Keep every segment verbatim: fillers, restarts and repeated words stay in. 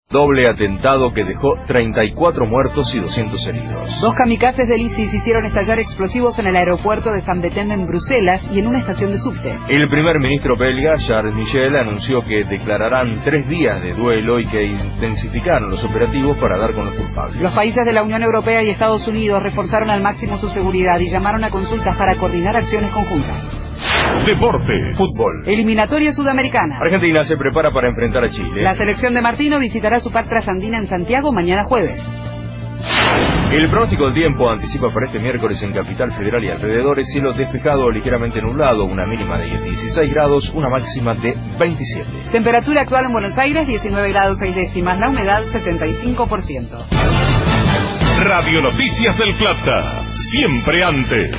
Doble atentado que dejó treinta y cuatro muertos y doscientos heridos. Dos kamikazes del ISIS hicieron estallar explosivos en el aeropuerto de San Betén en Bruselas y en una estación de subte. El primer ministro belga, Charles Michel, anunció que declararán tres días de duelo y que intensificaron los operativos para dar con los culpables. Los países de la Unión Europea y Estados Unidos reforzaron al máximo su seguridad y llamaron a consultas para coordinar acciones conjuntas. Deportes. Fútbol. Eliminatoria sudamericana. Argentina se prepara para enfrentar a Chile. La selección de Martino visitará su patria andina en Santiago mañana jueves. El pronóstico del tiempo anticipa para este miércoles en Capital Federal y alrededores cielo despejado o ligeramente nublado, una mínima de dieciséis grados, una máxima de veintisiete. Temperatura actual en Buenos Aires diecinueve grados seis décimas, la humedad setenta y cinco por ciento. Radio Noticias del Plata, siempre antes.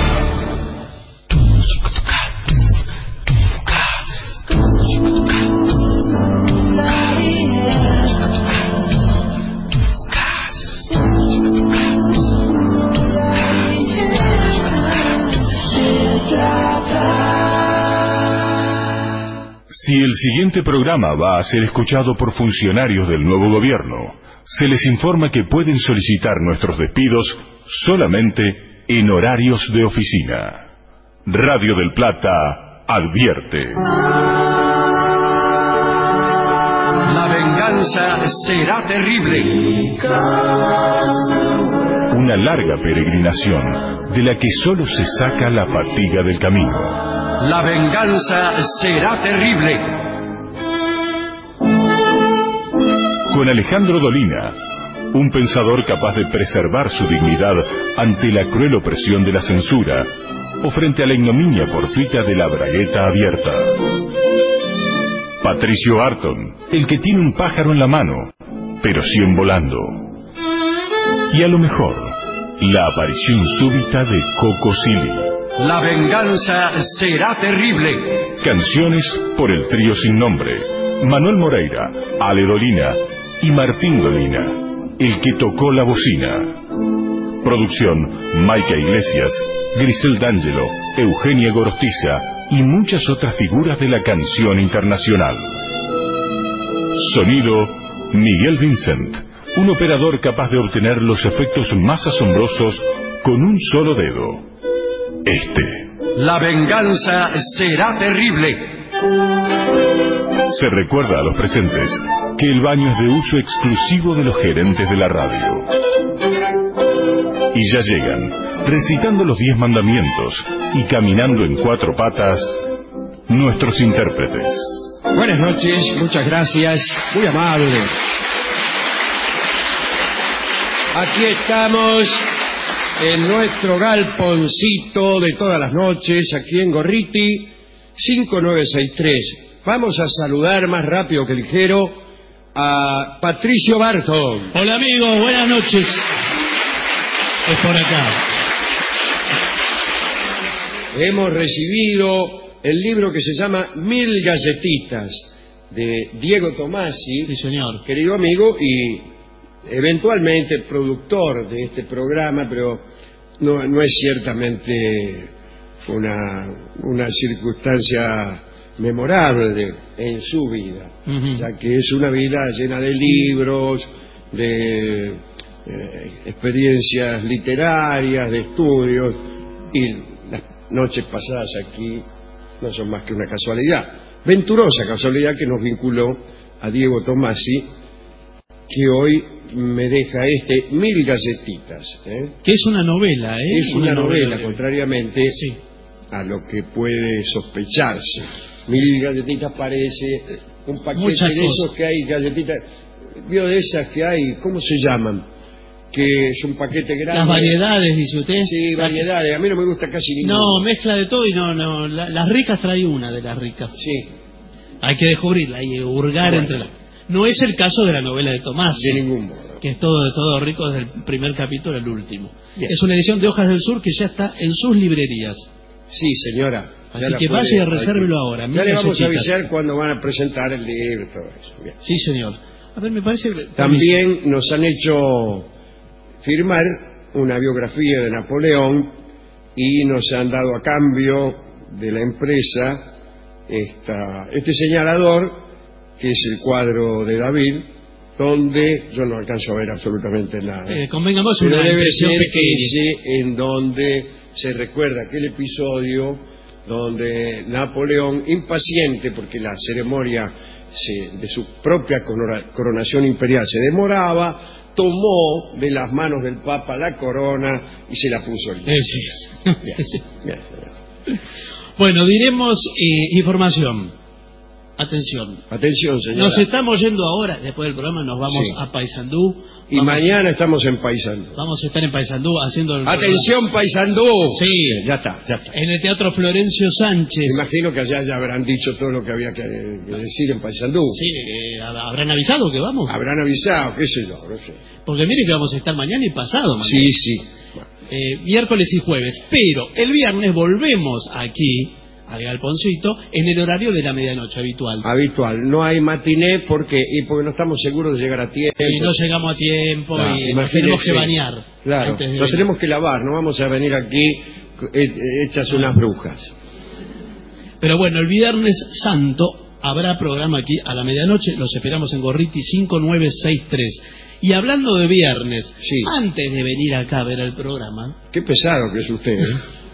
Si el siguiente programa va a ser escuchado por funcionarios del nuevo gobierno, se les informa que pueden solicitar nuestros despidos solamente en horarios de oficina. Radio del Plata advierte. La venganza será terrible. Una larga peregrinación de la que solo se saca la fatiga del camino. La venganza será terrible. Con Alejandro Dolina, un pensador capaz de preservar su dignidad ante la cruel opresión de la censura o frente a la ignominia fortuita de la bragueta abierta. Patricio Arton, el que tiene un pájaro en la mano, pero cien volando. Y a lo mejor, la aparición súbita de Coco Silly. La venganza será terrible. Canciones por el trío sin nombre, Manuel Moreira, Ale Dolina y Martín Dolina, el que tocó la bocina. Producción, Maica Iglesias, Grisel D'Angelo, Eugenia Gorostiza y muchas otras figuras de la canción internacional. Sonido, Miguel Vincent, un operador capaz de obtener los efectos más asombrosos con un solo dedo. Este. La venganza será terrible. Se recuerda a los presentes que el baño es de uso exclusivo de los gerentes de la radio. Y ya llegan, recitando los diez mandamientos y caminando en cuatro patas, nuestros intérpretes. Buenas noches, muchas gracias, muy amables. Aquí estamos en nuestro galponcito de todas las noches, aquí en Gorriti, cinco nueve seis tres. Vamos a saludar más rápido que ligero a Patricio Barton. Hola amigos, buenas noches. Es por acá. Hemos recibido el libro que se llama Mil Galletitas, de Diego Tomasi. Sí, señor. Querido amigo y eventualmente productor de este programa, pero no, no es ciertamente una, una circunstancia memorable en su vida, uh-huh. ya que es una vida llena de libros, de eh, experiencias literarias, de estudios, y las noches pasadas aquí no son más que una casualidad, venturosa casualidad que nos vinculó a Diego Tomasi, que hoy me deja este Mil Galletitas. ¿eh? Que es una novela, ¿eh? Es una, una novela, novela de... contrariamente sí. a lo que puede sospecharse. Mil Galletitas parece un paquete Muchas de esos que hay, galletitas, vio de esas que hay, ¿cómo se llaman? Que es un paquete grande. Las variedades, dice usted. Sí, variedades, a mí no me gusta casi ninguna. No, mezcla de todo y no, no, la, las ricas trae una de las ricas. Sí. Hay que descubrirla, hay que hurgar bueno. entre las... No es el caso de la novela de Tomás. De ningún modo. Que es todo de todo rico desde el primer capítulo al último. Bien. Es una edición de Hojas del Sur que ya está en sus librerías. Sí, señora. Así que vaya y resérvelo ahora. Ya le vamos a avisar cuando van a presentar el libro y todo eso. Bien. Sí, señor. A ver, me parece... También nos han hecho firmar una biografía de Napoleón y nos han dado a cambio de la empresa esta, este señalador, que es el cuadro de David, donde yo no alcanzo a ver absolutamente nada. Eh, convengamos Pero una debe impresión ser pequeña. ese en donde se recuerda aquel episodio donde Napoleón, impaciente porque la ceremonia se- de su propia corona- coronación imperial se demoraba, tomó de las manos del Papa la corona y se la puso el Eh, sí. Bien, bien, señor. Bueno, diremos eh, información. Atención. Atención, señora. Nos estamos yendo ahora, después del programa nos vamos Sí. a Paysandú. Y Vamos- mañana estamos en Paysandú. Vamos a estar en Paysandú haciendo el Atención, Paysandú. Sí. Ya está, ya está. programa en el Teatro Florencio Sánchez. Me imagino que allá ya habrán dicho todo lo que había que, que decir en Paysandú. Sí, eh, habrán avisado que vamos. Habrán avisado, qué sé yo, no sé. Porque mire que vamos a estar mañana y pasado mañana. Sí, sí. Bueno, Eh, miércoles y jueves. Pero el viernes volvemos aquí al Galponcito en el horario de la medianoche habitual. habitual. No hay matiné porque y porque no estamos seguros de llegar a tiempo. Y no llegamos a tiempo Claro, y nos imagínese. tenemos que bañar. Claro, antes de nos venir. tenemos que lavar, no vamos a venir aquí eh, eh, hechas unas brujas. Pero bueno, el Viernes Santo habrá programa aquí a la medianoche. Los esperamos en Gorriti cinco nueve seis tres. Y hablando de viernes, Sí. antes de venir acá a ver el programa, Qué pesado que es usted, ¿eh?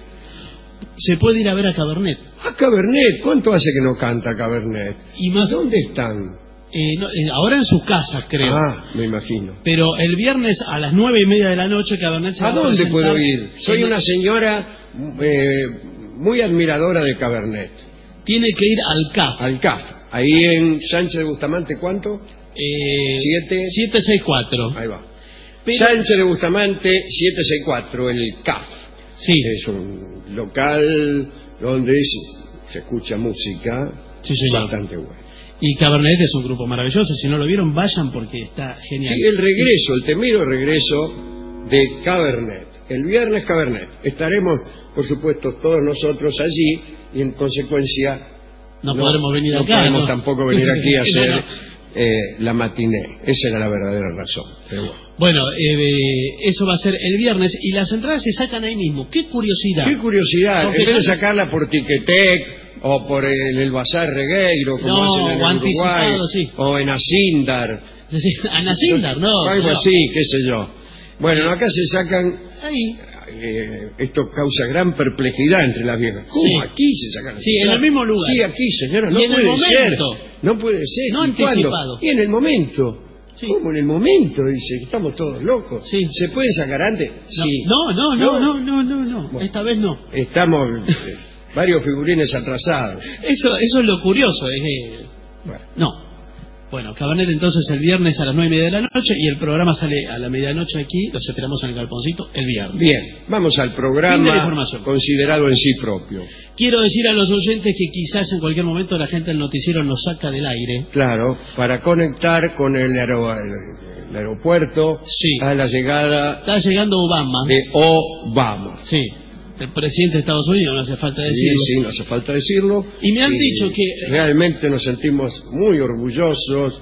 se puede ir a ver a Cabernet. Ah, Cabernet, ¿cuánto hace que no canta Cabernet? Y más, ¿Dónde están? eh, no, eh, ahora en sus casas, creo. Ah, me imagino. Pero el viernes a las nueve y media de la noche, Cabernet se ¿A va dónde presentar puedo ir? Soy en- una señora eh, muy admiradora de Cabernet. Tiene que ir al C A F. Al C A F. Ahí en Sánchez de Bustamante, ¿cuánto? Eh, Siete. siete seis cuatro. Ahí va. Pero- Sánchez de Bustamante, setecientos sesenta y cuatro, el C A F. Sí, Es un local donde se, se escucha música Sí, señor. bastante buena. y Cabernet es un grupo maravilloso. Si no lo vieron, vayan porque está genial. Sí, el regreso, el temido regreso de Cabernet. El viernes Cabernet. Estaremos, por supuesto, todos nosotros allí y en consecuencia No podremos venir no acá, podemos ¿no? tampoco venir aquí a Sí, hacer no, no. eh, la matiné. Esa era la verdadera razón. Pero bueno. Bueno, eh, eso va a ser el viernes y las entradas se sacan ahí mismo. ¡Qué curiosidad! Qué curiosidad, Porque en vez de ya- sacarla por Tiquetec o por el, el Bazar Regueiro, como No, hacen en o el Uruguay, anticipado, sí. o en Asindar, Es decir, Ana Sindar, no. algo no. así, qué sé yo. Bueno, acá se sacan, Ahí. eh, esto causa gran perplejidad entre las viejas. ¿Cómo Sí. aquí se sacan? las Sí, en entradas? el mismo lugar. Sí, aquí, señora, Y no en el puede momento. ser. No puede ser. No ¿Y cuándo? anticipado. Y en el momento. Sí. ¿Cómo en el momento? Dice, que estamos todos locos. Sí. ¿Se puede sacar antes? No, Sí. no, no, no, no, no, no, no. Bueno. Esta vez no. Estamos eh, varios figurines atrasados. Eso, eso es lo curioso. Es, eh, Bueno. no. Bueno, Cabernet entonces el viernes a las nueve y media de la noche y el programa sale a la medianoche aquí. Los esperamos en el Galponcito el viernes. Bien, vamos al Fin de la programa información. considerado en sí propio. Quiero decir a los oyentes que quizás en cualquier momento la gente del noticiero nos saca del aire. Claro, para conectar con el, aero- el- el aeropuerto Sí. a la llegada Está llegando Obama. de Obama. Sí, el presidente de Estados Unidos, no hace falta Sí, decirlo. sí, no hace falta decirlo. Y me han dicho que- realmente nos sentimos muy orgullosos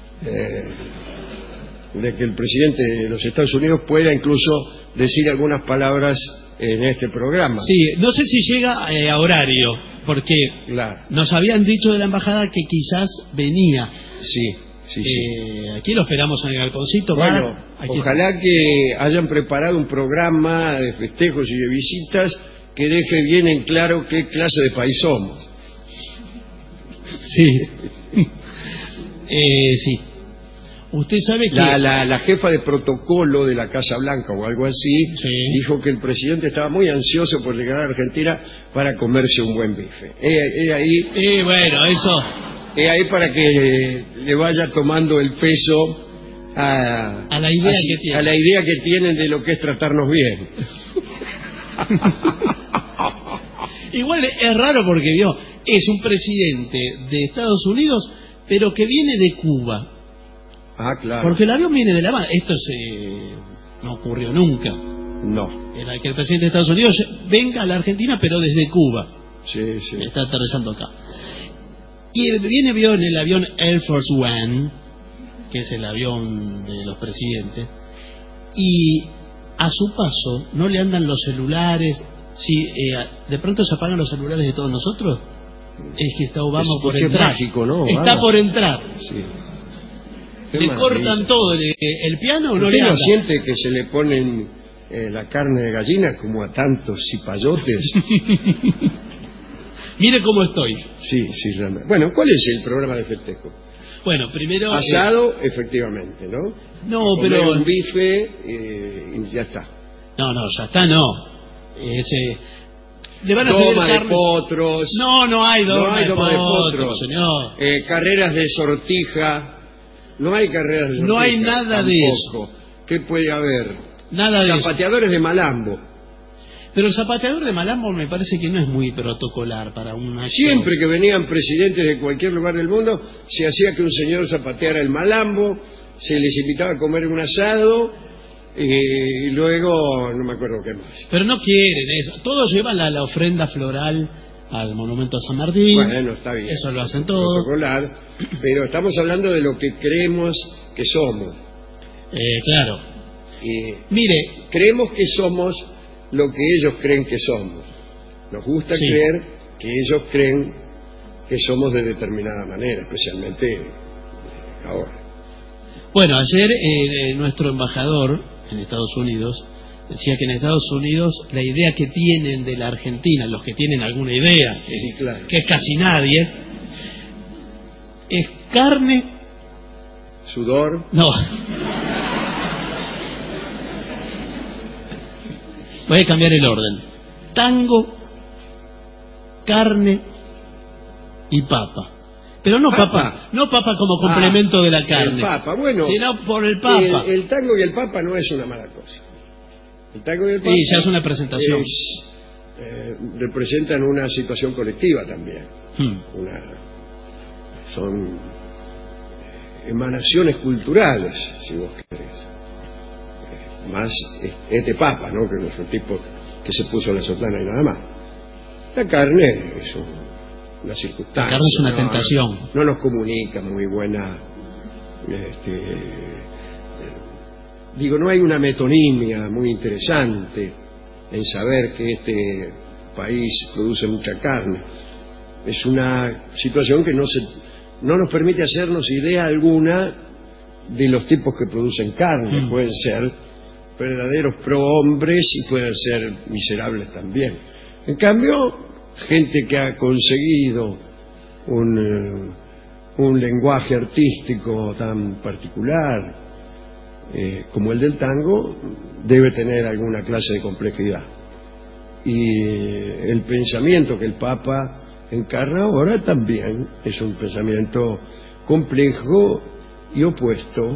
eh, de que el presidente de los Estados Unidos pueda incluso decir algunas palabras en este programa. Sí, no sé si llega eh, a horario, porque Claro, nos habían dicho de la embajada que quizás venía. sí, sí, sí. Eh, aquí lo esperamos en el Galponcito. Bueno, Bar. Aquí ojalá que hayan preparado un programa de festejos y de visitas que deje bien en claro qué clase de país somos. está. Sí. eh, sí. Usted sabe que... La, la, la jefa de protocolo de la Casa Blanca o algo así Sí. dijo que el presidente estaba muy ansioso por llegar a Argentina para comerse un buen bife. Es ahí, Eh, bueno, eso... he ahí para que le vaya tomando el peso a, A la idea así, que tiene. a la idea que tienen de lo que es tratarnos bien. Igual es raro porque, vio, es un presidente de Estados Unidos, pero que viene de Cuba. Ah, claro. Porque el avión viene de La Habana. Esto se... no ocurrió nunca. No. Era que el presidente de Estados Unidos venga a la Argentina, pero desde Cuba. Sí, sí. Está aterrizando acá. Y viene vio en el avión Air Force One, que es el avión de los presidentes, y a su paso no le andan los celulares. Si eh, de pronto se apagan los celulares de todos nosotros, es que está Obama Es- por es que es entrar. mágico, ¿no? Está Obama. por entrar. Sí. Qué le maravilla. cortan todo, el, el piano o no ¿Usted le no anda. siente que se le ponen eh, la carne de gallina como a tantos cipayotes? Mire cómo estoy. Sí, sí, realmente. Bueno, ¿cuál es el programa de festejo? Bueno, primero... Asado, efectivamente, ¿no? No, Comer pero... un bife eh, y ya está. No, no, ya está, no. Ese... Le van a Doma servir de carnes- potros. No, no hay doma, No hay de, doma de potros, potros. señor. Eh, carreras de sortija. No hay carreras de sortija. No hay nada de tampoco. ¿Qué puede haber? Nada de eso. Zapateadores de malambo. Pero el zapateador de malambo me parece que no es muy protocolar para una... Siempre que venían presidentes de cualquier lugar del mundo, se hacía que un señor zapateara el malambo, se les invitaba a comer un asado, eh, y luego no me acuerdo qué más. Pero no quieren eso. Todos llevan la, la ofrenda floral al monumento a San Martín. Bueno, está bien. Eso lo hacen todos. Protocolar, pero estamos hablando de lo que creemos que somos. Eh, claro. Y Mire, creemos que somos lo que ellos creen que somos. Nos gusta Sí. creer que ellos creen que somos de determinada manera, especialmente ahora. bueno, ayer eh, nuestro embajador en Estados Unidos decía que en Estados Unidos la idea que tienen de la Argentina, los que tienen alguna idea, que, Sí, claro. que es casi nadie, es carne... Sudor, No. Voy a cambiar el orden. Tango, carne y papa. Pero no ¿Papa? papa, no papa como complemento Ah, de la carne. el papa, bueno, sino por el papa. El, el tango y el papa no es una mala cosa. El tango y el papa Sí, ya es una presentación. es, eh, representan una situación colectiva también. Hmm. Una, son eh, emanaciones culturales, si vos querés. Eh, más este papa, ¿no? Que es un tipo que se puso la sotana y nada más. La carne es un- una circunstancia. La carne es una ¿no? tentación. No nos comunica muy buena. Este, eh, digo, no hay una metonimia muy interesante en saber que este país produce mucha carne. Es una situación que no se no nos permite hacernos idea alguna de los tipos que producen carne. Mm. Pueden ser verdaderos prohombres y pueden ser miserables también. En cambio, gente que ha conseguido un, eh, un lenguaje artístico tan particular eh, como el del tango, debe tener alguna clase de complejidad. Y eh, el pensamiento que el Papa encarna ahora también es un pensamiento complejo y opuesto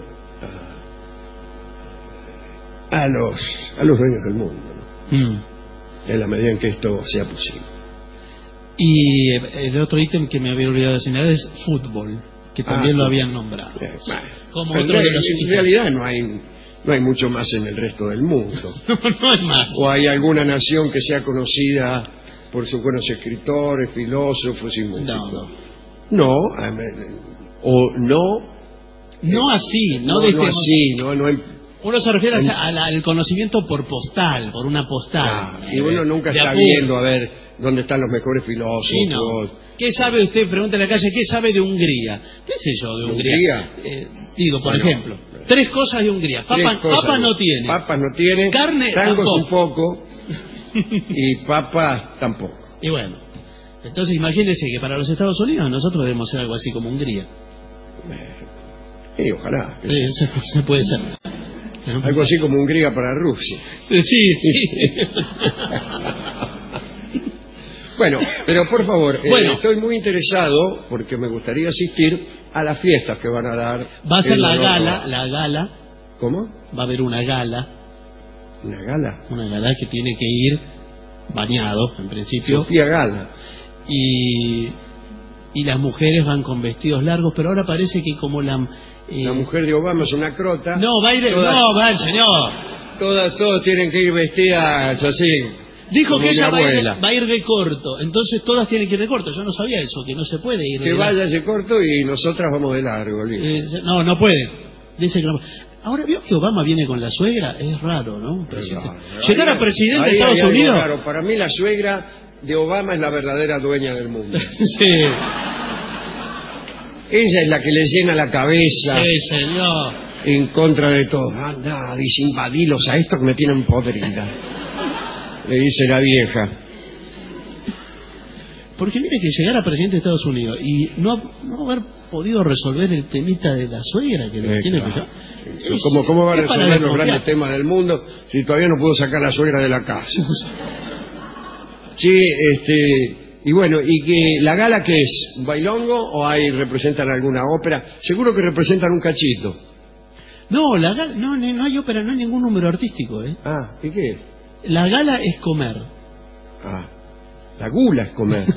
a, a los a los dueños del mundo, ¿no? Mm. En la medida en que esto sea posible. Y eh, el otro ítem que me había olvidado de señalar es fútbol, que también Ah, lo habían nombrado. Eh, bueno, Como pero otro en, de los en realidad no hay no hay mucho más en el resto del mundo. No, no hay más. O hay alguna nación que sea conocida por sus buenos escritores, filósofos y músicos. No, a ver, o no, No así, no, no, de no este- así, no, no hay. Uno se refiere En- a la- al conocimiento por postal, por una postal. Ah, y uno nunca De está apuro. viendo a ver dónde están los mejores filósofos. Sí, no. ¿Qué sabe usted? Pregunta en la calle, ¿qué sabe de Hungría? ¿Qué sé yo de ¿De Hungría? Hungría? Eh, digo, por Bueno, ejemplo, tres cosas de Hungría. Tres Papa, cosas, papa no tiene. Papas no tiene. Carne Tangos tampoco. un poco. Y papas tampoco. Y bueno, entonces imagínese que para los Estados Unidos nosotros debemos ser algo así como Hungría. Y ojalá. que Sí, sea. eso, eso puede ser. Algo así como Hungría para Rusia. Sí, sí. Bueno, pero por favor, eh, Bueno. estoy muy interesado porque me gustaría asistir a las fiestas que van a dar. Va a ser en la honor gala, a- la gala, ¿Cómo? va a haber una gala, Una gala. una gala que tiene que ir bañado, en principio, Sofía Gala. y, y las mujeres van con vestidos largos, pero ahora parece que como la... eh, La mujer de Obama es una crota. No, va a ir... Todas- No, va el señor. Todas, todos tienen que ir vestidas así. Dijo como que mi ella va a, ir, abuela. va a ir de corto, entonces todas tienen que ir de corto. Yo no sabía eso, que no se puede ir Que de vaya ese corto y nosotras vamos de largo. listo. Eh, no, no puede. Dice que no. Ahora, ¿vio que Obama viene con la suegra? Es raro, ¿no? Pero Presidente. no, Llegar ahí- a presidente ahí de Estados hay algo Unidos. raro. Para mí la suegra de Obama es la verdadera dueña del mundo. Sí. Ella es la que le llena la cabeza Sí, señor. en contra de todo. Anda, dice, invadilos a estos que me tienen podrida. Le dice la vieja. Porque mire que llegar a presidente de Estados Unidos y no, no haber podido resolver el temita de la suegra que le Eh, tiene claro. que... Sí. ¿Cómo, ¿Cómo va a es para resolver los desconfiar. grandes temas del mundo si todavía no pudo sacar la suegra de la casa? Sí, este... Y bueno, ¿y que la gala qué es? ¿Un bailongo o hay representan alguna ópera? Seguro que representan un cachito. No, la gala, no, no hay ópera, no hay ningún número artístico, ¿eh? Ah, ¿y qué? La gala es comer. Ah, la gula es comer.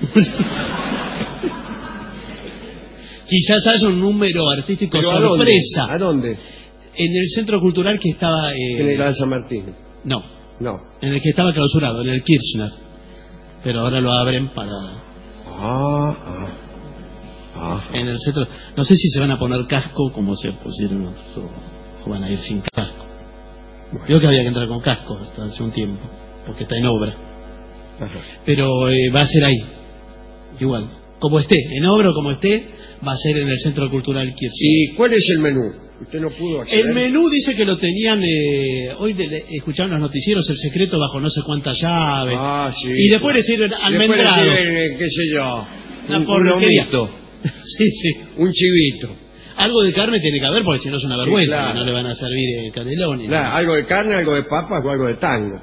Quizás haya un número artístico ¿Pero a sorpresa. dónde? ¿A dónde? En el centro cultural que estaba... Eh, General San Martín. No, No. en el que estaba clausurado, en el Kirchner. Pero ahora lo abren para... Ah, ah. Ah. En el centro... No sé si se van a poner casco como se pusieron otros, o, o van a ir sin casco. Bueno. Yo que había que entrar con casco hasta hace un tiempo, porque está en obra. Ajá. Pero eh, va a ser ahí. Igual. Como esté, en obra o como esté, va a ser en el Centro Cultural Kirchner. ¿Y cuál es el menú? Usted no pudo acceder. El menú dice que lo tenían, eh, hoy de, de, escucharon los noticieros, el secreto bajo no sé cuántas llaves. Ah, sí. Y después le sirven almendrado. Después le sirven, eh, qué sé yo, Una un, un porquería. lomito, Sí, sí. un chivito. Algo de carne tiene que haber, porque si no es una vergüenza, claro. que no le van a servir eh, canelones. Claro, algo de carne, algo de papas o algo de tango.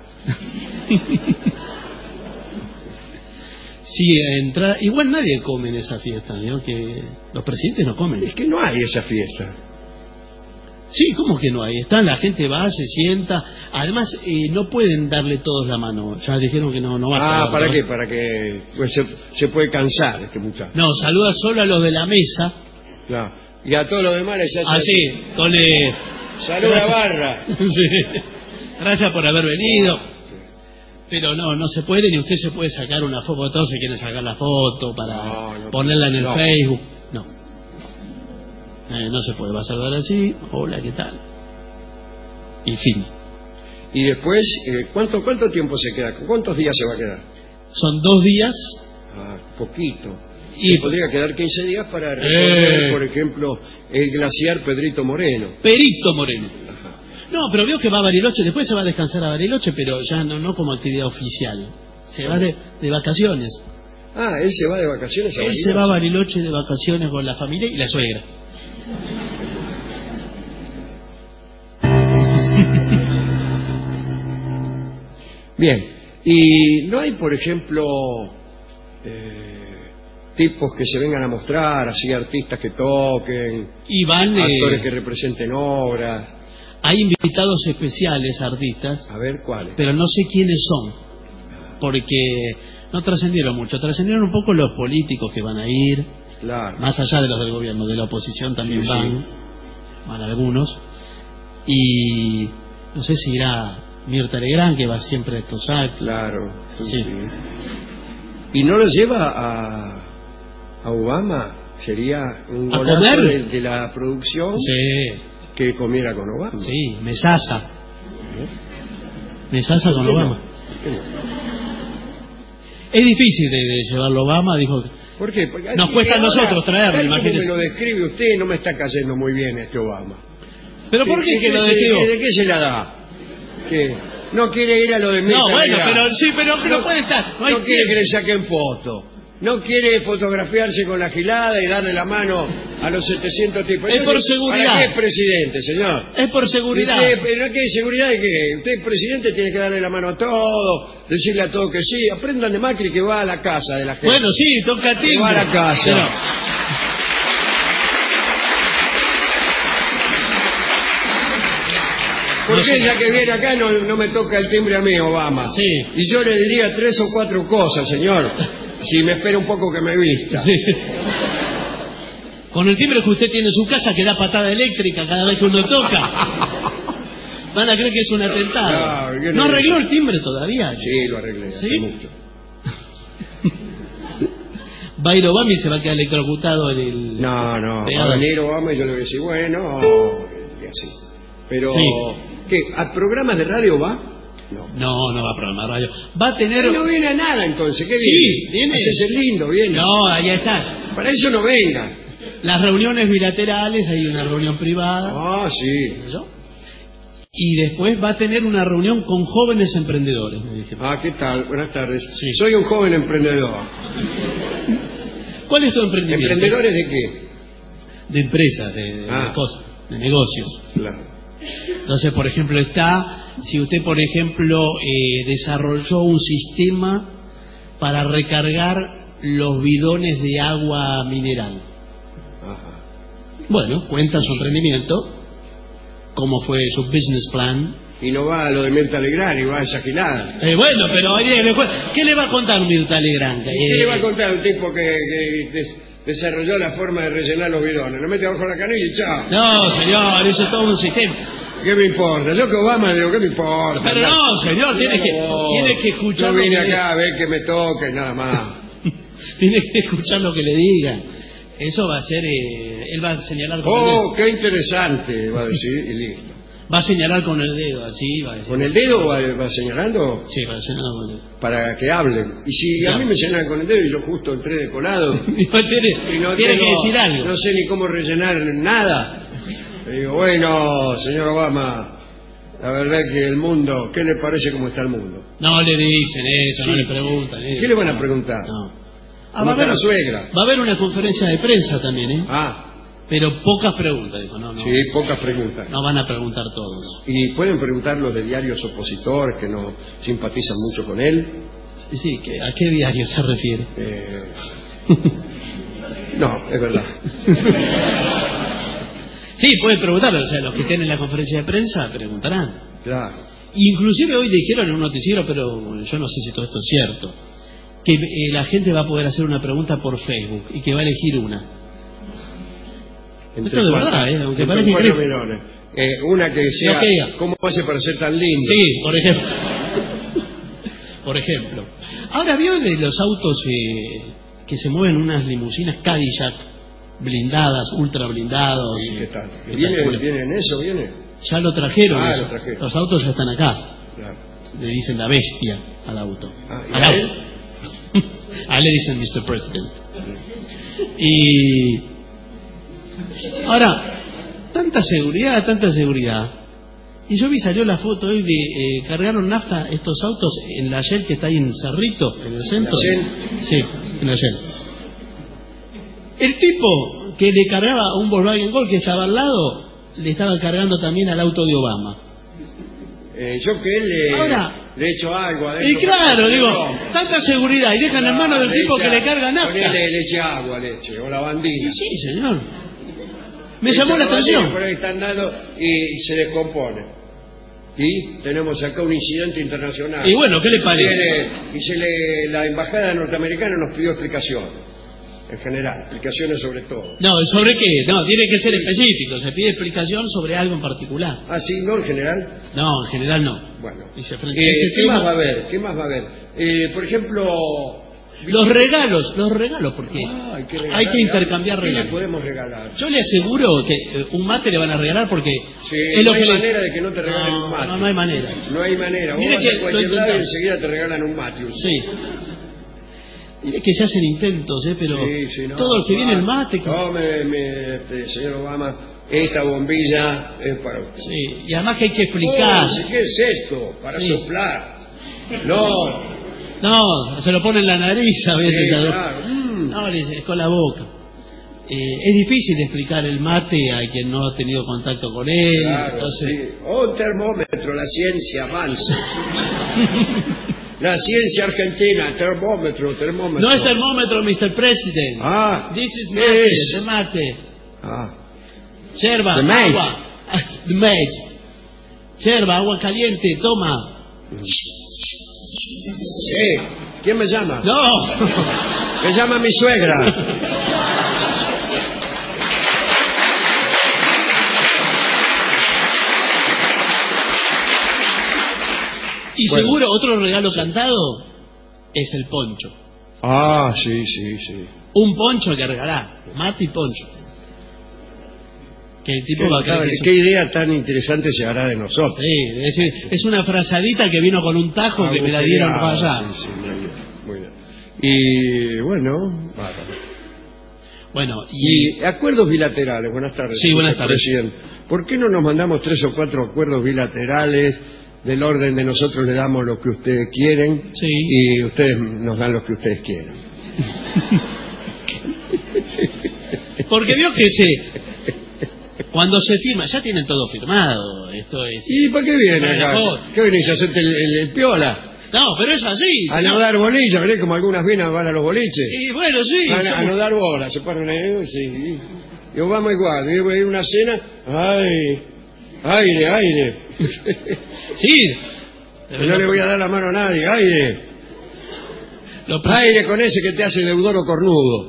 Sí, entra... igual nadie come en esa fiesta, ¿no? Que los presidentes no comen. Es que no hay esa fiesta. Sí, ¿cómo que no hay? Están, la gente va, se sienta. Además, eh, no pueden darle todos la mano. Ya dijeron que no, no va a Ah, saber, ¿para ¿no? qué? Para que pues, se, se puede cansar este muchacho. No, saluda solo a los de la mesa. Claro. Y a todos los demás les hace Así, con el... Saluda barra. Sí. Gracias por haber venido. Pero no, no se puede, ni usted se puede sacar una foto. Todos se quieren sacar la foto para No, no, ponerla en el no. Facebook. No. Eh, no se puede. Va a saludar así. Hola, ¿qué tal? Y fin. Y después, eh, ¿cuánto, ¿cuánto tiempo se queda? ¿Cuántos días se va a quedar? Son dos días. Ah, poquito. Y Se podría quedar quince días para recorrer, Eh. por ejemplo, el glaciar Pedrito Moreno. Perito Moreno. Ajá. No, pero vio que va a Bariloche. Después se va a descansar a Bariloche, pero ya no, no como actividad oficial. Se va de, de vacaciones. Ah, él se va de vacaciones a Él Bariloche. se va a Bariloche de vacaciones con la familia y la suegra. Bien. Y no hay, por ejemplo, eh, tipos que se vengan a mostrar, así artistas que toquen, Y van... eh, actores que representen obras. hay invitados especiales, artistas, A ver cuáles. pero no sé quiénes son. Porque no trascendieron mucho. Trascendieron un poco los políticos que van a ir, Claro. más allá de los del gobierno, de la oposición también Sí, van. sí. Van algunos. Y no sé si irá Mirta Legrand, que va siempre a estos actos. Claro. Sí. ¿Y no lo lleva a, a Obama? Sería un ¿A golazo comer? de, de la producción Sí, que comiera con Obama. sí, mesaza. Mesaza con Obama. Es difícil de, de llevarlo a Obama, dijo. ¿Por qué? Porque Nos cuesta a ahora, nosotros traerlo, tal como imagínese. me lo describe usted, no me está cayendo muy bien este Obama. ¿Pero por qué ¿De que lo se- describo? ¿De qué se la da? ¿Qué? No quiere ir a lo de Mirta No, bueno, Legrand. pero sí, pero no puede estar. No, hay No quiere tiempo. que le saquen foto. No quiere fotografiarse con la gilada y darle la mano a los setecientos tipos. Es por Entonces, seguridad. ¿para qué es presidente, señor? Es por seguridad. Usted, pero ¿qué seguridad de qué? Usted, presidente, tiene que darle la mano a todo, decirle a todo que sí. Aprendan de Macri que va a la casa de la gente. Bueno, sí, toca timbre. va a la casa. Pero- ¿Por no qué sé. ya que viene acá no, no me toca el timbre a mí, Obama? Sí. Y yo le diría tres o cuatro cosas, señor. Si me espera un poco que me vista. Sí. Con el timbre que usted tiene en su casa que da patada eléctrica cada vez que uno toca. Van a creer que es un atentado. No, yo ¿No no- arregló el timbre todavía? Sí, lo arreglé hace ¿Sí? mucho. Va a ir Obama y se va a quedar electrocutado en el... No, no, va Pegado. a venir Obama y yo le voy a decir, bueno, y así. Pero, Sí. ¿qué? ¿A programas de radio va? No. No, no va a programar radio. Va a tener... No viene a nada entonces, ¿qué Sí, viene? viene. Hace ser lindo, viene. No, ahí está. Para eso no venga. Las reuniones bilaterales, hay una reunión privada. Ah, sí. ¿Eso? Y después va a tener una reunión con jóvenes emprendedores, me dije. Ah, ¿qué tal? Buenas tardes. Sí. Soy un joven emprendedor. ¿Cuál es tu emprendimiento? ¿Emprendedores de qué? De empresas, de, de, Ah. de cosas, de negocios. Claro. Entonces, por ejemplo, está, si usted, por ejemplo, eh, desarrolló un sistema para recargar los bidones de agua mineral. Ajá. Bueno, cuenta su emprendimiento, cómo fue su business plan. Y no va a lo de Mirta Legrand y va a esa gilada. Eh, bueno, pero oye, después, ¿qué le va a contar Mirta Legrand? ¿Qué Eh, le va a contar a un tipo que, que des- desarrolló la forma de rellenar los bidones? Lo mete abajo la canilla y chao. No, señor, eso es todo un sistema. ¿Qué me importa? Yo que Obama digo, ¿qué me importa? Pero no, señor, tiene que, No, tiene que escuchar Yo lo vine que le- acá a ver que me toque, nada más. tiene que escuchar lo que le digan. Eso va a ser, eh, él va a señalar con el Oh, dedo. qué interesante, va a decir, y listo. Va a señalar con el dedo, así va a decir. ¿Con el dedo va, va señalando? Sí, va a señalar con el dedo. Para que hablen. Y si a Claro. mí me señalan con el dedo y yo justo entré de colado tiene y no tiene tengo- que decir algo. no sé ni cómo rellenar nada, le digo, bueno, señor Obama, la verdad que el mundo, ¿qué le parece cómo está el mundo? No le dicen eso, Sí. no le preguntan eso. ¿Qué le van a preguntar? No. Ah, ¿Cómo va, a está haber, la suegra? va a haber una conferencia de prensa también, ¿eh? Ah, Pero pocas preguntas, dijo, no, no. sí, pocas preguntas. No van a preguntar todos. Y pueden preguntar los de diarios opositores que no simpatizan mucho con él. Sí, sí, ¿qué- ¿a qué diario se refiere? Eh, no, es verdad. Sí, pueden preguntar, o sea, los que estén en la conferencia de prensa preguntarán. Claro. Inclusive hoy dijeron en un noticiero, pero yo no sé si todo esto es cierto, que eh, la gente va a poder hacer una pregunta por Facebook y que va a elegir una. Esto de cuatro- verdad, ¿eh? Aunque entre parezca cuatro increíble. millones. Eh, una que sea, Lo que diga. ¿cómo hace para ser tan lindo? Sí, por ejemplo. Por ejemplo. Ahora, ¿vio de los autos eh, que se mueven unas limusinas Cadillac blindadas, ultra blindados? ¿Y eh, ¿Qué tal? que ¿Viene, calculan? ¿Viene en eso? ¿Viene? Ya lo trajeron, Ah, eso. lo trajeron. Los autos ya están acá. Claro. Le dicen la bestia al auto. Ah, ¿y al a auto. él? A él le dicen mister President. Y ahora, tanta seguridad, tanta seguridad. Y yo vi, salió la foto hoy de eh, cargaron nafta estos autos en la Shell que está ahí en Cerrito, en el centro. ¿La Sí, en la Shell. El tipo que le cargaba a un Volkswagen Gol que estaba al lado, le estaba cargando también al auto de Obama. Eh, yo que él le, Ahora- le echo agua. Y adentro claro, para que digo, se rompa. tanta seguridad y dejan en manos del Le tipo echa- que le carga nafta. Ponele leche agua, leche, o la bandina. Y sí, señor. Me Le llamó echa la bandina, atención. Por ahí están dando y se descompone. Y tenemos acá un incidente internacional. Y bueno, ¿qué le parece? Viene- y se le, la embajada norteamericana nos pidió explicaciones. En general, explicaciones sobre todo. No, ¿sobre qué? No, tiene que ser específico. Se pide explicación sobre algo en particular. Ah, sí, no en general. No, en general no. Bueno. Dice, frente a Eh, este ¿Qué tema- más va a haber? ¿Qué más va a haber? Eh, por ejemplo... Los regalos, los regalos, porque Ah, hay que regalar, hay que intercambiar ¿qué le regalos. podemos regalar? Yo le aseguro que eh, un mate le van a regalar porque Sí, es lo no hay que le- manera de que no te regalen no, un mate. No, no hay manera. No hay manera. Vos Mire vas que a cualquier estoy lado y intentando. enseguida te regalan un mate. Sí. Mire que se hacen intentos, ¿eh? Pero Sí, sí, no. todo el que viene el mate... que- Tome, me- este, señor Obama, esta bombilla es para usted. Sí, y además que hay que explicar. Oh, sí, ¿qué es esto? Para Sí. soplar. No. No, se lo pone en la nariz a veces. Sí, a- claro. Mm. No, le dice, es con la boca. Eh, es difícil explicar el mate a quien no ha tenido contacto con él. Claro, entonces, sí. Oh, un termómetro, la ciencia avanza. La ciencia argentina, termómetro, termómetro. no es termómetro, mister President. Ah, This is ¿qué mate, es? es mate. Ah, Yerba, The mate. agua. The mate. Yerba, agua caliente, toma. eh, ¿quién me llama? No. Me llama mi suegra. Y Bueno. seguro otro regalo cantado es el poncho. Ah, sí, sí, sí. Un poncho que regalar, mate y poncho. Que el tipo ¿Qué, va a creer que es un- qué idea tan interesante se hará de nosotros? Sí, es decir, es una frazadita que vino con un tajo que me la dieron para allá. Sí, sí, muy bien, muy bien. Y bueno, bárbaro. Bueno, y... y acuerdos bilaterales. Buenas tardes. Sí, buenas tardes. Presidente. ¿Por qué no nos mandamos tres o cuatro acuerdos bilaterales del orden de nosotros le damos lo que ustedes quieren Sí. y ustedes nos dan lo que ustedes quieren? Porque vio que se... Cuando se firma, ya tienen todo firmado. Esto es... ¿Y para qué viene Bueno, acá? vos. ¿Qué venís a hacerte el, el- el piola? No, pero es así. A si no no- dar bolilla, ¿verdad? Como algunas minas van a los boliches. Y bueno, sí. Van a, a somos- no dar bola, se paran ahí, sí. Y vamos igual, y voy a ir a una cena, ay, aire, aire. Sí. No le voy a dar la mano a nadie, aire. Lo pre- Aire con ese que te hace deudor o cornudo.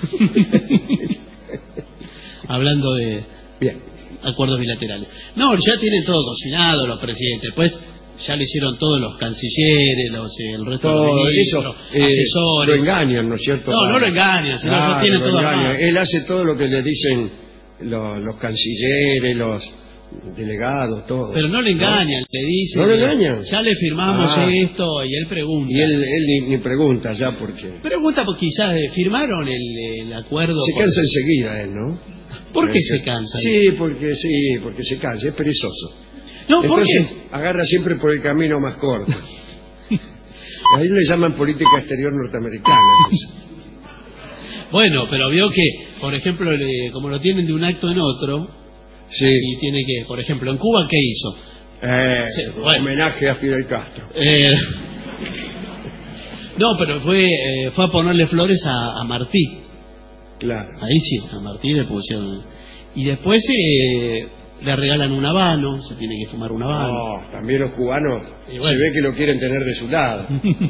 Hablando de Bien. acuerdos bilaterales. No, ya tienen todo cocinado los presidentes. Pues ya le hicieron todos los cancilleres, los, el resto Todo de los eso ministros, eh, lo asesores. engañan, ¿no es cierto? No, no lo engañan, sino ya Claro, tienen lo todo engañan. armado. Él hace todo lo que le dicen los, los cancilleres, los delegados, todo. Pero no le engañan, le dicen. ¿No le engañan? Ya le firmamos Ah. esto y él pregunta. Y él, él ni, ni pregunta ya porque... Pregunta porque quizás eh, firmaron el, el acuerdo. Se por- cansa enseguida él, ¿no? ¿Por qué Porque- se cansa? Sí, porque sí, porque se cansa, es perezoso. No, ¿por Entonces qué? agarra siempre por el camino más corto. Ahí le llaman política exterior norteamericana. Bueno, pero vio que, por ejemplo, le- como lo tienen de un acto en otro, Sí. y tiene que, por ejemplo, en Cuba, ¿qué hizo? Eh, Sí, bueno. Homenaje a Fidel Castro. Eh, no, pero fue eh, fue a ponerle flores a, a Martí. Claro. Ahí sí, a Martí le pusieron. Y después eh, le regalan un habano, se tiene que fumar un habano. No, también los cubanos Y bueno. se ve que lo quieren tener de su lado.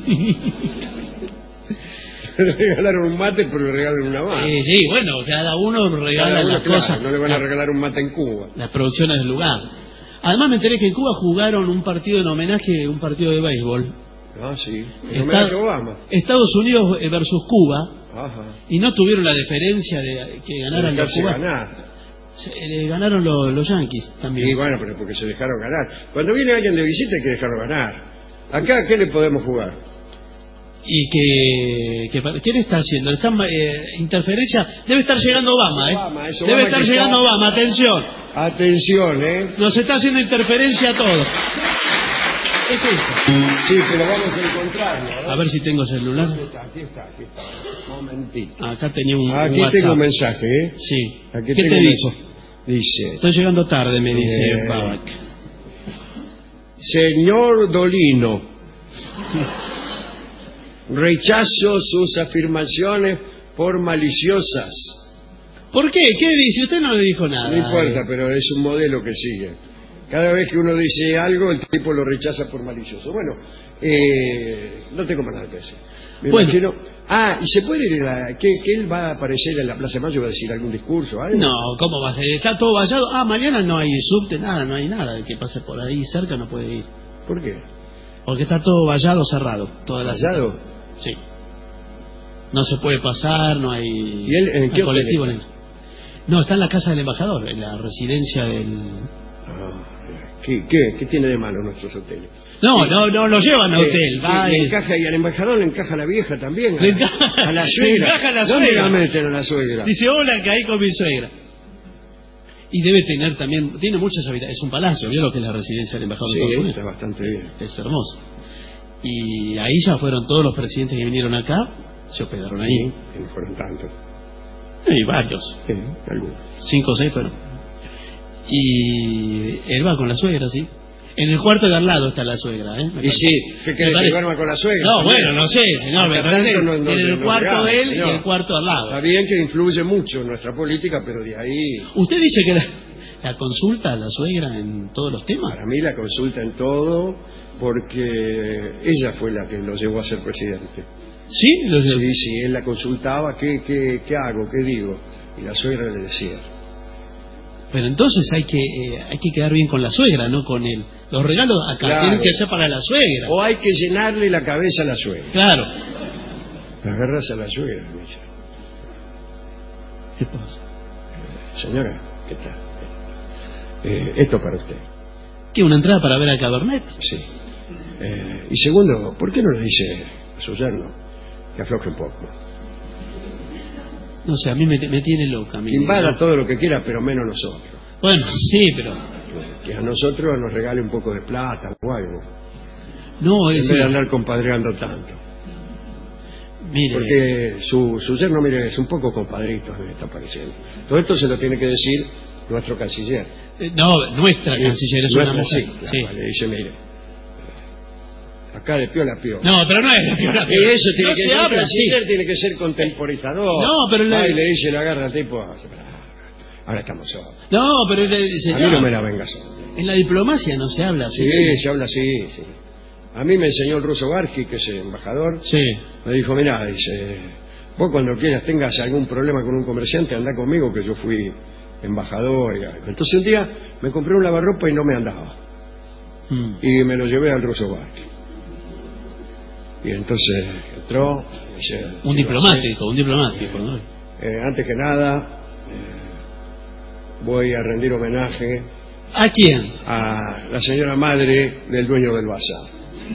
Le regalaron un mate, pero le regalan una mano. Eh, sí, bueno, cada uno regala Cada uno, las claro, cosas, no le van a la- regalar un mate en Cuba. las producciones del lugar. Además me enteré que en Cuba jugaron un partido en homenaje, un partido de béisbol. Ah, sí. Está- Homenaje a Obama. Estados Unidos eh, versus Cuba, Ajá. y no tuvieron la deferencia de que ganaran los Dejarse cubanos. ganar. Se- eh, ganaron los, los Yankees también. Y bueno, pero porque se dejaron ganar. Cuando viene alguien de visita hay que dejarlo ganar. Acá, ¿qué le podemos jugar? Y que, que ¿qué le está haciendo? Le están, eh, interferencia. Debe estar llegando Obama, ¿eh? Obama, es Debe Obama estar que llegando está- Obama, atención. Atención, ¿eh? Nos está haciendo interferencia a todos. ¿Qué es eso? Sí, pero vamos a encontrarlo. ¿eh? A ver si tengo celular. Aquí está, aquí está, aquí está. Un momentito. Acá tenía un, un Aquí WhatsApp. tengo un mensaje, ¿eh? Sí. Aquí ¿Qué tengo te un dijo? mensaje. Dice, Estoy llegando tarde, me dice Eh. Babak. señor Dolino, rechazo sus afirmaciones por maliciosas. ¿Por qué? ¿Qué dice? Usted no le dijo nada. No importa, pero es un modelo que sigue. Cada vez que uno dice algo, el tipo lo rechaza por malicioso. Bueno, eh, no tengo más nada que decir. Me Bueno. imagino... Ah, ¿y se puede ir a la... ¿Que, que él va a aparecer en la Plaza de Mayo? ¿Va a decir algún discurso? ¿Algo? No, ¿cómo va a ser? Está todo vallado. Ah, mañana no hay subte, nada, no hay nada. El que pase por ahí cerca no puede ir. ¿Por qué? Porque está todo vallado, cerrado. Toda la ¿Vallado? Sí. No se puede pasar, no hay... ¿Y él en no hay qué hotel colectivo, está? ni- No, está en la casa del embajador, en la residencia del... Ah, ¿qué, qué, ¿Qué tiene de malo nuestros hoteles? No, no, no lo llevan a Eh, hotel. sí, va le y- encaja, y al embajador le encaja la vieja también. A, Le la- encaja- a la le suegra. encaja la ¿Dónde suegra? la meten a la suegra? Dice, hola, caí con mi suegra. Y debe tener también... Tiene muchas habitaciones. Es un palacio, ¿vio lo que es la residencia del embajador de Sí, Estados está Unidos? bastante bien. Es hermoso. Y ahí ya fueron todos los presidentes que vinieron acá, se hospedaron ahí. Sí, que no fueron tantos. Y varios, Sí, algunos. cinco o seis fueron. Y él va con la suegra, sí. En el cuarto de al lado está la suegra, ¿eh? Me Y parece. sí, ¿qué Me querés que parece- duerma con la suegra? No, también? bueno, no sé, señor, me Hasta parece. tanto no- no- Tiene el no cuarto regala, de él y señor. el cuarto al lado. Está bien que influye mucho en nuestra política, pero de ahí, ¿Usted dice que la, la consulta a la suegra en todos los temas? para mí la consulta en todo, porque ella fue la que lo llevó a ser presidente. ¿Sí? Lo- Sí, sí, él la consultaba, ¿qué, qué, qué hago, qué digo? Y la suegra le decía. Pero entonces hay que eh, hay que quedar bien con la suegra, no con él. Los regalos acá Claro. tienen que ser para la suegra. O hay que llenarle la cabeza a la suegra. Claro. La agarras a la suegra, me dice. ¿Qué pasa? Señora, ¿qué tal? Eh, esto para usted. ¿Qué, una entrada para ver a Cabernet? Sí. Eh, y segundo, ¿por qué no le dice a su yerno que afloje un poco? No sé, a mí me, me tiene loca. Que invada ¿no? todo lo que quiera, pero menos nosotros. Bueno, sí, pero... Que a nosotros nos regale un poco de plata o algo. No, en es... vez de andar compadreando tanto. Mire... Porque su, su yerno, mire, es un poco compadrito, me está pareciendo. Todo esto se lo tiene que decir nuestro canciller. Eh, no, nuestra canciller, es nuestra, una mujer. Sí, sí. Le dice, mire, acá de piola a piola. No, pero no es de piola a piola. Y eso tiene no que se ser, habla canciller así. tiene que ser contemporizador. No, pero le... Ay, le dice, le agarra al tipo, ahora estamos solos. No, pero le dice... A mí no me la vengas solo. En la diplomacia no se habla así. Sí, se habla así, sí. A mí me enseñó el ruso Barski, que es el embajador. Sí. Me dijo, mirá, dice, vos cuando quieras tengas algún problema con un comerciante, andá conmigo, que yo fui embajador. Y algo. Entonces un día me compré un lavarropa y no me andaba. Mm. Y me lo llevé al ruso Barski. Y entonces entró... Dice, un diplomático, un diplomático, ¿no? Eh, antes que nada, eh, voy a rendir homenaje... ¿A quién? A la señora madre del dueño del bazar.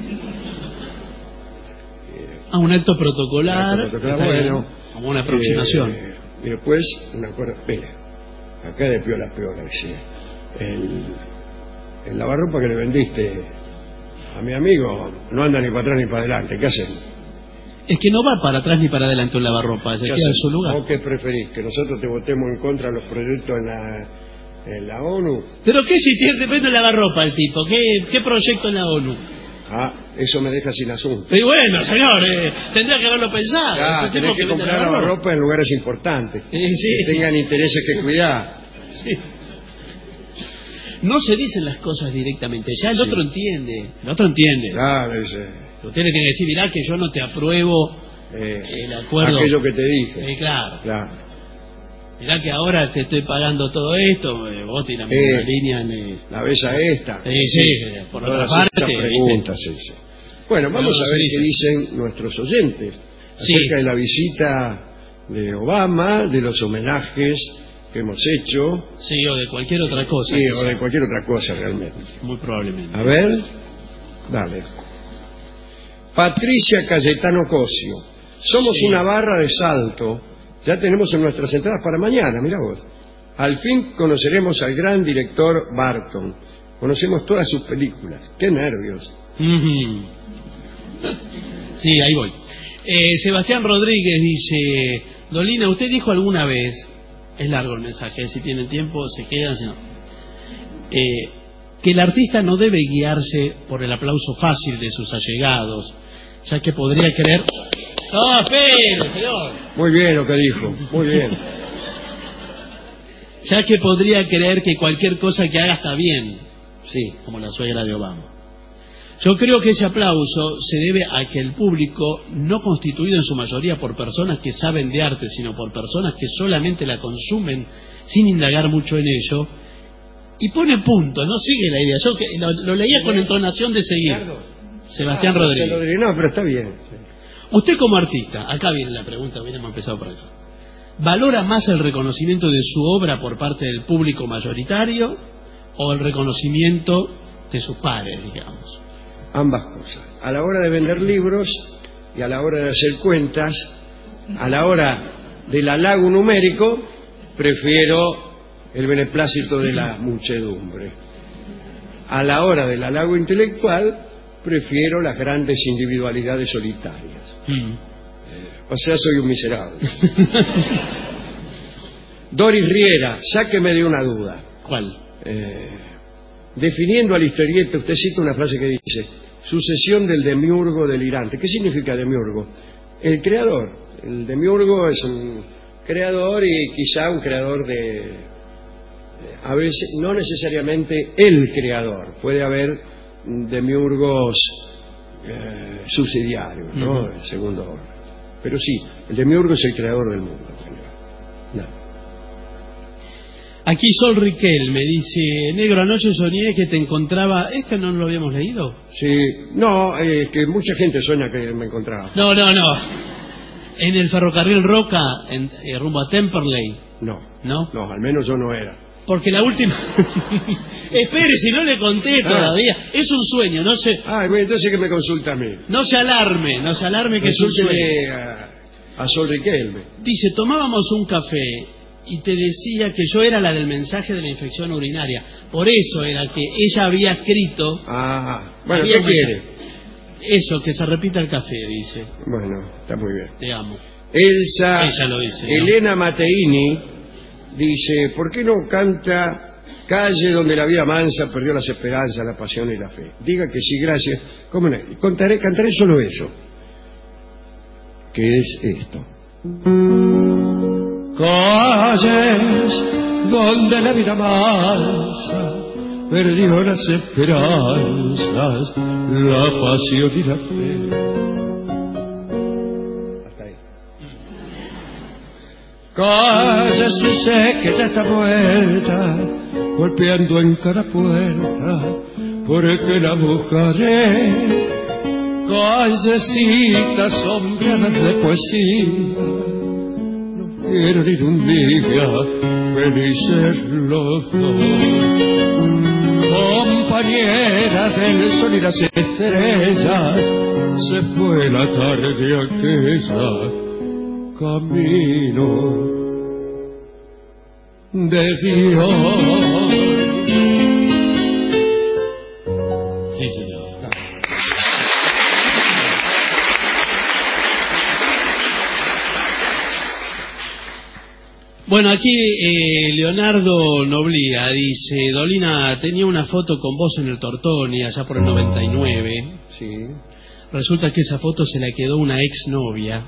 A un acto protocolar, acto protocolar bueno, como una aproximación. Eh, y después, una cosa, mire, acá de piola a piola, dice, el, el lavarropa que le vendiste a mi amigo no anda ni para atrás ni para adelante, ¿qué hacen? Es que no va para atrás ni para adelante un lavarropa, se queda en su lugar. ¿Vos qué preferís? ¿Que nosotros te votemos en contra de los proyectos en la... ¿En la ONU? ¿Pero qué si tiene de lavarropa el tipo? ¿Qué, ¿Qué proyecto en la ONU? Ah, eso me deja sin asunto. Y bueno, señor, eh, tendría que haberlo pensado. Ah, tenés que, que comprar lavarropa en lugares importantes. Sí, sí. Que tengan intereses que cuidar. Sí. No se dicen las cosas directamente, ya el sí. otro entiende. El otro entiende. Claro, dice. Usted le tiene que decir, mirá que yo no te apruebo eh, el acuerdo. Aquello que te dije. Eh, claro. Claro. Mirá que ahora te estoy pagando todo esto, eh, vos tirame eh, una línea en... Eh, la besa esta. Eh, sí, sí, por otra parte... preguntas, sí, sí. Bueno, vamos a ver qué dicen nuestros oyentes acerca sí. de la visita de Obama, de los homenajes que hemos hecho. Sí, o de cualquier otra cosa. Sí, o de cualquier otra cosa realmente. Muy probablemente. A ver, dale. Patricia Cayetano Cosio. Somos sí. una barra de Salto. Ya tenemos en nuestras entradas para mañana, mira vos. Al fin conoceremos al gran director Barton. Conocemos todas sus películas. ¡Qué nervios! Mm-hmm. Sí, ahí voy. Eh, Sebastián Rodríguez dice, Dolina, usted dijo alguna vez, es largo el mensaje, si tienen tiempo se quedan, si no, eh, que el artista no debe guiarse por el aplauso fácil de sus allegados, ya que podría creer... ¡No, espere, señor! Muy bien lo que dijo, muy bien. Ya que podría creer que cualquier cosa que haga está bien. Sí. Como la suegra de Obama. Yo creo que ese aplauso se debe a que el público, no constituido en su mayoría por personas que saben de arte, sino por personas que solamente la consumen sin indagar mucho en ello, y pone punto, no sigue la idea. Yo que lo, lo leía con entonación de seguir. Sebastián ah, Rodríguez. Rodríguez. No, pero está bien. Sí. Usted como artista, acá viene la pregunta, bien, hemos empezado por acá. ¿Valora más el reconocimiento de su obra por parte del público mayoritario o el reconocimiento de sus pares, digamos? Ambas cosas. A la hora de vender libros y a la hora de hacer cuentas, a la hora del halago numérico, prefiero el beneplácito de la muchedumbre. A la hora del halago intelectual, prefiero las grandes individualidades solitarias. Mm. Eh, o sea, soy un miserable. Doris Riera, sáqueme de una duda. ¿Cuál? Eh, definiendo al historieta, usted cita una frase que dice, sucesión del demiurgo delirante. ¿Qué significa demiurgo? El creador. El demiurgo es un creador y quizá un creador de... A veces, no necesariamente el creador. Puede haber demiurgos eh, subsidiarios, ¿no? Uh-huh. En segundo orden. Pero sí, el demiurgo es el creador del mundo. No. Aquí Sol Riquel me dice, negro, anoche soñé que te encontraba... ¿Este no lo habíamos leído? Sí, no, eh, que mucha gente sueña que me encontraba. No, no, no. En el ferrocarril Roca, en, eh, rumbo a Temperley. No, no, no, al menos yo no era. Porque la última... Espere, si no le conté todavía. Ah. Es un sueño, no se... Ah, bueno, entonces que me consulta a mí. No se alarme, no se alarme que Consúlteme es un sueño. A, a Sol Riquelme. Dice, tomábamos un café y te decía que yo era la del mensaje de la infección urinaria. Por eso era que ella había escrito... Ah, bueno, había ¿qué quiere? Eso, que se repita el café, dice. Bueno, está muy bien. Te amo. Elsa Ella lo dice, ¿no? Elena Mateini dice, ¿por qué no canta Calle donde la vida mansa perdió las esperanzas, la pasión y la fe? Diga que sí, gracias. ¿Cómo no? Contaré, cantaré solo eso. ¿Qué es esto? Calles donde la vida mansa perdió las esperanzas, la pasión y la fe. Hasta ahí. Calles y sé que ya está muerta, golpeando en cada puerta, porque la buscaré. Callecitas sombreadas de poesía, no quiero ir un día felices los dos. Compañera del sol y las estrellas, se fue la tarde aquella, camino de Dios. Sí, señor. Bueno, aquí eh, Leonardo Noblía dice, Dolina tenía una foto con vos en el Tortoni allá por el noventa y nueve. Sí. Resulta que esa foto se la quedó una exnovia.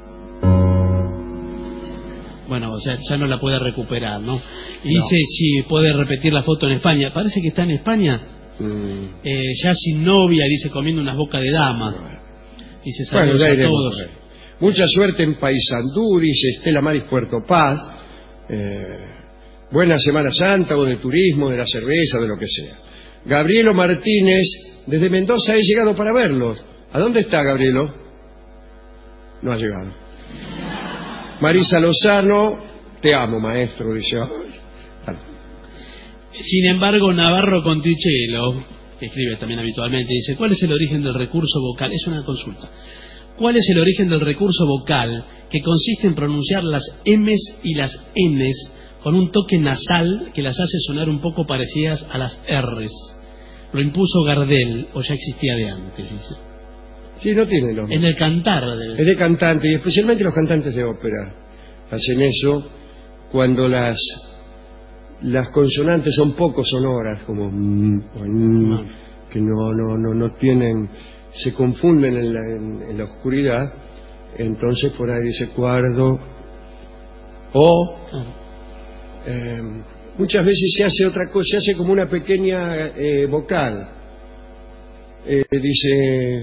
Bueno, o sea, ya no la puede recuperar, ¿no? Y No. dice si puede repetir la foto en España. Parece que está en España, Mm. eh, ya sin novia, dice, comiendo unas bocas de dama. Dice, Bueno, saludos ya a iremos todos. por ahí. Mucha suerte en Paysandú, dice Estela Maris Puerto Paz. Eh, buena Semana Santa o de turismo, de la cerveza, de lo que sea. Gabrielo Martínez, desde Mendoza he llegado para verlos. ¿A dónde está Gabrielo? No ha llegado. Marisa Lozano, te amo, maestro, dice. Bueno, Sin embargo, Navarro Contichelo, que escribe también habitualmente, dice, ¿cuál es el origen del recurso vocal? Es una consulta. ¿Cuál es el origen del recurso vocal que consiste en pronunciar las M's y las N's con un toque nasal que las hace sonar un poco parecidas a las R's? ¿Lo impuso Gardel o ya existía de antes? Dice. sí, no tiene nombre. En el cantar debe Es ser. de cantante, y especialmente los cantantes de ópera hacen eso cuando las las consonantes son poco sonoras, como mm, o mm, No. que no no no no tienen, se confunden en la, en, en la oscuridad. Entonces por ahí dice cuardo o Ah. eh, muchas veces se hace otra cosa, se hace como una pequeña eh, vocal. Eh, dice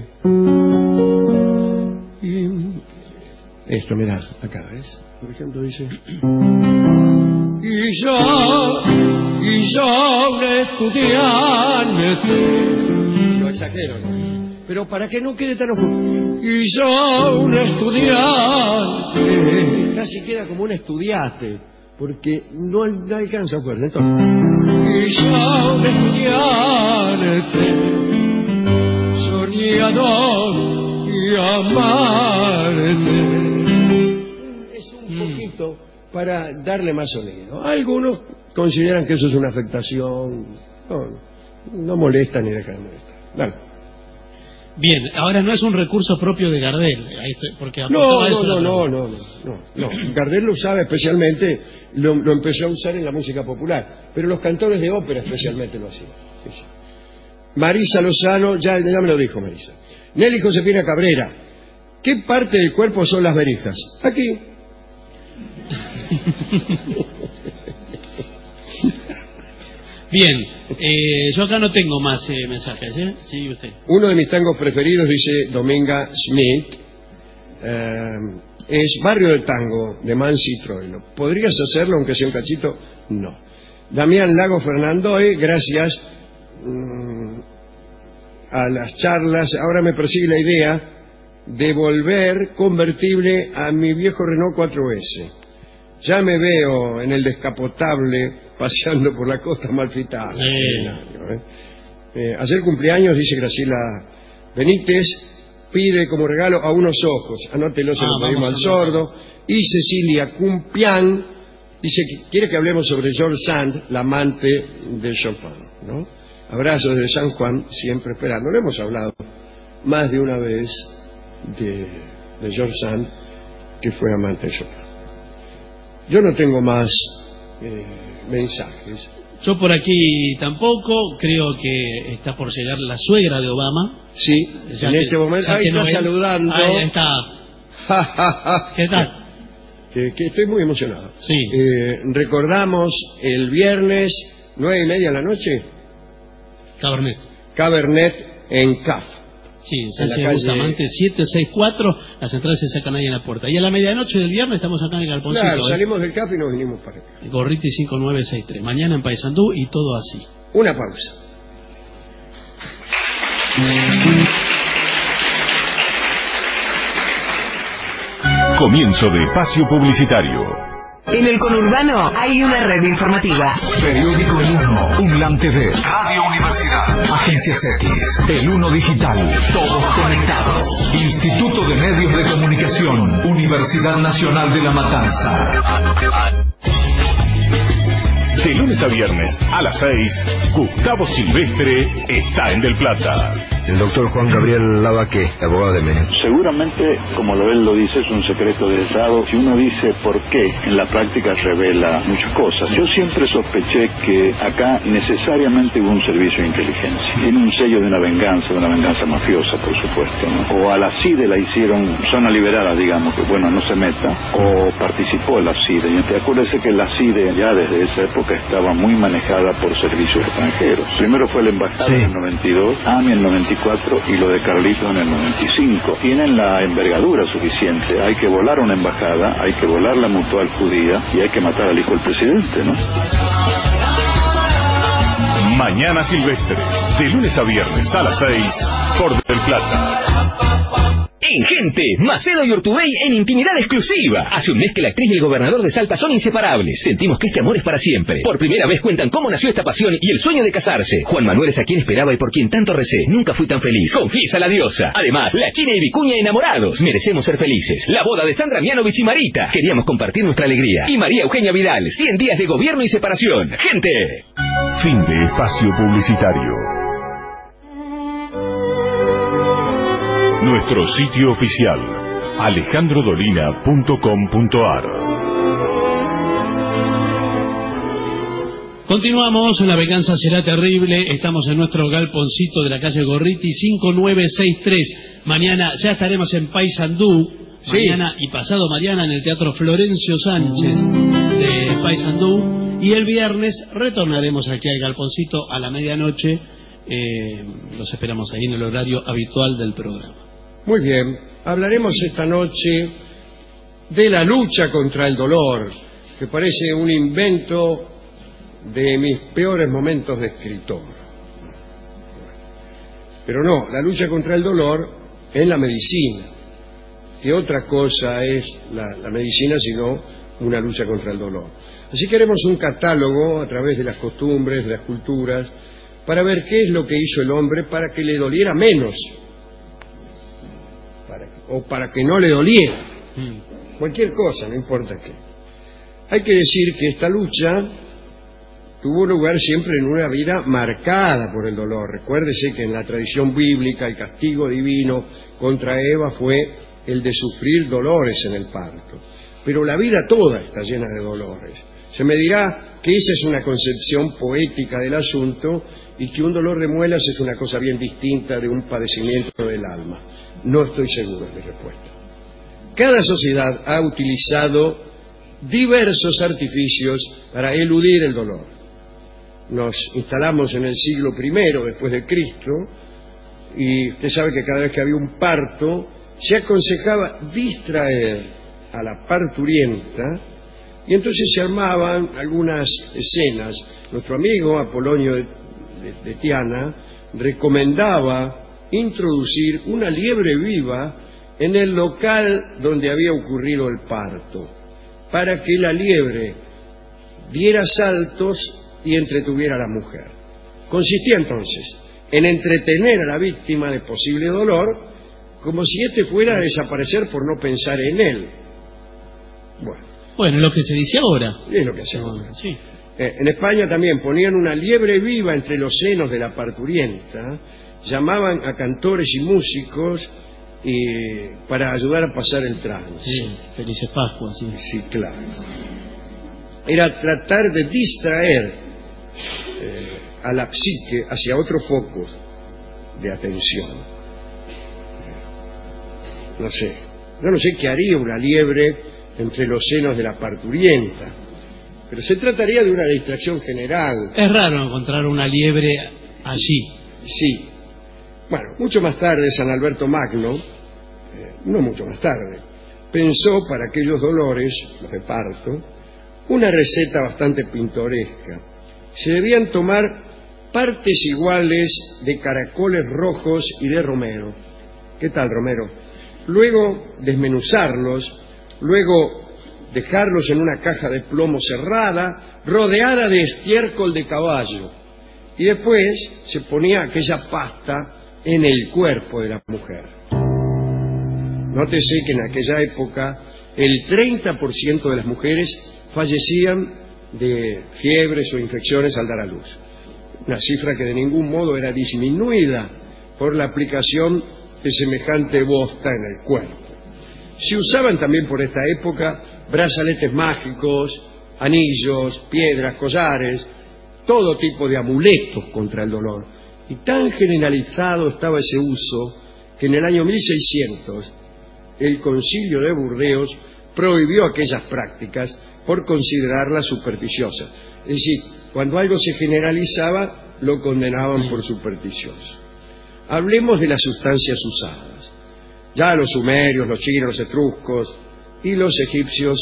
y esto, mira, acá, ¿ves? Por ejemplo, dice Y yo, y yo un estudiante, lo exagero, ¿no? Pero para que no quede tan oscuro, y yo un estudiante, casi queda como un estudiante, porque no, no alcanza fuerte. Entonces, y yo un estudiante, soñador y amante. es un poquito para darle más sonido. Algunos consideran que eso es una afectación. No, no molesta ni deja de molestar. Dale. Bien, ahora no es un recurso propio de Gardel, ahí estoy- porque No, aportaba no, eso no, la no, pregunta. no, no, no, no. Gardel lo usaba especialmente, lo, lo empezó a usar en la música popular, pero los cantores de ópera especialmente lo hacían. Sí, sí. Marisa Lozano, ya, ya me lo dijo Marisa. Nelly Josefina Cabrera, ¿qué parte del cuerpo son las verijas? Aquí. Bien, eh, yo acá no tengo más eh, mensajes, ¿eh? Sí, usted. Uno de mis tangos preferidos, dice Dominga Smith, eh, es Barrio del Tango, de Mansi y Troilo. ¿Podrías hacerlo aunque sea un cachito? No. Damián Lago Fernandoy, gracias mm, a las charlas, ahora me persigue la idea de volver convertible a mi viejo Renault cuatro ese. Ya me veo en el descapotable paseando por la costa amalfitana. Eh. ¿eh? Eh, ayer cumpleaños, dice Graciela Benítez, pide como regalo a unos ojos, anótelo, se Ah, lo pedimos al vamos a sordo. Y Cecilia Cumpián dice que quiere que hablemos sobre George Sand, la amante de Chopin, ¿no? Abrazos de San Juan, siempre esperando. Le hemos hablado más de una vez de, de George Sand, que fue amante de Chopin. Yo no tengo más eh, mensajes. Yo por aquí tampoco. Creo que está por llegar la suegra de Obama. Sí, Ya en que- este momento. ya Ahí que está no ven. saludando. Ahí está. ¿Qué tal? que, que estoy muy emocionado. Sí. Eh, recordamos el viernes, nueve y media de la noche, Cabernet. Cabernet en C A F. Sí, En la Sánchez calle- Bustamante siete seis cuatro. Las entradas se sacan ahí en la puerta. Y a la medianoche del viernes estamos acá en el Galponcito. Claro, ¿eh? salimos del C A F y nos vinimos para acá. Gorriti cinco nueve seis tres. Mañana en Paysandú y todo así. Una pausa. Comienzo de espacio publicitario. En el conurbano hay una red informativa. Periódico El Uno, UNLAM T V, Radio Universidad, Agencias X, El Uno Digital, todos conectados. Instituto de Medios de Comunicación, Universidad Nacional de La Matanza. De lunes a viernes a las seis, Gustavo Silvestre está en Del Plata. El doctor Juan Gabriel Lavaque, abogado de Menem. Seguramente, como lo él lo dice, es un secreto de Estado. Si uno dice por qué, en la práctica revela muchas cosas. Yo siempre sospeché que acá necesariamente hubo un servicio de inteligencia. Tiene un sello de una venganza, de una venganza mafiosa, por supuesto, ¿no? O a la CIDE la hicieron zona liberada, digamos, que bueno, no se meta, o participó la CIDE. Y acuérdese que la CIDE ya desde esa época estaba muy manejada por servicios extranjeros. Primero fue la embajada Sí. en el noventa y dos, AMI en el noventa y cuatro y lo de Carlito en el noventa y cinco. Tienen la envergadura suficiente. Hay que volar una embajada, hay que volar la mutual judía y hay que matar al hijo del presidente, ¿no? Mañana Silvestre, de lunes a viernes a las seis, por Del Plata. En Gente, Macedo y Urtubey en intimidad exclusiva. Hace un mes que la actriz y el gobernador de Salta son inseparables. Sentimos que este amor es para siempre. Por primera vez cuentan cómo nació esta pasión y el sueño de casarse. Juan Manuel es a quien esperaba y por quien tanto recé. Nunca fui tan feliz. Confiesa la diosa. Además, la China y Vicuña enamorados. Merecemos ser felices. La boda de Sandra Mianovich y Marita. Queríamos compartir nuestra alegría. Y María Eugenia Vidal. cien días de gobierno y separación. Gente. Fin de espacio publicitario. Nuestro sitio oficial, alejandro dolina punto com punto a r. Continuamos, La venganza será terrible. Estamos en nuestro galponcito de la calle Gorriti cinco nueve seis tres. Mañana ya estaremos en Paysandú. Sí. Mañana y pasado mañana en el Teatro Florencio Sánchez de Paysandú. Y el viernes retornaremos aquí al galponcito a la medianoche. Eh, los esperamos ahí en el horario habitual del programa. Muy bien, hablaremos esta noche de la lucha contra el dolor, que parece un invento de mis peores momentos de escritor. Pero no, la lucha contra el dolor es la medicina, que otra cosa es la, la medicina sino una lucha contra el dolor. Así que haremos un catálogo a través de las costumbres, de las culturas, para ver qué es lo que hizo el hombre para que le doliera menos, para, o para que no le doliera. Mm. Cualquier cosa, no importa qué. Hay que decir que esta lucha tuvo lugar siempre en una vida marcada por el dolor. Recuérdese que en la tradición bíblica el castigo divino contra Eva fue el de sufrir dolores en el parto. Pero la vida toda está llena de dolores. Se me dirá que esa es una concepción poética del asunto y que un dolor de muelas es una cosa bien distinta de un padecimiento del alma. No estoy seguro de mi respuesta. Cada sociedad ha utilizado diversos artificios para eludir el dolor. Nos instalamos en el siglo primero después de Cristo y usted sabe que cada vez que había un parto se aconsejaba distraer a la parturienta y entonces se armaban algunas escenas. Nuestro amigo Apolonio de, de, de Tiana recomendaba introducir una liebre viva en el local donde había ocurrido el parto, para que la liebre diera saltos y entretuviera a la mujer. Consistía entonces en entretener a la víctima de posible dolor como si este fuera a desaparecer por no pensar en él. Bueno, bueno, lo que se dice ahora. Es lo que se ahora. Sí. Eh, en España también ponían una liebre viva entre los senos de la parturienta, llamaban a cantores y músicos y para ayudar a pasar el trance. Sí, felices Pascuas, sí. Sí, claro. Era tratar de distraer eh, a la psique hacia otros focos de atención. No sé, yo no sé qué haría una liebre entre los senos de la parturienta, pero se trataría de una distracción general. Es raro encontrar una liebre allí. Sí. Bueno, mucho más tarde San Alberto Magno, eh, no mucho más tarde, pensó para aquellos dolores, los de parto, una receta bastante pintoresca. Se debían tomar partes iguales de caracoles rojos y de romero. ¿Qué tal, romero? Luego desmenuzarlos, luego dejarlos en una caja de plomo cerrada, rodeada de estiércol de caballo, y después se ponía aquella pasta en el cuerpo de la mujer. Nótese que en aquella época el treinta por ciento de las mujeres fallecían de fiebres o infecciones al dar a luz, una cifra que de ningún modo era disminuida por la aplicación de semejante bosta en el cuerpo. Se usaban también por esta época brazaletes mágicos, anillos, piedras, collares, todo tipo de amuletos contra el dolor. Y tan generalizado estaba ese uso que en el año mil seiscientos el Concilio de Burdeos prohibió aquellas prácticas por considerarlas supersticiosas. Es decir, cuando algo se generalizaba, lo condenaban por supersticioso. Hablemos de las sustancias usadas. Ya los sumerios, los chinos, los etruscos y los egipcios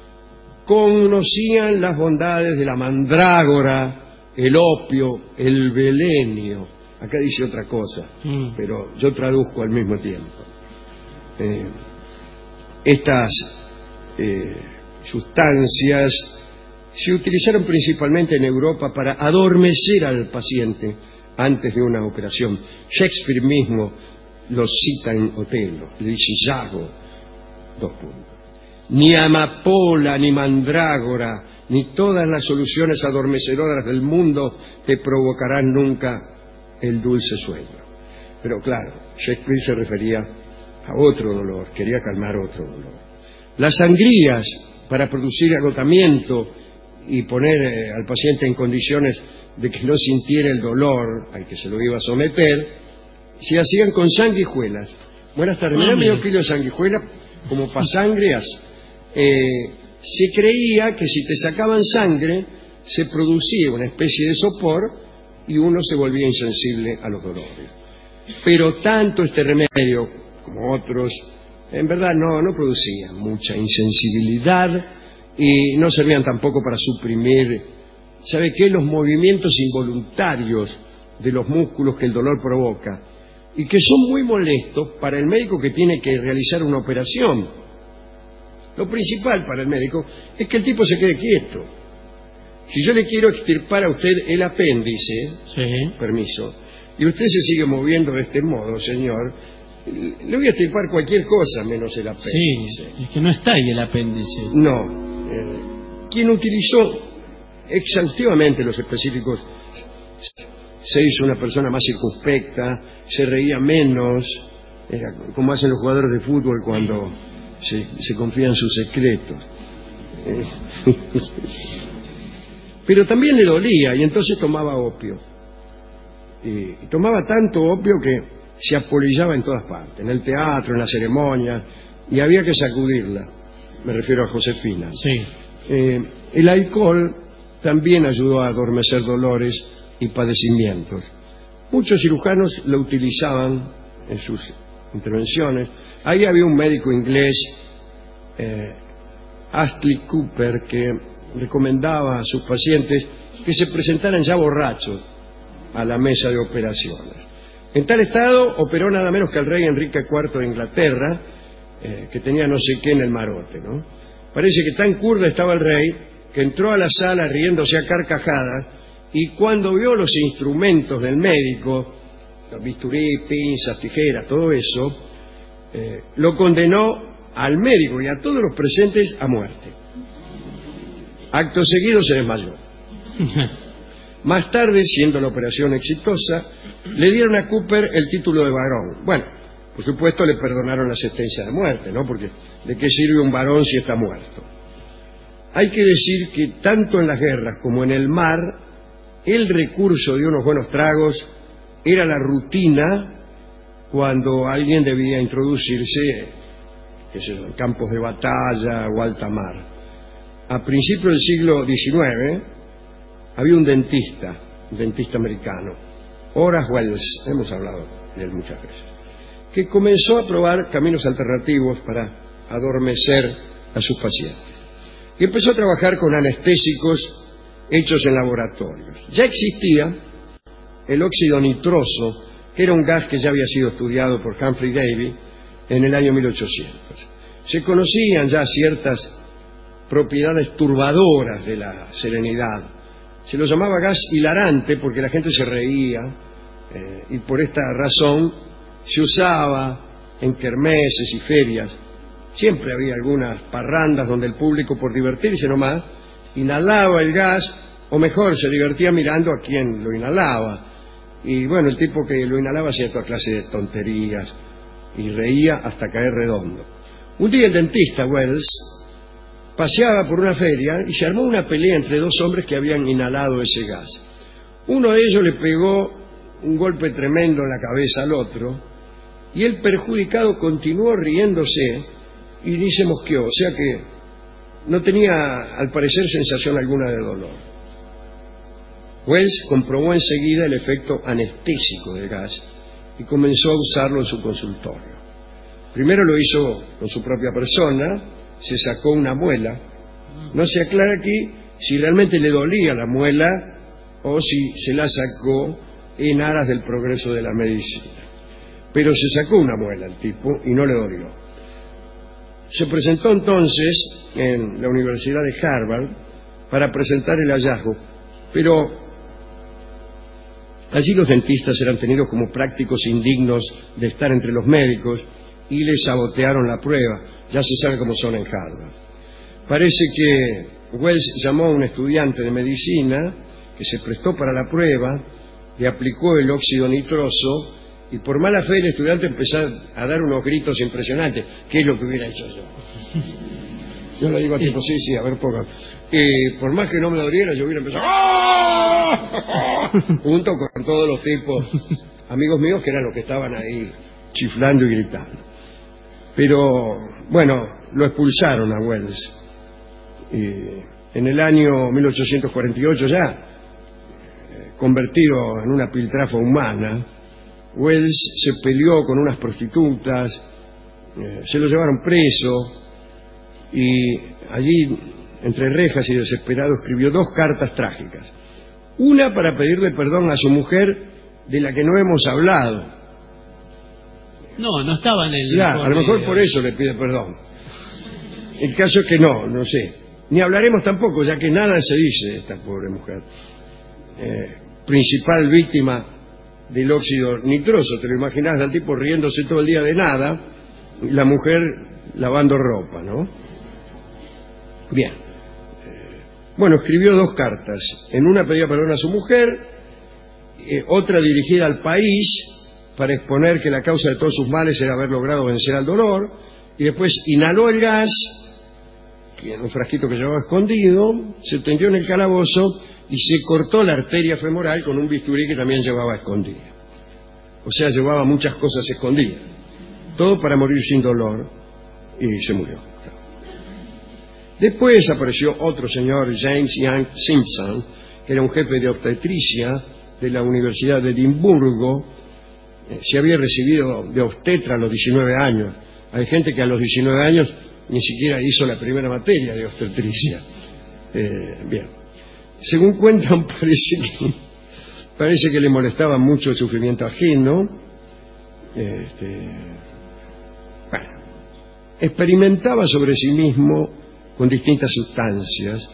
conocían las bondades de la mandrágora, el opio, el belenio. Acá dice otra cosa, mm. pero yo traduzco al mismo tiempo. Eh, estas eh, sustancias se utilizaron principalmente en Europa para adormecer al paciente antes de una operación. Shakespeare mismo los cita en Otelo, le dice Iago, dos puntos. Ni amapola, ni mandrágora, ni todas las soluciones adormecedoras del mundo te provocarán nunca el dulce sueño. Pero claro, Shakespeare se refería a otro dolor, quería calmar otro dolor. Las sangrías para producir agotamiento y poner eh, al paciente en condiciones de que no sintiera el dolor al que se lo iba a someter, se hacían con sanguijuelas. Buenas tardes, me da medio kilo de sanguijuela como pasangrias. Eh, se creía que si te sacaban sangre se producía una especie de sopor y uno se volvía insensible a los dolores. Pero tanto este remedio como otros en verdad no, no producían mucha insensibilidad y no servían tampoco para suprimir, ¿sabe qué?, los movimientos involuntarios de los músculos que el dolor provoca y que son muy molestos para el médico que tiene que realizar una operación. Lo principal para el médico es que el tipo se quede quieto. Si yo le quiero extirpar a usted el apéndice, sí. permiso, y usted se sigue moviendo de este modo, señor, le voy a extirpar cualquier cosa menos el apéndice. Sí, es que no está ahí el apéndice. No. Eh, quien utilizó exhaustivamente los específicos se hizo una persona más circunspecta, se reía menos, era como hacen los jugadores de fútbol cuando se, se confían sus secretos. Eh, Pero también le dolía y entonces tomaba opio. Y, y tomaba tanto opio que se apolillaba en todas partes, en el teatro, en la ceremonia, y había que sacudirla. Me refiero a Josefina. Sí. Eh, el alcohol también ayudó a adormecer dolores y padecimientos. Muchos cirujanos lo utilizaban en sus intervenciones. Ahí había un médico inglés, eh, Astley Cooper, que recomendaba a sus pacientes que se presentaran ya borrachos a la mesa de operaciones. En tal estado operó nada menos que al rey Enrique cuarto de Inglaterra, eh, que tenía no sé qué en el marote, ¿no? Parece que tan curda estaba el rey que entró a la sala riéndose a carcajadas y cuando vio los instrumentos del médico, bisturí, pinzas, tijeras, todo eso, eh, lo condenó al médico y a todos los presentes a muerte. Acto seguido se desmayó. Más tarde, siendo la operación exitosa, le dieron a Cooper el título de varón. Bueno, por supuesto le perdonaron la sentencia de muerte, ¿no? Porque ¿de qué sirve un varón si está muerto? Hay que decir que tanto en las guerras como en el mar, el recurso de unos buenos tragos era la rutina cuando alguien debía introducirse, qué sé yo, en campos de batalla o alta mar. A principios del siglo diecinueve había un dentista, un dentista americano, Horace Wells, hemos hablado de él muchas veces, que comenzó a probar caminos alternativos para adormecer a sus pacientes. Y empezó a trabajar con anestésicos hechos en laboratorios. Ya existía el óxido nitroso, que era un gas que ya había sido estudiado por Humphrey Davy en el año mil ochocientos. Se conocían ya ciertas propiedades turbadoras de la serenidad. Se lo llamaba gas hilarante porque la gente se reía eh, y por esta razón se usaba en kermeses y ferias. Siempre había algunas parrandas donde el público, por divertirse nomás, inhalaba el gas, o mejor, se divertía mirando a quien lo inhalaba. Y bueno, el tipo que lo inhalaba hacía toda clase de tonterías y reía hasta caer redondo. Un día el dentista Wells paseaba por una feria y se armó una pelea entre dos hombres que habían inhalado ese gas. Uno de ellos le pegó un golpe tremendo en la cabeza al otro y el perjudicado continuó riéndose y ni se mosqueó, o sea que no tenía al parecer sensación alguna de dolor. Wells comprobó enseguida el efecto anestésico del gas y comenzó a usarlo en su consultorio. Primero lo hizo con su propia persona, se sacó una muela. No se aclara aquí si realmente le dolía la muela o si se la sacó en aras del progreso de la medicina. Pero se sacó una muela el tipo y no le dolió. Se presentó entonces en la Universidad de Harvard para presentar el hallazgo, pero allí los dentistas eran tenidos como prácticos indignos de estar entre los médicos y les sabotearon la prueba. Ya se sabe cómo son en Harvard. Parece que Wells llamó a un estudiante de medicina que se prestó para la prueba, le aplicó el óxido nitroso y por mala fe el estudiante empezó a dar unos gritos impresionantes. ¿Qué es lo que hubiera hecho yo? Yo le digo a tipo, sí, sí, a ver, poco. Y por más que no me doliera, yo hubiera empezado ¡ah! Junto con todos los tipos, amigos míos, que eran los que estaban ahí chiflando y gritando. Pero, bueno, lo expulsaron a Wells. Y en el año mil ochocientos cuarenta y ocho ya, eh, convertido en una piltrafa humana, Wells se peleó con unas prostitutas, eh, se lo llevaron preso y allí, entre rejas y desesperado, escribió dos cartas trágicas. Una para pedirle perdón a su mujer, de la que no hemos hablado. No, no estaba en el... Claro, a lo mejor por eso le pide perdón. El caso es que no, no sé. Ni hablaremos tampoco, ya que nada se dice de esta pobre mujer. Eh, principal víctima del óxido nitroso, te lo imaginas, al tipo riéndose todo el día de nada, y la mujer lavando ropa, ¿no? Bien. Eh, bueno, escribió dos cartas. En una pedía perdón a su mujer, eh, otra dirigida al país, para exponer que la causa de todos sus males era haber logrado vencer al dolor, y después inhaló el gas, que era un frasquito que llevaba escondido, se tendió en el calabozo y se cortó la arteria femoral con un bisturí que también llevaba escondida. O sea, llevaba muchas cosas escondidas. Todo para morir sin dolor, y se murió. Después apareció otro señor, James Young Simpson, que era un jefe de obstetricia de la Universidad de Edimburgo. Se había recibido de obstetra a los diecinueve años. Hay gente que a los diecinueve años ni siquiera hizo la primera materia de obstetricia. Eh, bien. Según cuentan, parece que, parece que le molestaba mucho el sufrimiento ajeno. Este, bueno, experimentaba sobre sí mismo con distintas sustancias,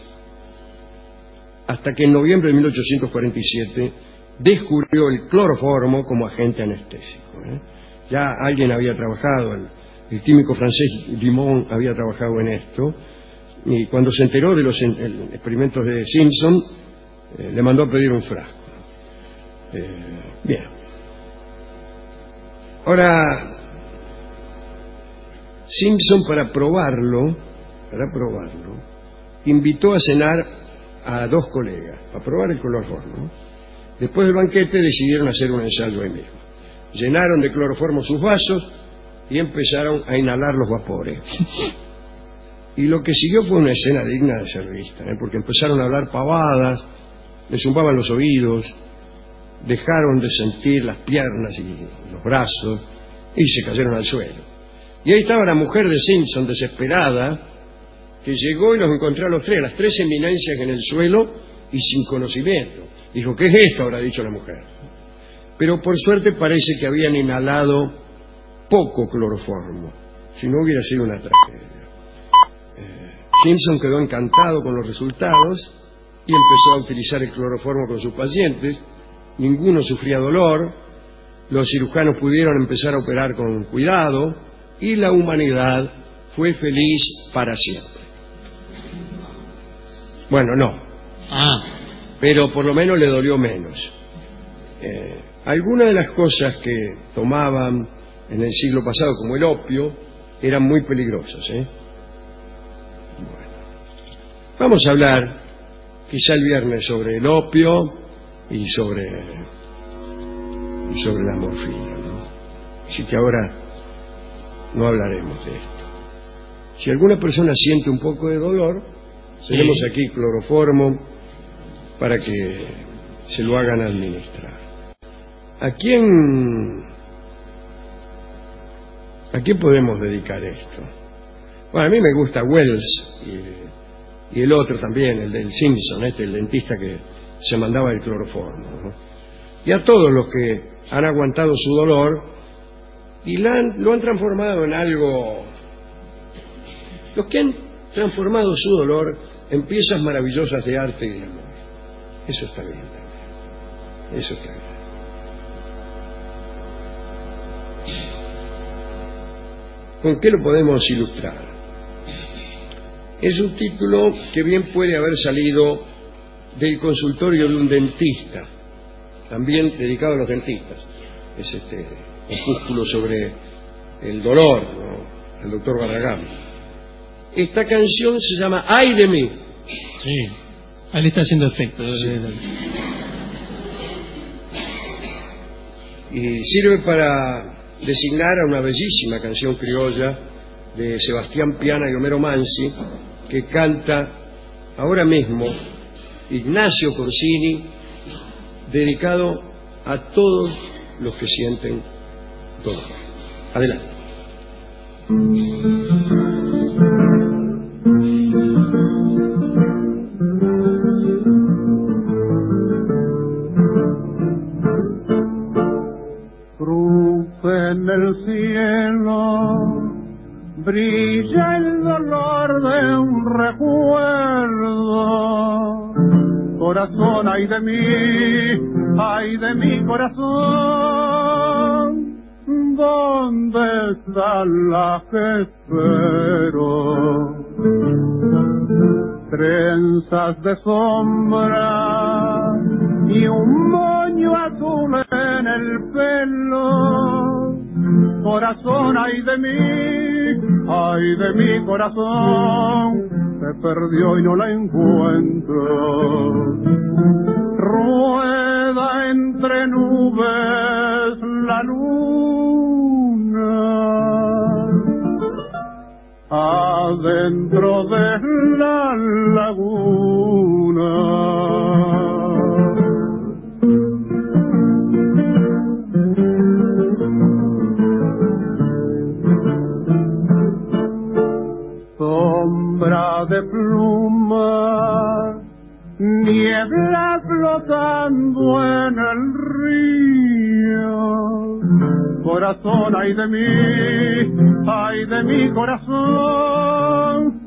hasta que en noviembre de mil ochocientos cuarenta y siete descubrió el cloroformo como agente anestésico. ¿eh? Ya alguien había trabajado en el químico francés Dumont había trabajado en esto, y cuando se enteró de los experimentos de Simpson, eh, le mandó a pedir un frasco. Eh, bien. Ahora, Simpson, para probarlo, para probarlo, invitó a cenar a dos colegas, para probar el cloroformo. Después del banquete decidieron hacer un ensayo ahí mismo. Llenaron de cloroformo sus vasos y empezaron a inhalar los vapores. Y lo que siguió fue una escena digna de ser vista, ¿eh? Porque empezaron a hablar pavadas, les zumbaban los oídos, dejaron de sentir las piernas y los brazos y se cayeron al suelo. Y ahí estaba la mujer de Simpson, desesperada, que llegó y los encontró a los tres, las tres eminencias en el suelo y sin conocimiento. Dijo, ¿qué es esto?, habrá dicho la mujer. Pero por suerte parece que habían inhalado poco cloroformo, si no hubiera sido una tragedia. Eh, Simpson quedó encantado con los resultados y empezó a utilizar el cloroformo con sus pacientes. Ninguno sufría dolor, los cirujanos pudieron empezar a operar con cuidado y la humanidad fue feliz para siempre. Bueno, no. Ah. Pero por lo menos le dolió menos. Eh, algunas de las cosas que tomaban en el siglo pasado, como el opio, eran muy peligrosas, ¿eh? Bueno. Vamos a hablar, quizá el viernes, sobre el opio y sobre, y sobre la morfina, ¿no? Así que ahora no hablaremos de esto. Si alguna persona siente un poco de dolor, sí, tenemos aquí cloroformo para que se lo hagan administrar. ¿A quién, a quién podemos dedicar esto? Bueno, a mí me gusta Wells y, y el otro también, el del Simpson, este, el dentista que se mandaba el cloroformo, ¿no? Y a todos los que han aguantado su dolor y la han, lo han transformado en algo, los que han transformado su dolor en piezas maravillosas de arte y de amor. Eso está bien también. Eso está bien. ¿Con qué lo podemos ilustrar? Es un título que bien puede haber salido del consultorio de un dentista, también dedicado a los dentistas. Es este opúsculo sobre el dolor, ¿no?, el doctor Barragán. Esta canción se llama ¡Ay de mí! Sí, ahí le está haciendo efecto. Sí. Y sirve para designar a una bellísima canción criolla de Sebastián Piana y Homero Mansi, que canta ahora mismo Ignacio Corsini, dedicado a todos los que sienten dolor. Adelante. En el cielo brilla el dolor de un recuerdo. Corazón, ay de mí, ay de mi corazón, ¿dónde está la que espero? Trenzas de sombra y un moño azul en el pelo. Corazón, ay de mí, ay de mi corazón, se perdió y no la encuentro. Rueda entre nubes la luna, adentro de la laguna. Sombra de plumas, niebla flotando en el río. Corazón, ay de mí, ay de mi corazón,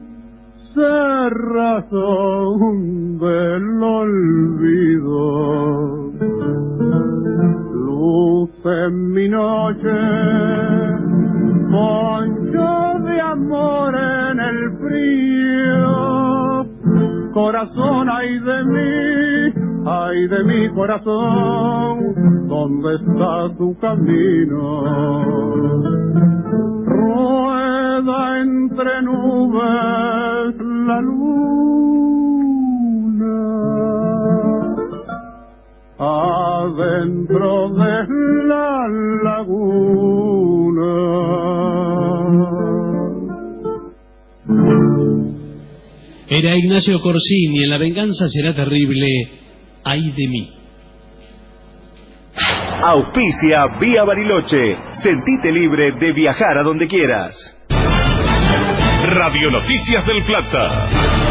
cerrazón del olvido. Luz en mi noche, con pecho de amor en el frío. Corazón, ay de mí, ay de mi corazón, ¿dónde está tu camino? Rueda entre nubes la luna, adentro de la laguna. Era Ignacio Corsini en La venganza será terrible, ay de mí. Auspicia Vía Bariloche. Sentite libre de viajar a donde quieras. Radio Noticias del Plata.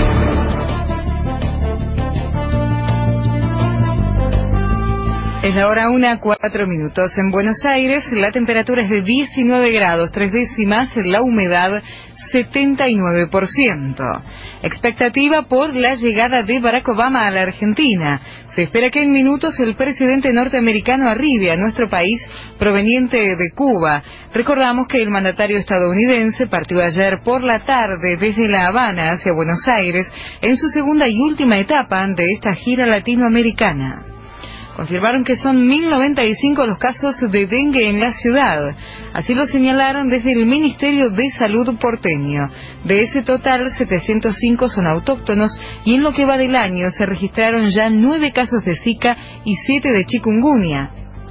Es la hora una, cuatro minutos. En Buenos Aires la temperatura es de diecinueve grados, tres décimas, la humedad setenta y nueve por ciento. Expectativa por la llegada de Barack Obama a la Argentina. Se espera que en minutos el presidente norteamericano arribe a nuestro país proveniente de Cuba. Recordamos que el mandatario estadounidense partió ayer por la tarde desde La Habana hacia Buenos Aires en su segunda y última etapa de esta gira latinoamericana. Confirmaron que son mil noventa y cinco los casos de dengue en la ciudad. Así lo señalaron desde el Ministerio de Salud porteño. De ese total, setecientos cinco son autóctonos y en lo que va del año se registraron ya nueve casos de Zika y siete de chikungunya.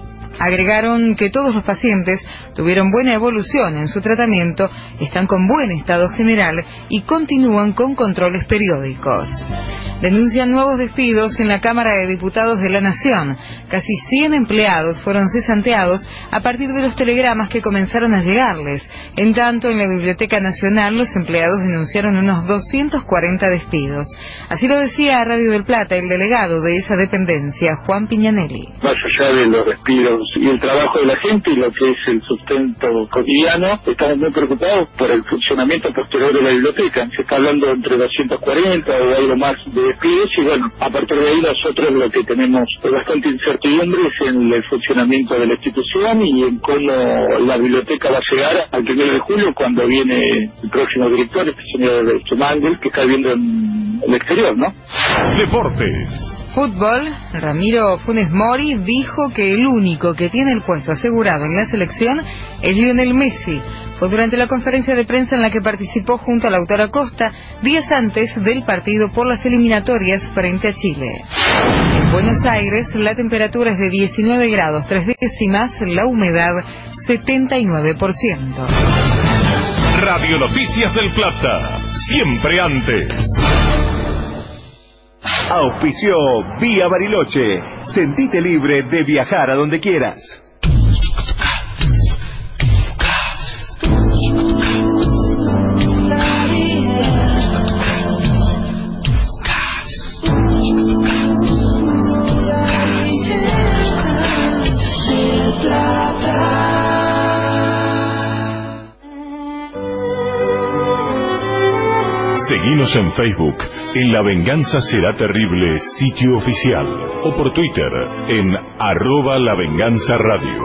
Agregaron que todos los pacientes tuvieron buena evolución en su tratamiento, están con buen estado general y continúan con controles periódicos. Denuncian nuevos despidos en la Cámara de Diputados de la Nación. Casi cien empleados fueron cesanteados a partir de los telegramas que comenzaron a llegarles. En tanto, en la Biblioteca Nacional los empleados denunciaron unos doscientos cuarenta despidos. Así lo decía a Radio del Plata el delegado de esa dependencia, Juan Piñanelli. Más allá de los despidos y el trabajo de la gente y lo que es el sustento cotidiano, estamos muy preocupados por el funcionamiento posterior de la biblioteca. Se está hablando entre doscientos cuarenta o algo más de despidos y bueno, a partir de ahí nosotros lo que tenemos es bastante incertidumbre es en el funcionamiento de la institución y en cómo la biblioteca va a llegar al primero de julio cuando viene el próximo director, este señor Schumangel, que está viviendo en el exterior, ¿no? Deportes. Fútbol, Ramiro Funes Mori dijo que el único que tiene el puesto asegurado en la selección es Lionel Messi. Fue durante la conferencia de prensa en la que participó junto a Lautaro Acosta días antes del partido por las eliminatorias frente a Chile. En Buenos Aires la temperatura es de diecinueve grados, tres décimas, la humedad setenta y nueve por ciento. Radio Noticias del Plata, siempre antes. Auspició Vía Bariloche. Sentite libre de viajar a donde quieras. Seguinos en Facebook, en La Venganza Será Terrible, sitio oficial, o por Twitter, en arroba La Venganza Radio.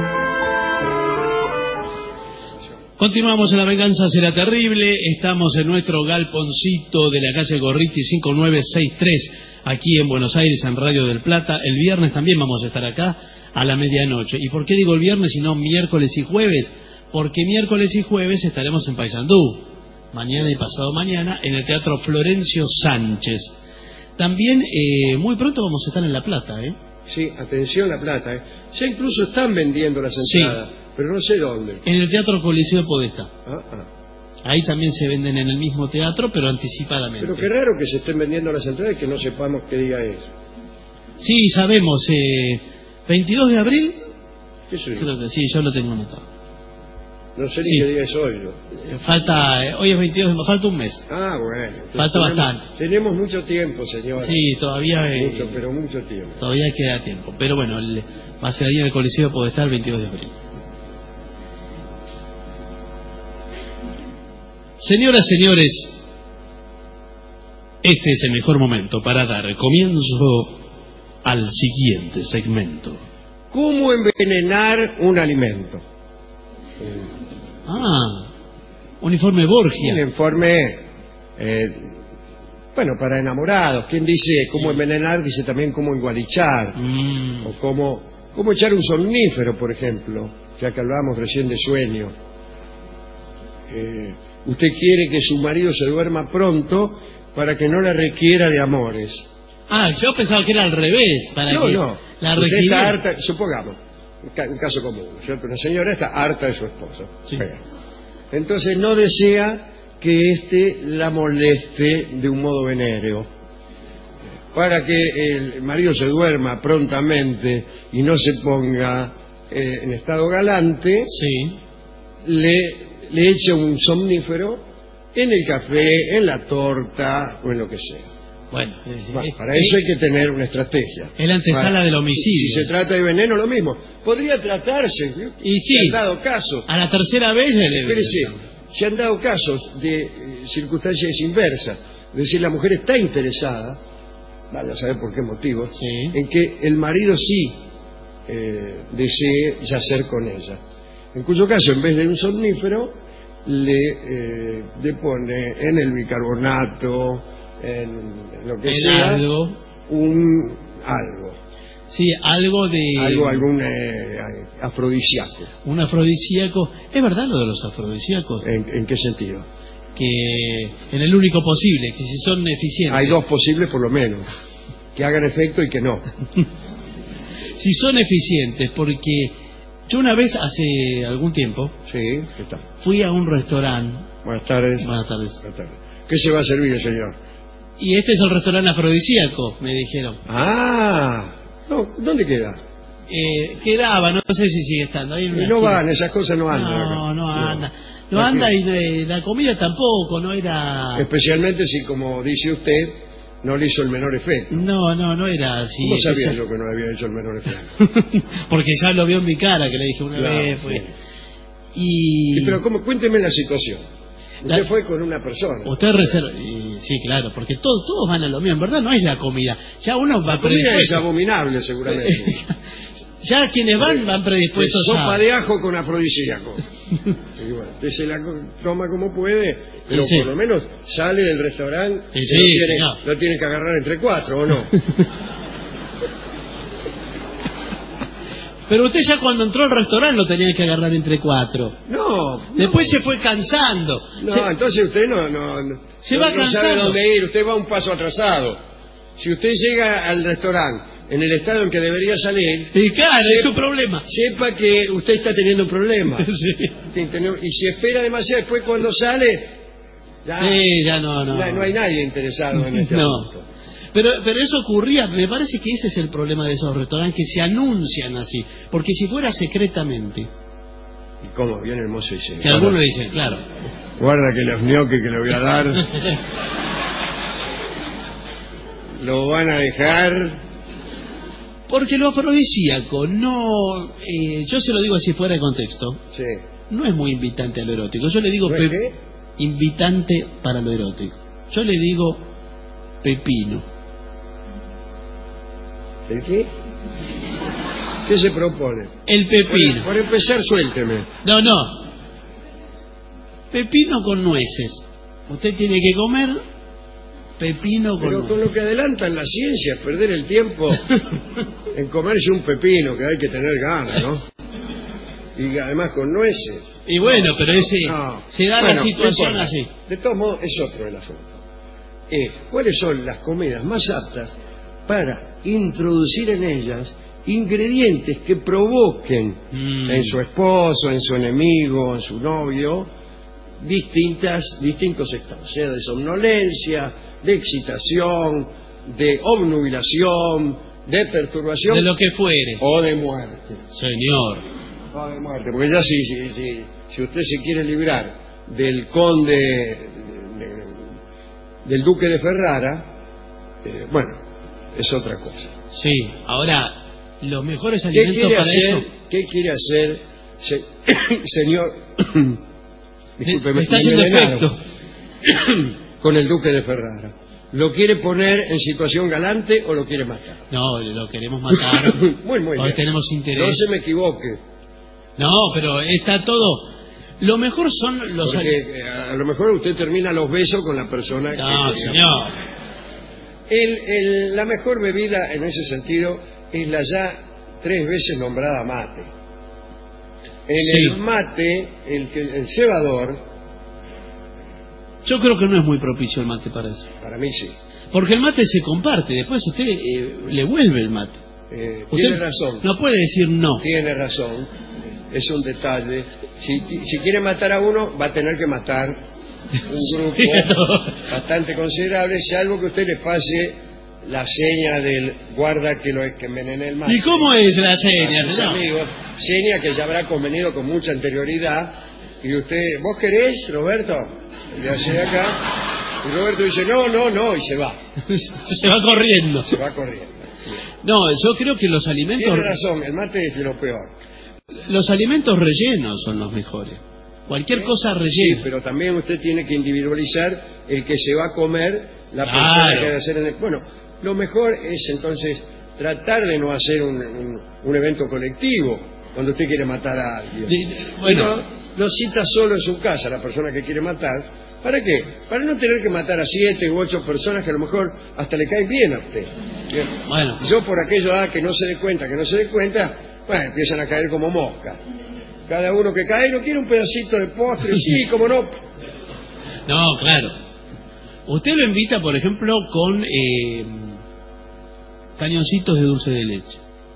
Continuamos en La Venganza Será Terrible, estamos en nuestro galponcito de la calle Gorriti cinco nueve seis tres, aquí en Buenos Aires, en Radio del Plata. El viernes también vamos a estar acá a la medianoche. ¿Y por qué digo el viernes y no miércoles y jueves? Porque miércoles y jueves estaremos en Paysandú. Mañana y pasado mañana en el Teatro Florencio Sánchez. También eh, muy pronto vamos a estar en La Plata, ¿eh? Sí, atención La Plata, ¿eh? Ya incluso están vendiendo las entradas, sí, pero no sé dónde. En el Teatro Coliseo Podestá. Ah, ah. Ahí también se venden en el mismo teatro, pero anticipadamente. Pero qué raro que se estén vendiendo las entradas y que no sepamos qué día es. Sí, sabemos. Eh, ¿veintidós de abril? ¿Qué soy? Creo que sí, yo lo tengo anotado. No sé ni sí. qué día es hoy. ¿no? Falta, eh, hoy es veintidós, falta un mes. Ah, bueno. Falta tenemos, bastante. Tenemos mucho tiempo, señor. Sí, todavía... Eh, mucho, pero mucho tiempo. Todavía queda tiempo. Pero bueno, el, va a ser ahí en el Coliseo Podestá el veintidós de abril. Señoras, señores, este es el mejor momento para dar comienzo al siguiente segmento. ¿Cómo envenenar un alimento? Ah, Un informe Borgia. Un informe, eh, bueno, para enamorados. Quien dice cómo envenenar, dice también cómo engualichar. Mm. O cómo, cómo echar un somnífero, por ejemplo, ya que hablábamos recién de sueño. Eh, usted quiere que su marido se duerma pronto para que no la requiera de amores. Ah, yo pensaba que era al revés. Para no, que no. La usted requiriera. está harta, supongamos, un, ca un caso común, ¿cierto? Una señora está harta de su esposo. Sí. Entonces no desea que éste la moleste de un modo venéreo. Para que el marido se duerma prontamente y no se ponga eh, en estado galante, sí. le... le echa un somnífero en el café, en la torta o en lo que sea. Bueno, bueno para eso hay que tener una estrategia. Es la antesala para, del homicidio. Si, si se trata de veneno, lo mismo. Podría tratarse. Y sí, se han dado casos. A la tercera vez le... Espérese, se han dado casos de eh, circunstancias inversas. Es decir, la mujer está interesada, vaya a saber por qué motivo, sí. en que el marido sí eh, desee yacer con ella. En cuyo caso, en vez de un somnífero, le, eh, le pone en el bicarbonato, en lo que en sea, algo. un algo. Sí, algo de... Algo, algún eh, afrodisíaco. Un afrodisíaco. ¿Es verdad lo de los afrodisíacos? ¿En, en qué sentido? Que en el único posible, que si son eficientes. Hay dos posibles por lo menos, que hagan efecto y que no. Si son eficientes, porque... Yo una vez, hace algún tiempo, sí, ¿qué tal? Fui a un restaurante. Buenas tardes. Buenas tardes. Buenas tardes. ¿Qué se va a servir el señor? Y este es el restaurante afrodisíaco, me dijeron. Ah, no, ¿dónde queda? Eh, quedaba, no sé si sigue estando. Ahí en una y no esquina. van, esas cosas no andan. No, no anda. No, no anda y eh, la comida tampoco, no era... Especialmente si, como dice usted, no le hizo el menor efecto. No, no, no era así. ¿Cómo sabía especial... yo que no le había hecho el menor efecto? Porque ya lo vio en mi cara, que le dije una claro, vez. Fue... Sí. Y... y... Pero ¿cómo? Cuénteme la situación. Usted la... fue con una persona. Usted reserva... Y... Sí, claro, porque todo, todos van a lo mismo. En verdad no es la comida. Ya uno va la comida predispuesto. es abominable, seguramente. Ya quienes van, van predispuestos a... Sopa a... de ajo con afrodisíaco. Y bueno, usted se la toma como puede, pero sí. por lo menos sale del restaurante y y sí, lo, tiene, no. lo tiene que agarrar entre cuatro, ¿o no? Pero usted ya cuando entró al restaurante lo tenía que agarrar entre cuatro. No. Después no. se fue cansando. No, se... entonces usted no, no, no, se no, va no cansando. sabe dónde ir, usted va un paso atrasado. Si usted llega al restaurante en el estado en que debería salir... Y claro, sepa, es su problema. Sepa que usted está teniendo un problema. Sí. Y si espera demasiado, después cuando sale... Ya, sí, ya no, no. No, no hay nadie interesado en este no. asunto. Pero, pero eso ocurría, me parece que ese es el problema de esos restaurantes, que se anuncian así. Porque si fuera secretamente... ¿Y cómo? Bien hermoso dice. Que algunos dicen, claro. Guarda que los ñoques que le voy a dar... lo van a dejar... Porque lo afrodisíaco no... Eh, yo se lo digo así fuera de contexto. Sí. No es muy invitante a lo erótico. Yo le digo... ¿No es qué? Invitante para lo erótico. Yo le digo pepino. ¿El qué? ¿Qué se propone? El pepino. Por, por empezar, suélteme. No, no. Pepino con nueces. Usted tiene que comer pepino con Pero nueces. con lo que adelantan la ciencia es perder el tiempo en comerse un pepino, que hay que tener ganas, ¿no? Y además con nueces. Y bueno, pero ese no. se da bueno, la situación no así. De todos modos, es otro el asunto. Eh, ¿Cuáles son las comidas más aptas para introducir en ellas ingredientes que provoquen mm. en su esposo, en su enemigo, en su novio, distintas, distintos estados, sea de somnolencia, de excitación, de obnubilación, de perturbación, de lo que fuere, o de muerte. Señor. O de muerte, porque ya si, si, si, si usted se quiere librar del conde, de, de, del duque de Ferrara, eh, bueno, es otra cosa. Sí, ahora, los mejores ¿Qué alimentos quiere para hacer, eso... ¿Qué quiere hacer, se, señor? Discúlpeme, está haciendo efecto. Con el duque de Ferrara. ¿Lo quiere poner en situación galante o lo quiere matar? No, lo queremos matar. muy, muy Hoy bien. tenemos interés. No se me equivoque. No, pero está todo... Lo mejor son los... Porque a lo mejor usted termina los besos con la persona no, que... señor. El, el, la mejor bebida en ese sentido es la ya tres veces nombrada mate. En sí. el mate, el, el cebador... Yo creo que no es muy propicio el mate para eso. Para mí sí. Porque el mate se comparte, después usted eh, le vuelve el mate. Eh, usted tiene razón. No puede decir no. Tiene razón. Es un detalle. Si, si quiere matar a uno, va a tener que matar un grupo sí, no. bastante considerable, salvo que usted le pase la seña del guarda que lo que envenene el mate. ¿Y cómo es la seña? A sus amigos, seña que ya habrá convenido con mucha anterioridad. Y usted, ¿vos querés, Roberto? Le hace de acá. Y Roberto dice, no, no, no, y se va. Se va corriendo. Se va corriendo. No, yo creo que los alimentos... Tiene razón, el mate es de lo peor. Los alimentos rellenos son los mejores. Cualquier cosa rellena. Sí, pero también usted tiene que individualizar el que se va a comer, la claro. persona que debe hacer en el... Bueno, lo mejor es entonces tratar de no hacer un, un, un evento colectivo cuando usted quiere matar a alguien. De, bueno, no, lo cita solo en su casa la persona que quiere matar. ¿Para qué? Para no tener que matar a siete u ocho personas que a lo mejor hasta le caen bien a usted. Bien. Bueno. Yo por aquello ah, que no se dé cuenta, que no se dé cuenta, bueno, empiezan a caer como moscas. Cada uno que cae, ¿no quiere un pedacito de postre? Sí, cómo no. No, claro. Usted lo invita, por ejemplo, con eh, cañoncitos de dulce de leche.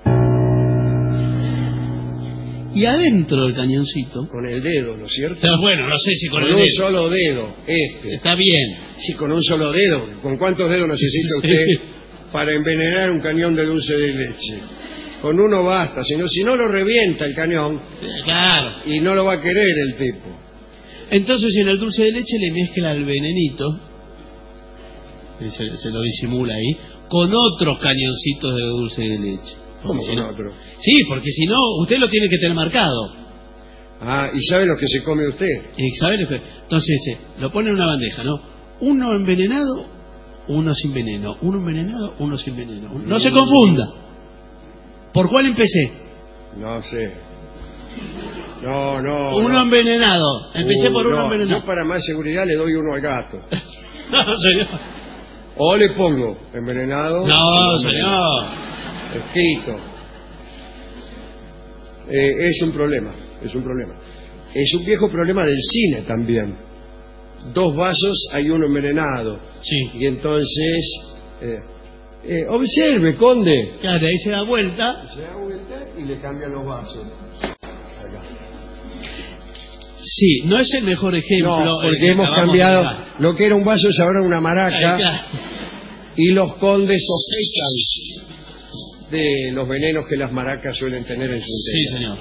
Y adentro del cañoncito... Con el dedo, ¿no es cierto? Pero bueno, no sé si con, con el un dedo. solo dedo. Este. Está bien. Sí, con un solo dedo. ¿Con cuántos dedos necesita usted sí. para envenenar un cañón de dulce de leche? Con uno basta, sino si no lo revienta el cañón. Claro. Y no lo va a querer el tipo. Entonces en el dulce de leche le mezcla el venenito, se, se lo disimula ahí, con otros cañoncitos de dulce de leche. ¿Cómo si con no, otro? Sí, porque si no, usted lo tiene que tener marcado. Ah, ¿y sabe lo que se come usted? ¿Y sabe lo que? Entonces, eh, lo pone en una bandeja, ¿no? Uno envenenado, uno sin veneno. Uno envenenado, uno sin veneno. No mm. se confunda. ¿Por cuál empecé? No sé. No, no. Uno no. envenenado. Empecé uh, por uno no. envenenado. Yo para más seguridad le doy uno al gato. No, señor. O le pongo envenenado. No, señor. Escrito. Eh, es un problema, es un problema. Es un viejo problema del cine también. Dos vasos, hay uno envenenado. Sí. Y entonces, eh, eh, observe, conde. Claro, ahí se da vuelta. Se da vuelta y le cambian los vasos. Acá. Sí, no es el mejor ejemplo. No, porque hemos cambiado. Lo que era un vaso es ahora una maraca. Ay, y los condes sospechan de los venenos que las maracas suelen tener en su interior. Sí, señor.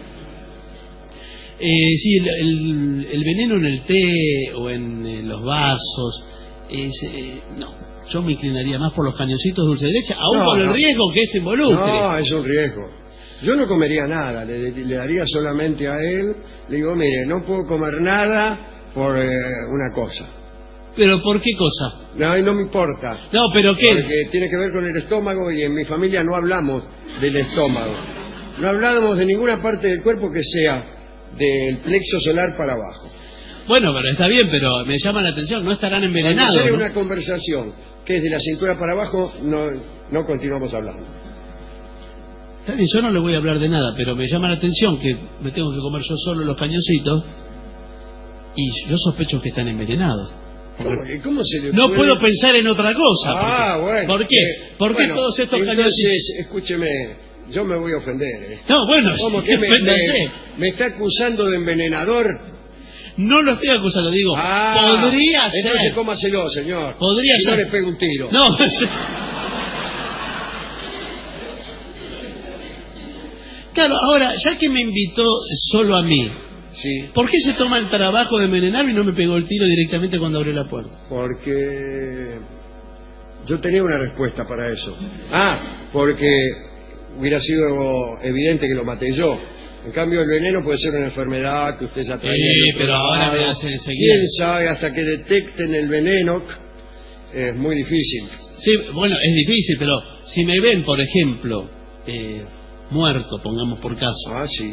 Eh, sí, el, el, el veneno en el té o en, en los vasos, es, eh, no, yo me inclinaría más por los cañoncitos de dulce de leche, aún no, por el no. riesgo que esto involucre. No, es un riesgo. Yo no comería nada, le, le daría solamente a él, le digo, mire, no puedo comer nada por eh, una cosa. ¿Pero por qué cosa? No, no me importa. No, ¿pero qué? Porque tiene que ver con el estómago y en mi familia no hablamos del estómago. No hablamos de ninguna parte del cuerpo que sea del plexo solar para abajo. Bueno, pero está bien, pero me llama la atención, no estarán envenenados. Cuando ¿no? una conversación que es de la cintura para abajo, no, no continuamos hablando. Está bien, yo no le voy a hablar de nada, pero me llama la atención que me tengo que comer yo solo los cañoncitos y yo sospecho que están envenenados. ¿Cómo, ¿Cómo se le no puede... puedo pensar en otra cosa. Ah, porque, bueno. ¿Por qué? Eh, ¿Por qué bueno, todos estos entonces, cañoncitos? Entonces, escúcheme, yo me voy a ofender. ¿eh? No, bueno, ¿Cómo sí, que me, me, me, me está acusando de envenenador? No lo estoy acusando, digo, ah, podría ser. Entonces cómaselo, señor. Podría si ser. no le pego un tiro. No, claro, ahora, ya que me invitó solo a mí, sí. ¿por qué se toma el trabajo de envenenarme y no me pegó el tiro directamente cuando abrió la puerta? Porque yo tenía una respuesta para eso. Ah, porque hubiera sido evidente que lo maté yo. En cambio, el veneno puede ser una enfermedad que usted ya trae. Sí, pero ahora me hace enseguida. ¿Quién sabe? Hasta que detecten el veneno es muy difícil. Sí, bueno, es difícil, pero si me ven, por ejemplo, eh, muerto, pongamos por caso, ah, sí.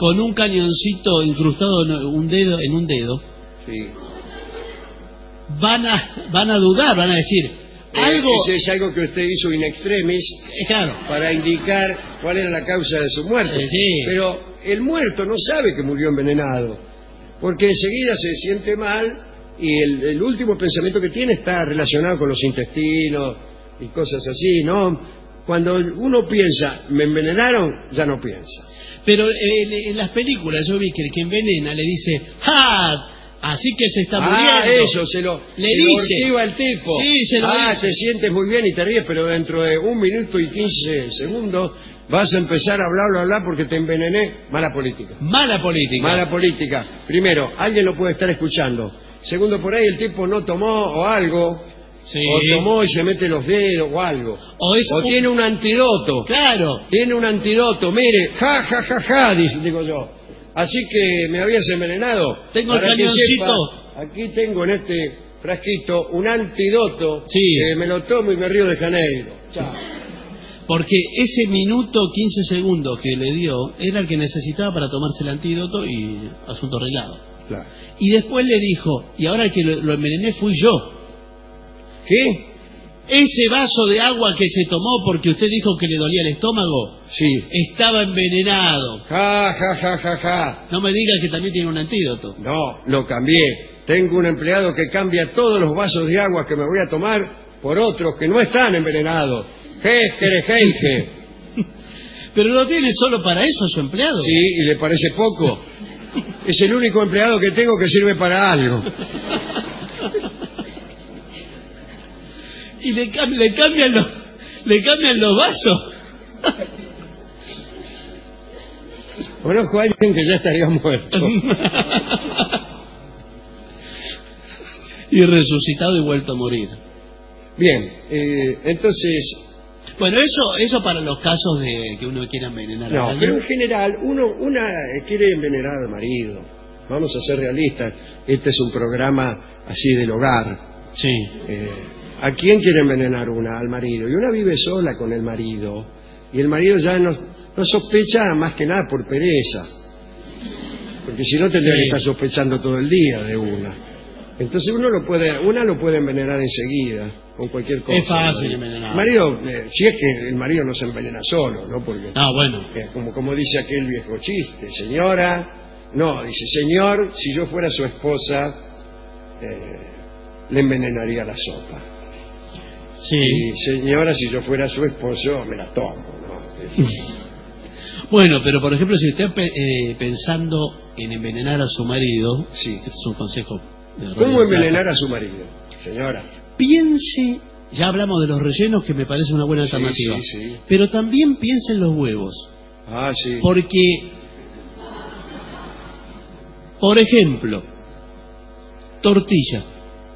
con un cañoncito incrustado en un dedo, en un dedo, sí. van a van a dudar, van a decir algo. Ese es algo que usted hizo in extremis, eh, claro, para indicar cuál era la causa de su muerte. Eh, sí. Pero el muerto no sabe que murió envenenado, porque enseguida se siente mal y el, el último pensamiento que tiene está relacionado con los intestinos y cosas así, ¿no? Cuando uno piensa, me envenenaron, ya no piensa. Pero eh, en las películas yo vi que el que envenena le dice, ¡ja! Así que se está muriendo. Ah, eso, se lo, le se dice. lo ortiva el tipo. Sí, se lo ah, dice. te sientes muy bien y te ríes, pero dentro de un minuto y quince segundos vas a empezar a hablar, hablar, hablar porque te envenené. Mala política. Mala política. Mala política. Primero, alguien lo puede estar escuchando. Segundo, por ahí el tipo no tomó o algo. Sí. O tomó y se mete los dedos o algo. O, es o un... tiene un antídoto. Claro. Tiene un antídoto. Mire, ja, ja, ja, ja, digo yo. Así que me habías envenenado. Tengo el cañoncito. Sepa, aquí tengo en este frasquito un antídoto. Sí. Que me lo tomo y me río de Janeiro. Chao. Porque ese minuto, quince segundos que le dio, era el que necesitaba para tomarse el antídoto y asunto arreglado. Claro. Y después le dijo, y ahora el que lo, lo envenené fui yo. ¿Qué? Ese vaso de agua que se tomó porque usted dijo que le dolía el estómago, sí, estaba envenenado. Ja, ja, ja, ja, ja. No me diga que también tiene un antídoto. No, lo cambié. Tengo un empleado que cambia todos los vasos de agua que me voy a tomar por otros que no están envenenados. Jéstere, Heike. Pero lo tiene solo para eso su empleado. Sí, y le parece poco. Es el único empleado que tengo que sirve para algo. Y le, cam le cambian los le cambian los vasos. Conozco a alguien que ya estaría muerto. Y resucitado y vuelto a morir. Bien, eh, entonces... Bueno, eso eso para los casos de que uno quiera envenenar no, a alguien. pero en general, uno una quiere envenenar al marido. Vamos a ser realistas. Este es un programa así del hogar. Sí. Eh, ¿A quién quiere envenenar una? Al marido. Y una vive sola con el marido. Y el marido ya no, no sospecha más que nada por pereza. Porque si no tendría sí. que estar sospechando todo el día de una. Entonces uno lo puede, una lo puede envenenar enseguida, con cualquier cosa. Es fácil envenenar. El marido, eh, si es que el marido no se envenena solo, ¿no? Porque, ah, bueno. eh, como, como dice aquel viejo chiste, señora, no, dice, señor, si yo fuera su esposa, eh, le envenenaría la sopa. Sí. Y señora, si yo fuera su esposo, me la tomo, ¿no? Bueno, pero por ejemplo, si usted eh, pensando en envenenar a su marido, sí. Este es un consejo. De ¿Cómo envenenar a su marido, señora? Piense, ya hablamos de los rellenos, que me parece una buena sí, alternativa, sí, sí. pero también piense en los huevos. Ah, sí. Porque, por ejemplo, tortilla.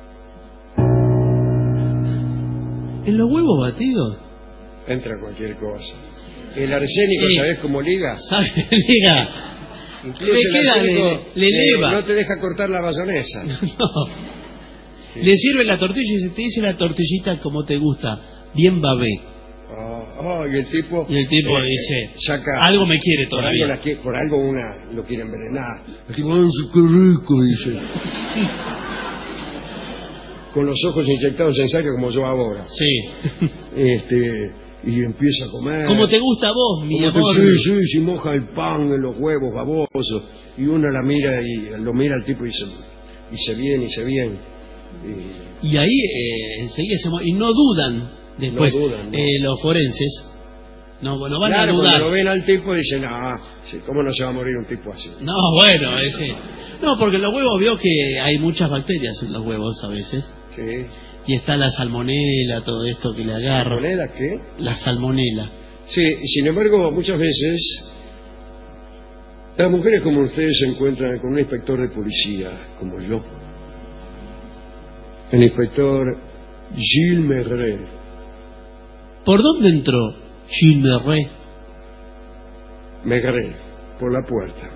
En los huevos batidos entra cualquier cosa. El arsénico, eh, ¿sabés cómo liga? ¿Sabe? Liga. Incluso le el queda, arsénico, le, le eh, eleva. no te deja cortar la bayonesa. No. Sí. Le sirve la tortilla y se te dice la tortillita como te gusta, bien babé. Oh, oh, y el tipo, y el tipo eh, dice, saca, algo me quiere por todavía. algo, la, por algo una lo quiere envenenar. El tipo, ¡ay, qué rico! Dice. Con los ojos inyectados en sangre como yo ahora. Sí. Este, y empieza a comer. Como te gusta a vos, mi Como amor. Te, sí, sí, si moja el pan en los huevos babosos. Y uno la mira y lo mira al tipo y dice, dice bien, dice bien. Y, y ahí eh, enseguida se y no dudan después no dudan, no. Eh, los forenses. No, bueno, van claro, a dudar. Cuando lo ven al tipo dicen, no, ¿cómo no se va a morir un tipo así? No, bueno, ese. No, porque los huevos vio que hay muchas bacterias en los huevos a veces. Sí. Y está la salmonela, todo esto que le agarra. ¿Salmonela qué? La salmonela. Sí, sin embargo, muchas veces las mujeres como ustedes se encuentran con un inspector de policía, como yo. El inspector Gilles Merret. ¿Por dónde entró Gilles Merret? Merret, por la puerta.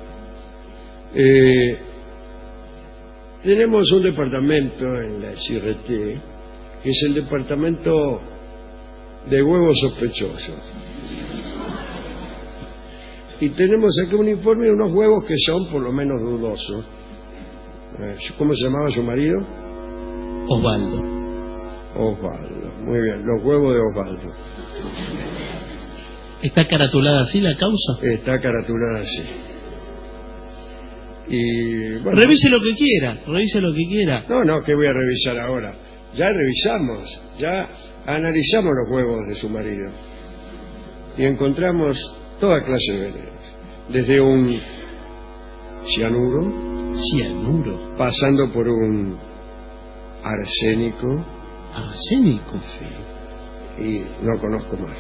Eh, tenemos un departamento en la C R T, que es el departamento de huevos sospechosos. Y tenemos aquí un informe de unos huevos que son por lo menos dudosos. Eh, ¿Cómo se llamaba su marido? Osvaldo. Osvaldo, muy bien, los huevos de Osvaldo. ¿Está caratulada así la causa? Está caratulada así. Y bueno, revise lo que quiera, revise lo que quiera. No, no, ¿qué voy a revisar ahora? Ya revisamos, ya analizamos los huevos de su marido y encontramos toda clase de venenos, desde un cianuro, cianuro, pasando por un arsénico. ¿Arsénico? Sí. Y no conozco más.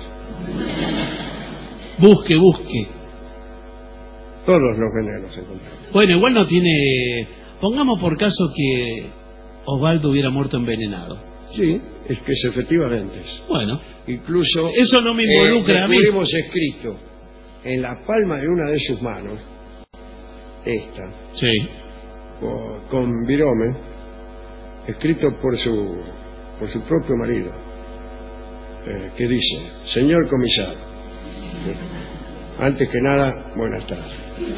Busque, busque. Todos los venenos encontramos. Bueno, igual no tiene... Pongamos por caso que Osvaldo hubiera muerto envenenado. Sí, es que es efectivamente. Bueno. Incluso... Eso no me involucra eh, a mí. Hemos escrito en la palma de una de sus manos, esta, sí, con, con virome, escrito por su, por su propio marido, eh, que dice: señor comisario, antes que nada, buenas tardes.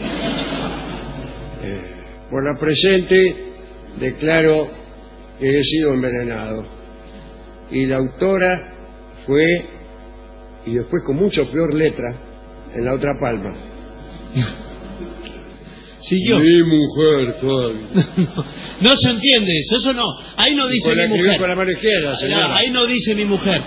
Eh, por la presente, declaro que he sido envenenado. Y la autora fue, y después con mucho peor letra, en la otra palma. Siguió. Mi mujer, no, no se entiende eso, eso no. Ahí no dice mi mujer. Con la mano izquierda, señora. No, ahí no dice mi mujer.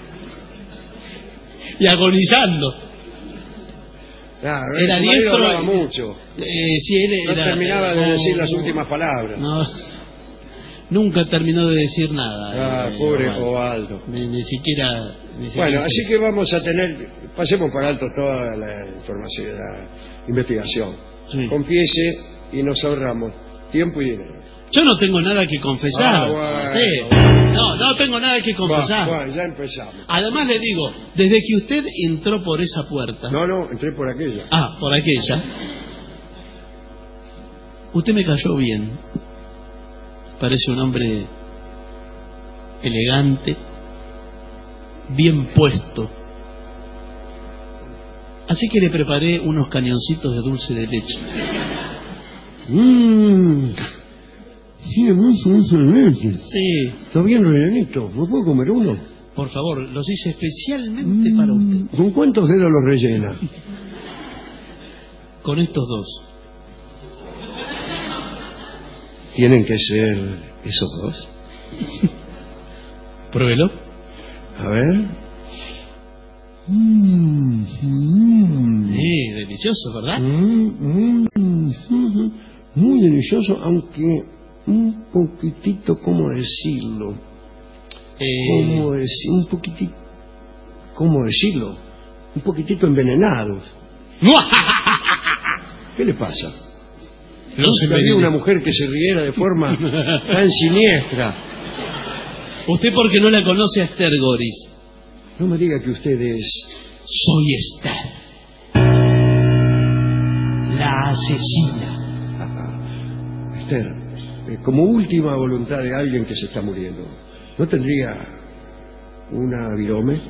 Y agonizando. Claro, era diestro. Hablaba mucho. Eh, sí, él no era, terminaba de no, decir las no, últimas palabras. No, nunca terminó de decir nada. Ah, eh, pobre Osvaldo. Osvaldo. Ni, ni siquiera. Ni siquiera bueno, se... así que vamos a tener. Pasemos por alto toda la información, la investigación. Sí. Confiese y nos ahorramos tiempo y dinero. Yo no tengo nada que confesar. Ah, bueno, sí. bueno. No, no tengo nada que confesar. Bueno, bueno, ya empezamos. Además le digo, desde que usted entró por esa puerta... No, no, entré por aquella. Ah, por aquella. Usted me cayó bien. Parece un hombre elegante, bien puesto. Así que le preparé unos cañoncitos de dulce de leche. Mmm... Sí, mucho dulce de leche. Sí. Está bien rellenito. ¿Me puedo comer uno? Por favor, los hice especialmente mm, para usted. ¿Con cuántos dedos los rellena? Con estos dos. ¿Tienen que ser esos dos? Pruébelo. A ver. Mm, mm. Sí, delicioso, ¿verdad? Mm, mm, muy delicioso, aunque un poquitito, ¿cómo decirlo? Eh... ¿Cómo decir? Un poquitito, ¿cómo decirlo? Un poquitito envenenados. ¿Qué le pasa? No Nunca se había una mujer que se riera de forma tan siniestra. Usted porque no la conoce a Esther Goris. No me diga que usted es... Soy Esther, la asesina. Esther, eh, como última voluntad de alguien que se está muriendo, ¿no tendría una virome?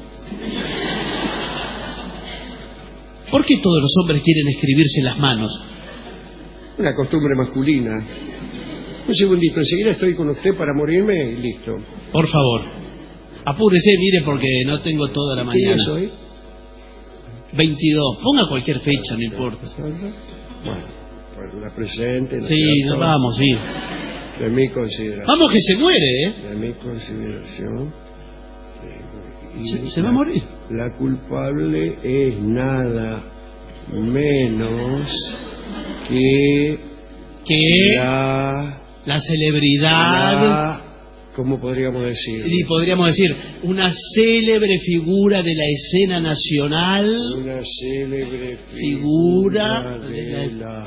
¿Por qué todos los hombres quieren escribirse las manos? Una costumbre masculina. Un segundito, enseguida estoy con usted para morirme y listo. Por favor, apúrese, mire, porque no tengo toda la mañana. ¿Qué día soy? veintidós. Ponga cualquier fecha, no importa. Bueno, pues la presente. ¿no? Sí, nos vamos, sí. De mi consideración. Vamos que se muere, ¿eh? De mi consideración. Se, se va a morir. La culpable es nada menos que... que la... la celebridad... La... ¿Cómo podríamos decir? Y podríamos decir, una célebre figura de la escena nacional. Una célebre figura, figura de la...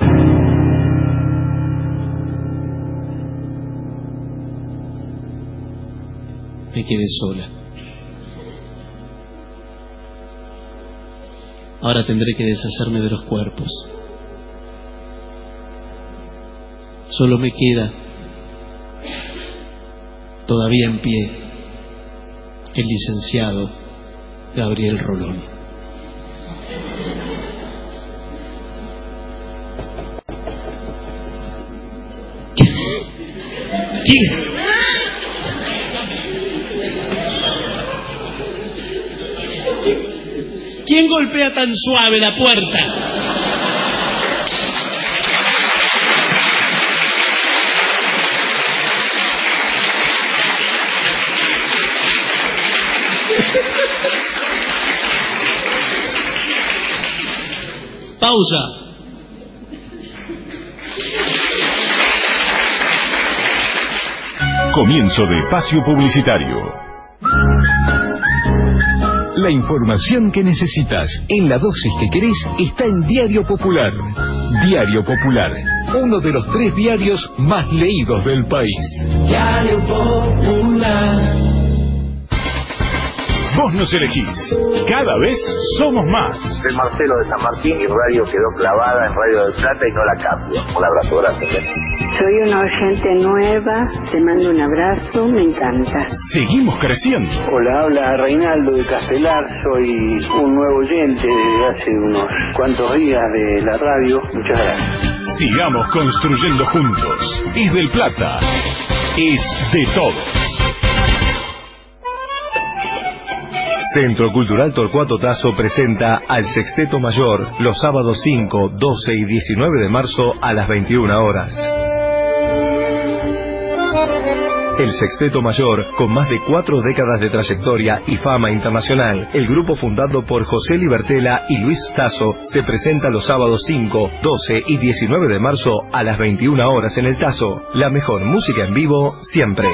Me quedé sola. Ahora tendré que deshacerme de los cuerpos. Solo me queda, todavía en pie, el licenciado Gabriel Rolón. ¿Quién? ¿Quién golpea tan suave la puerta? Pausa. Comienzo de espacio publicitario. La información que necesitas en la dosis que querés está en Diario Popular. Diario Popular, uno de los tres diarios más leídos del país. Diario Popular. Vos nos elegís. Cada vez somos más. Soy Marcelo de San Martín y radio quedó clavada en Radio del Plata y no la cambio. Un abrazo, gracias. Soy una oyente nueva, te mando un abrazo, me encanta. Seguimos creciendo. Hola, habla Reinaldo de Castelar, soy un nuevo oyente desde hace unos cuantos días de la radio. Muchas gracias. Sigamos construyendo juntos. Es del Plata. Es de todos. Centro Cultural Torcuato Tasso presenta al Sexteto Mayor los sábados cinco, doce y diecinueve de marzo a las veintiuna horas. El Sexteto Mayor, con más de cuatro décadas de trayectoria y fama internacional, el grupo fundado por José Libertela y Luis Tasso, se presenta los sábados cinco, doce y diecinueve de marzo a las veintiuna horas en el Tasso. La mejor música en vivo siempre.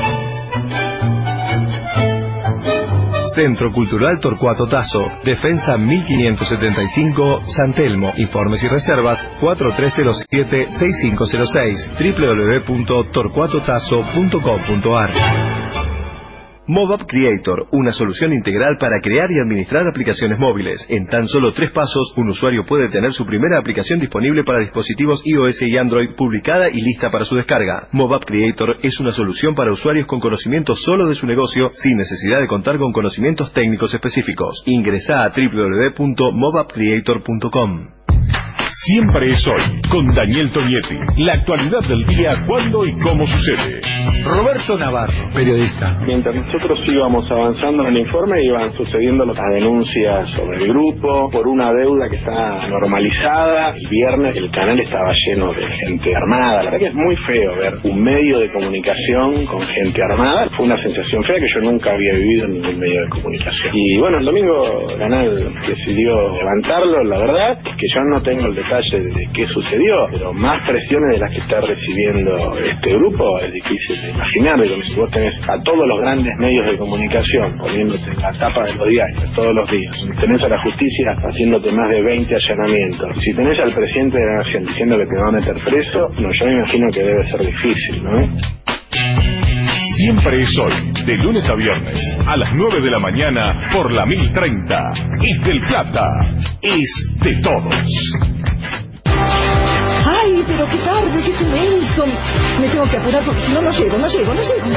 Centro Cultural Torcuato Tasso, Defensa mil quinientos setenta y cinco, San Telmo. Informes y reservas cuatro tres cero siete, seis cinco cero seis, doble u doble u doble u punto torcuato tasso punto com punto a r. MobApp Creator, una solución integral para crear y administrar aplicaciones móviles. En tan solo tres pasos, un usuario puede tener su primera aplicación disponible para dispositivos iOS y Android, publicada y lista para su descarga. MobApp Creator es una solución para usuarios con conocimiento solo de su negocio, sin necesidad de contar con conocimientos técnicos específicos. Ingresá a doble u doble u doble u punto mobapp creator punto com. Siempre es hoy, con Daniel Tonietti. La actualidad del día, cuándo y cómo sucede. Roberto Navarro, periodista. Mientras nosotros íbamos avanzando en el informe, iban sucediendo las denuncias sobre el grupo por una deuda que está normalizada. El viernes el canal estaba lleno de gente armada. La verdad que es muy feo ver un medio de comunicación con gente armada. Fue una sensación fea que yo nunca había vivido en ningún medio de comunicación. Y bueno, el domingo el canal decidió levantarlo. La verdad es que yo no tengo el detalle de qué sucedió, pero más presiones de las que está recibiendo este grupo es difícil de imaginar. Digo, si vos tenés a todos los grandes medios de comunicación poniéndote en la tapa de los diarios todos los días, tenés a la justicia haciéndote más de veinte allanamientos, si tenés al presidente de la nación diciendo que te va a meter preso, no, yo me imagino que debe ser difícil, ¿no? Siempre es hoy, de lunes a viernes, a las nueve de la mañana, por la mil treinta. Es del Plata. Es de todos. Ay, pero qué tarde, qué inmenso. Me tengo que apurar porque si no, no llego, no llego, no llego.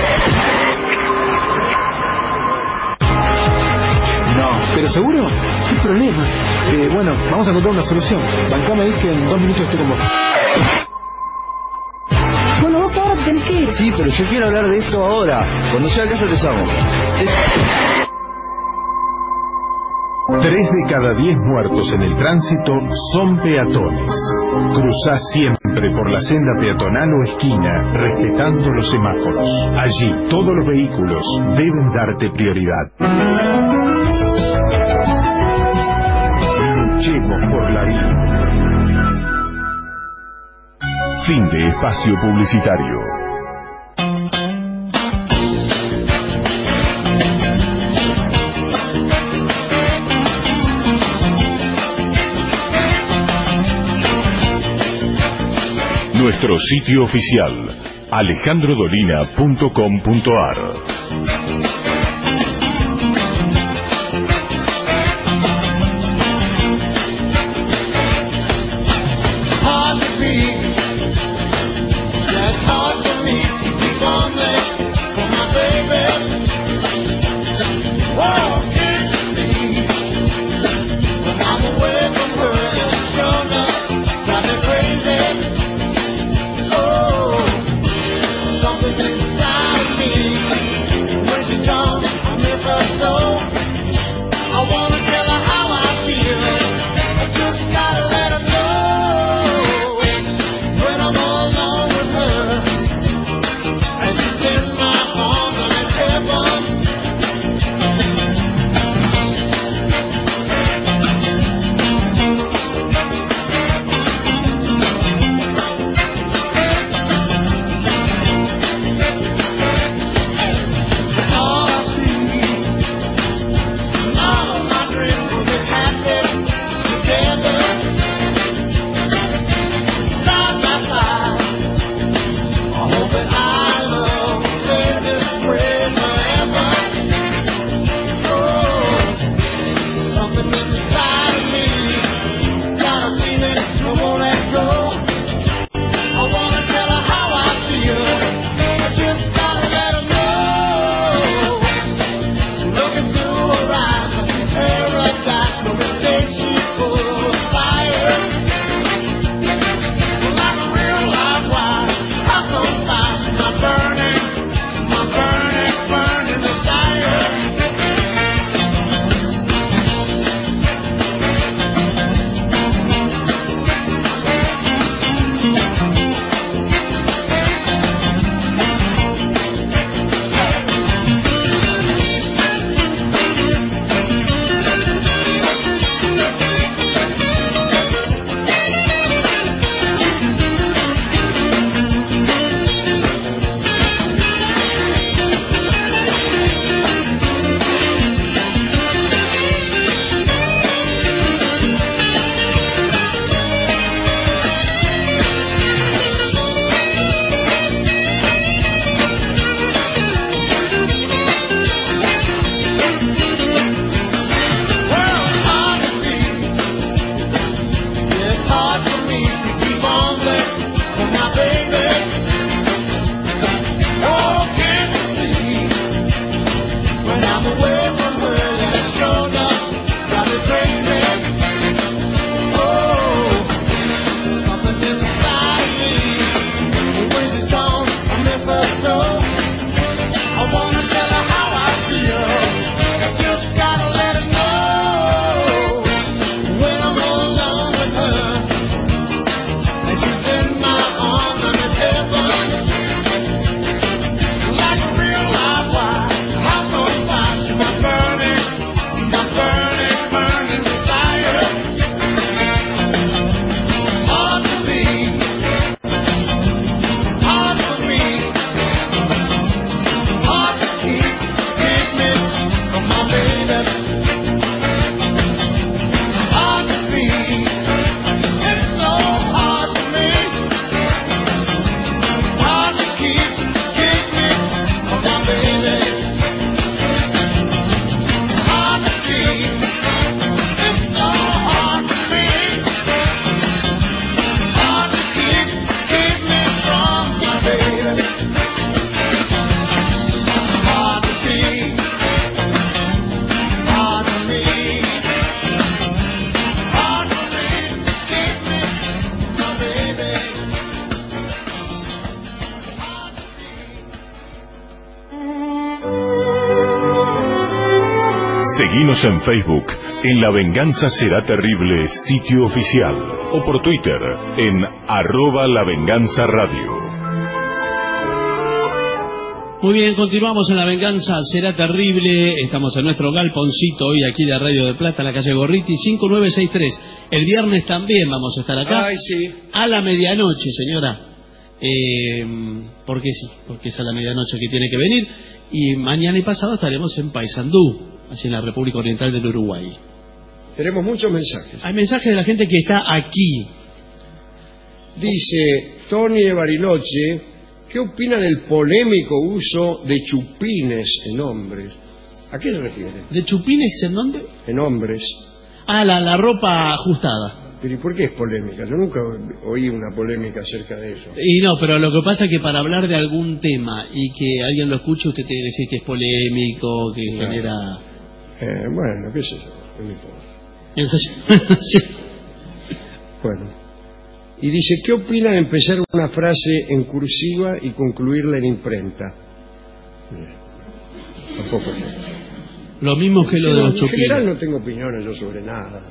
No, pero seguro, ¿qué problema? Eh, bueno, vamos a encontrar una solución. Bancame ahí que en dos minutos estoy con vos. Bueno, vos ahora te tenés que ir. Sí, pero yo quiero hablar de esto ahora. Cuando sea el caso te llamo. Es... Tres de cada diez muertos en el tránsito son peatones. Cruzá siempre por la senda peatonal o esquina, respetando los semáforos. Allí, todos los vehículos deben darte prioridad. Luchemos por la vida. Fin de espacio publicitario. Nuestro sitio oficial, alejandro dolina punto com punto a r. Something Seguinos en Facebook, en La Venganza Será Terrible, sitio oficial, o por Twitter, en arroba La Venganza Radio. Muy bien, continuamos en La Venganza Será Terrible. Estamos en nuestro galponcito hoy aquí de Radio de Plata, en la calle Gorriti, cinco nueve seis tres. El viernes también vamos a estar acá. Ay, sí. A la medianoche, señora. Eh, porque sí, porque es a la medianoche que tiene que venir. Y mañana y pasado estaremos en Paysandú, así en la República Oriental del Uruguay. Tenemos muchos mensajes. Hay mensajes de la gente que está aquí. Dice Tony de Bariloche, ¿qué opina del polémico uso de chupines en hombres? ¿A qué se refiere? ¿De chupines en dónde? En hombres. Ah, la, la ropa ajustada. ¿Pero y por qué es polémica? Yo nunca oí una polémica acerca de eso. Y no, pero lo que pasa es que para hablar de algún tema y que alguien lo escuche, usted tiene que decir que es polémico, que Claro. genera... Eh, bueno, qué sé yo, no me importa. Entonces, sí. Bueno. Y dice, ¿qué opina de empezar una frase en cursiva y concluirla en imprenta? Bien. Tampoco sé. Lo mismo que lo de los En chupines. general no tengo opiniones yo sobre nada.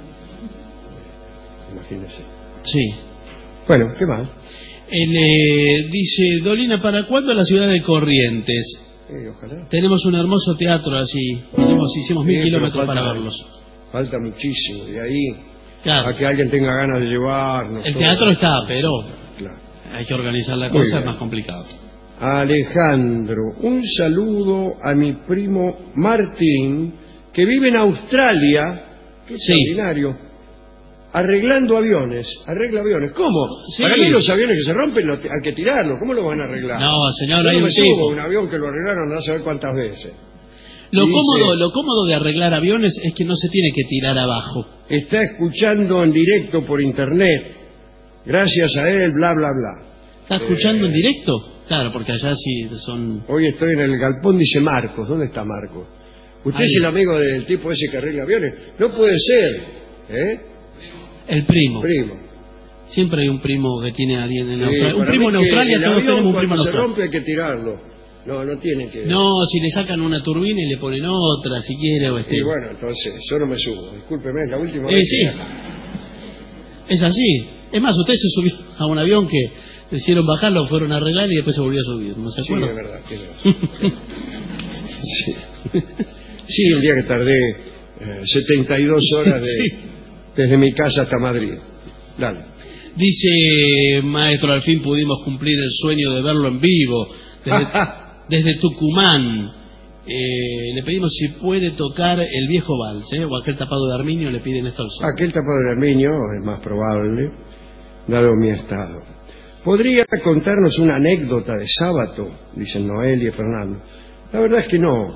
Imagínese. Sí. Bueno, ¿qué más? El, eh, dice, Dolina, ¿para cuándo la ciudad de Corrientes? Eh, ojalá. Tenemos un hermoso teatro así. Tenemos, hicimos mil Sí, kilómetros pero falta- para verlos. Falta muchísimo. De ahí Claro. a que alguien tenga ganas de llevarnos. El todo. teatro está, pero Claro. hay que organizar la Muy cosa, es bien. más complicado. Alejandro, un saludo a mi primo Martín, que vive en Australia. Qué Sí. extraordinario. Arreglando aviones, arregla aviones. ¿Cómo? Sí. Para mí los aviones que se rompen lo- hay que tirarlos. ¿Cómo lo van a arreglar? No, señor, Yo hay no un me subo tipo. a un avión que lo arreglaron no saber cuántas veces. Lo Dice- cómodo, lo cómodo de arreglar aviones es que no se tiene que tirar abajo. Está escuchando en directo por internet. Gracias a él, bla, bla, bla. ¿Está escuchando Eh, en directo? Claro, porque allá sí son... Hoy estoy en el galpón, dice Marcos. ¿Dónde está Marcos? ¿Usted Ahí. es el amigo del tipo ese que arregla aviones? No puede ser. ¿Eh? El primo. Primo. Siempre hay un primo que tiene a alguien en Sí, Australia. Un para primo mí en que Australia, el todos avión, tenemos un cuando primo en se Australia. rompe hay que tirarlo. No, no tiene que... No, si le sacan una turbina y le ponen otra, si quiere, o este... Y bueno, entonces, yo no me subo. Discúlpeme, es la última Eh, vez. sí. Es así. Es más, usted se subió a un avión que le hicieron bajar, lo fueron a arreglar y después se volvió a subir. ¿No se Sí, acuerda? es verdad, tiene razón. Sí. Sí, el día que tardé eh, setenta y dos horas de, Sí. desde mi casa hasta Madrid. Dale. Dice, maestro, al fin pudimos cumplir el sueño de verlo en vivo. Desde, desde Tucumán. Eh, le pedimos si puede tocar el viejo vals, ¿eh? O aquel tapado de Arminio, le pide Néstor Sosa. Aquel tapado de Arminio es más probable, dado mi estado. ¿Podría contarnos una anécdota de sábado? Dicen Noelia y Fernando. La verdad es que no.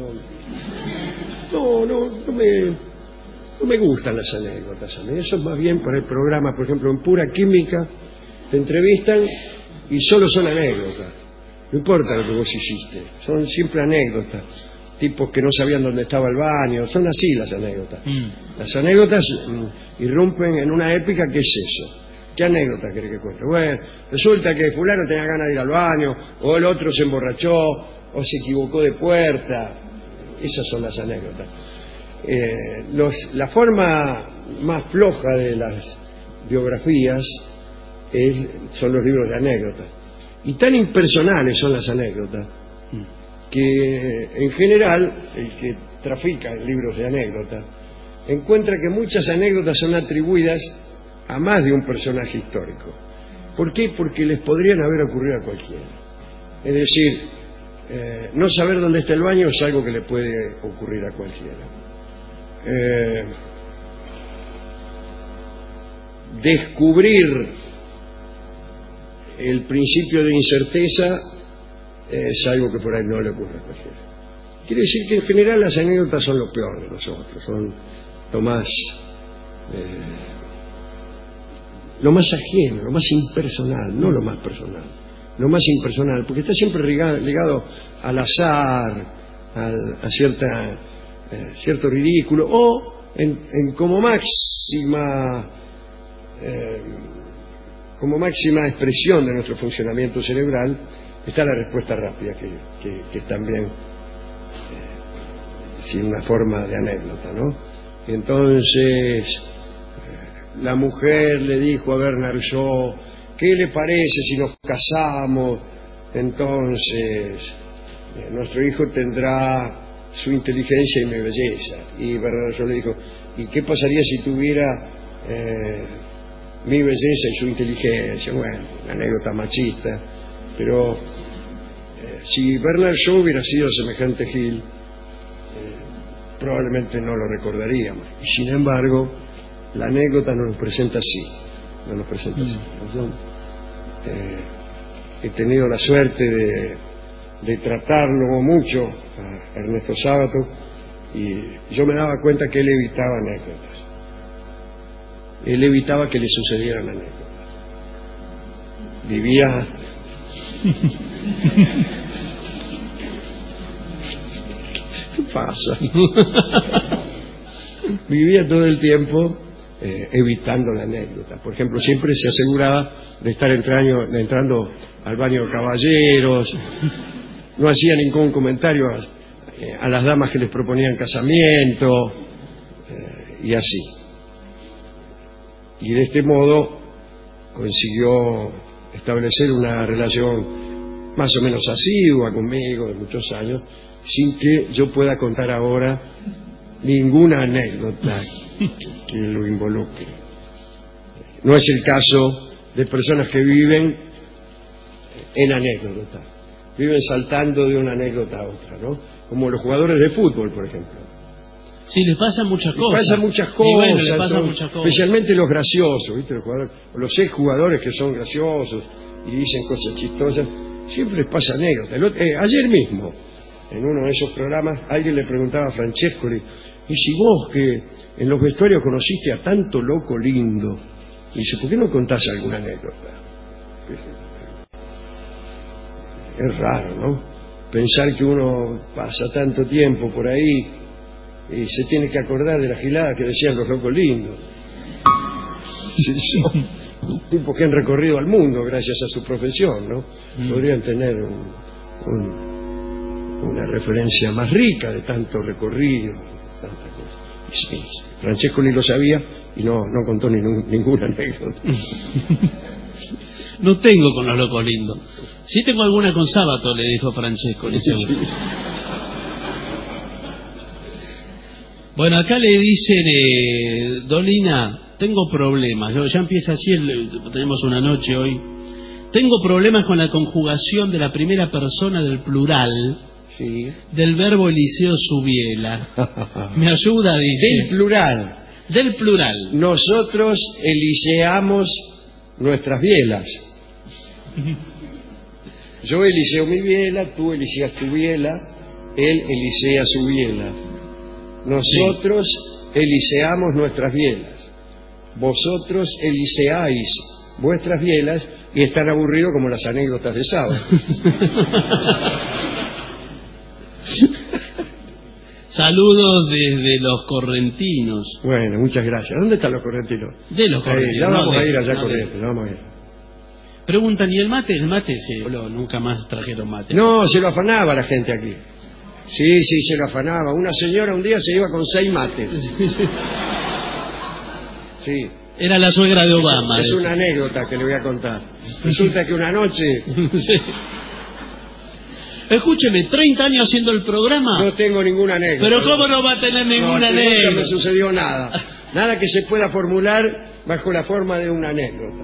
No, no, no me, no me gustan las anécdotas a mí. Eso es más bien para el programa, por ejemplo, en Pura Química, te entrevistan y solo son anécdotas. No importa lo que vos hiciste, son siempre anécdotas. Tipos que no sabían dónde estaba el baño, son así las anécdotas. Mm. Las anécdotas mm, irrumpen en una épica que es eso. ¿Qué anécdota querés que cuente? Bueno, resulta que fulano tenía ganas de ir al baño, o el otro se emborrachó, o se equivocó de puerta. Esas son las anécdotas. Eh, los, la forma más floja de las biografías es- son los libros de anécdotas. Y tan impersonales son las anécdotas que en general el que trafica en libros de anécdotas encuentra que muchas anécdotas son atribuidas a más de un personaje histórico. ¿Por qué? Porque les podrían haber ocurrido a cualquiera. Es decir, eh, no saber dónde está el baño es algo que le puede ocurrir a cualquiera. Eh, descubrir el principio de incerteza es algo que por ahí no le ocurre a cualquiera. Quiere decir que en general las anécdotas son lo peor de nosotros, son lo más eh, lo más ajeno, lo más impersonal, no lo más personal, lo más impersonal, porque está siempre ligado, ligado al azar, al, a cierta eh, cierto ridículo, o en, en como máxima eh, como máxima expresión de nuestro funcionamiento cerebral está la respuesta rápida, que, que, que es también eh, sin una forma de anécdota, ¿no? Entonces la mujer le dijo a Bernard Shaw, ¿qué le parece si nos casamos? Entonces eh, nuestro hijo tendrá su inteligencia y mi belleza. Y Bernard Shaw le dijo, ¿y qué pasaría si tuviera eh, mi belleza y su inteligencia? Bueno, una anécdota machista, pero eh, si Bernard Shaw hubiera sido semejante gil, eh, probablemente no lo recordaríamos. Y sin embargo, la anécdota nos lo presenta así, nos lo presenta así. Yo, eh, he tenido la suerte de, de tratarlo mucho a Ernesto Sábato, y yo me daba cuenta que él evitaba anécdotas. Él evitaba que le sucedieran anécdotas. Vivía ¿qué pasa? Vivía todo el tiempo eh, evitando la anécdota. Por ejemplo, siempre se aseguraba de estar entraño, de entrando al baño de caballeros, no hacía ningún comentario a, eh, a las damas que les proponían casamiento, eh, y así. Y de este modo consiguió establecer una relación más o menos asidua conmigo de muchos años, sin que yo pueda contar ahora ninguna anécdota que lo involucre. No es el caso de personas que viven en anécdota, viven saltando de una anécdota a otra, ¿no? Como los jugadores de fútbol, por ejemplo. Sí, les pasan muchas cosas. Les pasan muchas cosas, bueno, les pasan muchas cosas. Especialmente los graciosos, ¿viste? Los jugadores, los ex jugadores que son graciosos y dicen cosas chistosas, siempre les pasa anécdota. El otro, eh, ayer mismo, en uno de esos programas, alguien le preguntaba a Francescoli, y si vos que en los vestuarios conociste a tanto loco lindo, y dice, ¿por qué no contás alguna anécdota? Es raro, ¿no? Pensar que uno pasa tanto tiempo por ahí y se tiene que acordar de la gilada que decían los locos lindos. Sí, son tipos que han recorrido al mundo gracias a su profesión, ¿no? Mm. Podrían tener un, un, una referencia más rica de tanto recorrido, tantas cosas. Sí, Francesco ni lo sabía y no, no contó ni, ninguna anécdota. No tengo con los locos lindos. Sí tengo alguna con Sábato, le dijo Francesco. Sí, sí. Bueno, acá le dicen, eh, Dolina, tengo problemas. Ya empieza así, el, tenemos una noche hoy. Tengo problemas con la conjugación de la primera persona del plural, sí, del verbo Eliseo Subiela. ¿Me ayuda? Dice. Del plural. Del plural. Nosotros eliseamos nuestras bielas. Yo eliseo mi biela, tú eliseas tu biela, él elisea su biela. Nosotros sí. eliseamos nuestras bielas. Vosotros eliseáis vuestras bielas y están aburridos como las anécdotas de sábado. Saludos desde los correntinos. Bueno, muchas gracias. ¿Dónde están los correntinos? De los correntinos. Eh, ya vamos no, a ir allá no, corrientes, vamos a ir. Preguntan, ¿y el mate? El mate se voló, nunca más trajeron mate. No, se lo afanaba la gente aquí. Sí, sí, se lo afanaba. Una señora un día se iba con seis mates. Sí. Era la suegra de Obama. Es, es una anécdota que le voy a contar. Resulta que una noche... Sí. Escúcheme, treinta años haciendo el programa. No tengo ninguna anécdota. Pero ¿cómo no va a tener ninguna no, anécdota? No me sucedió nada. Nada que se pueda formular bajo la forma de una anécdota.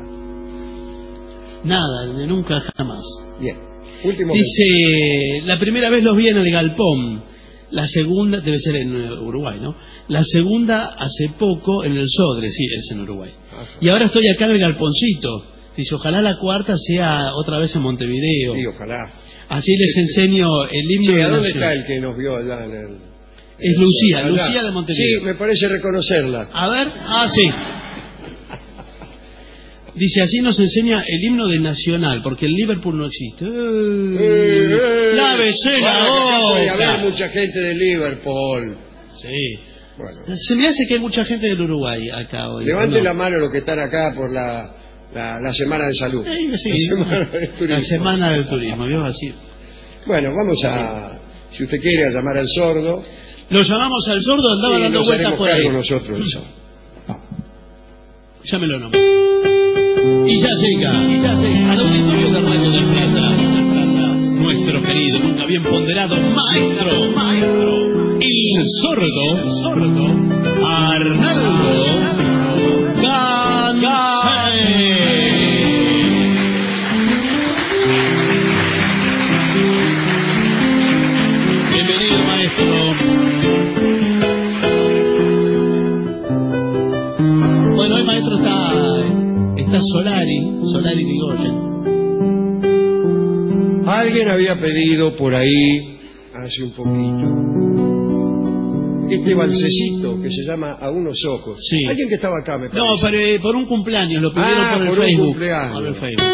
Nada, de nunca jamás. Bien. Último Dice, momento. La primera vez los vi en el Galpón. La segunda, debe ser en Uruguay, ¿no? La segunda hace poco en el Sodre, sí, es en Uruguay. Ajá. Y ahora estoy acá en el Galponcito. Dice, ojalá la cuarta sea otra vez en Montevideo. Sí, ojalá. Así les enseño el himno sí, de ¿a dónde Nación. está el que nos vio allá en el...? Es Lucía, allá. Lucía de Montevideo. Sí, me parece reconocerla. A ver, ah, sí. Dice, así nos enseña el himno del Nacional, porque el Liverpool no existe. ¡Eh! eh, ¡Lávese la boca! Puede haber mucha gente de Liverpool. Sí. Bueno. Se me hace que hay mucha gente del Uruguay acá hoy. Levante ¿no? la mano los que están acá por la, la, la Semana de Salud. Eh, sí, la, semana del turismo. la Semana del Turismo, ¿vio? Así. Bueno, vamos a, si usted quiere, a llamar al sordo. Lo llamamos al sordo, andaba sí, dando nos vueltas por ahí. nosotros eso. Llámelo nomás. Y ya llega, y ya llega al auditorio de Radio del Plata, del Plata, nuestro querido, nunca bien ponderado maestro, maestro, el sordo, el sordo, Arnaldo Gansé. Bienvenido, maestro. Bueno, el maestro está, está Solari, Solari Rigoyen. Alguien había pedido por ahí, hace un poquito, este balsecito que se llama A unos ojos. Sí. Alguien que estaba acá, me parece. No, pero, eh, por un cumpleaños, lo pidieron ah, por el por Facebook. Un cumpleaños. Por el Facebook.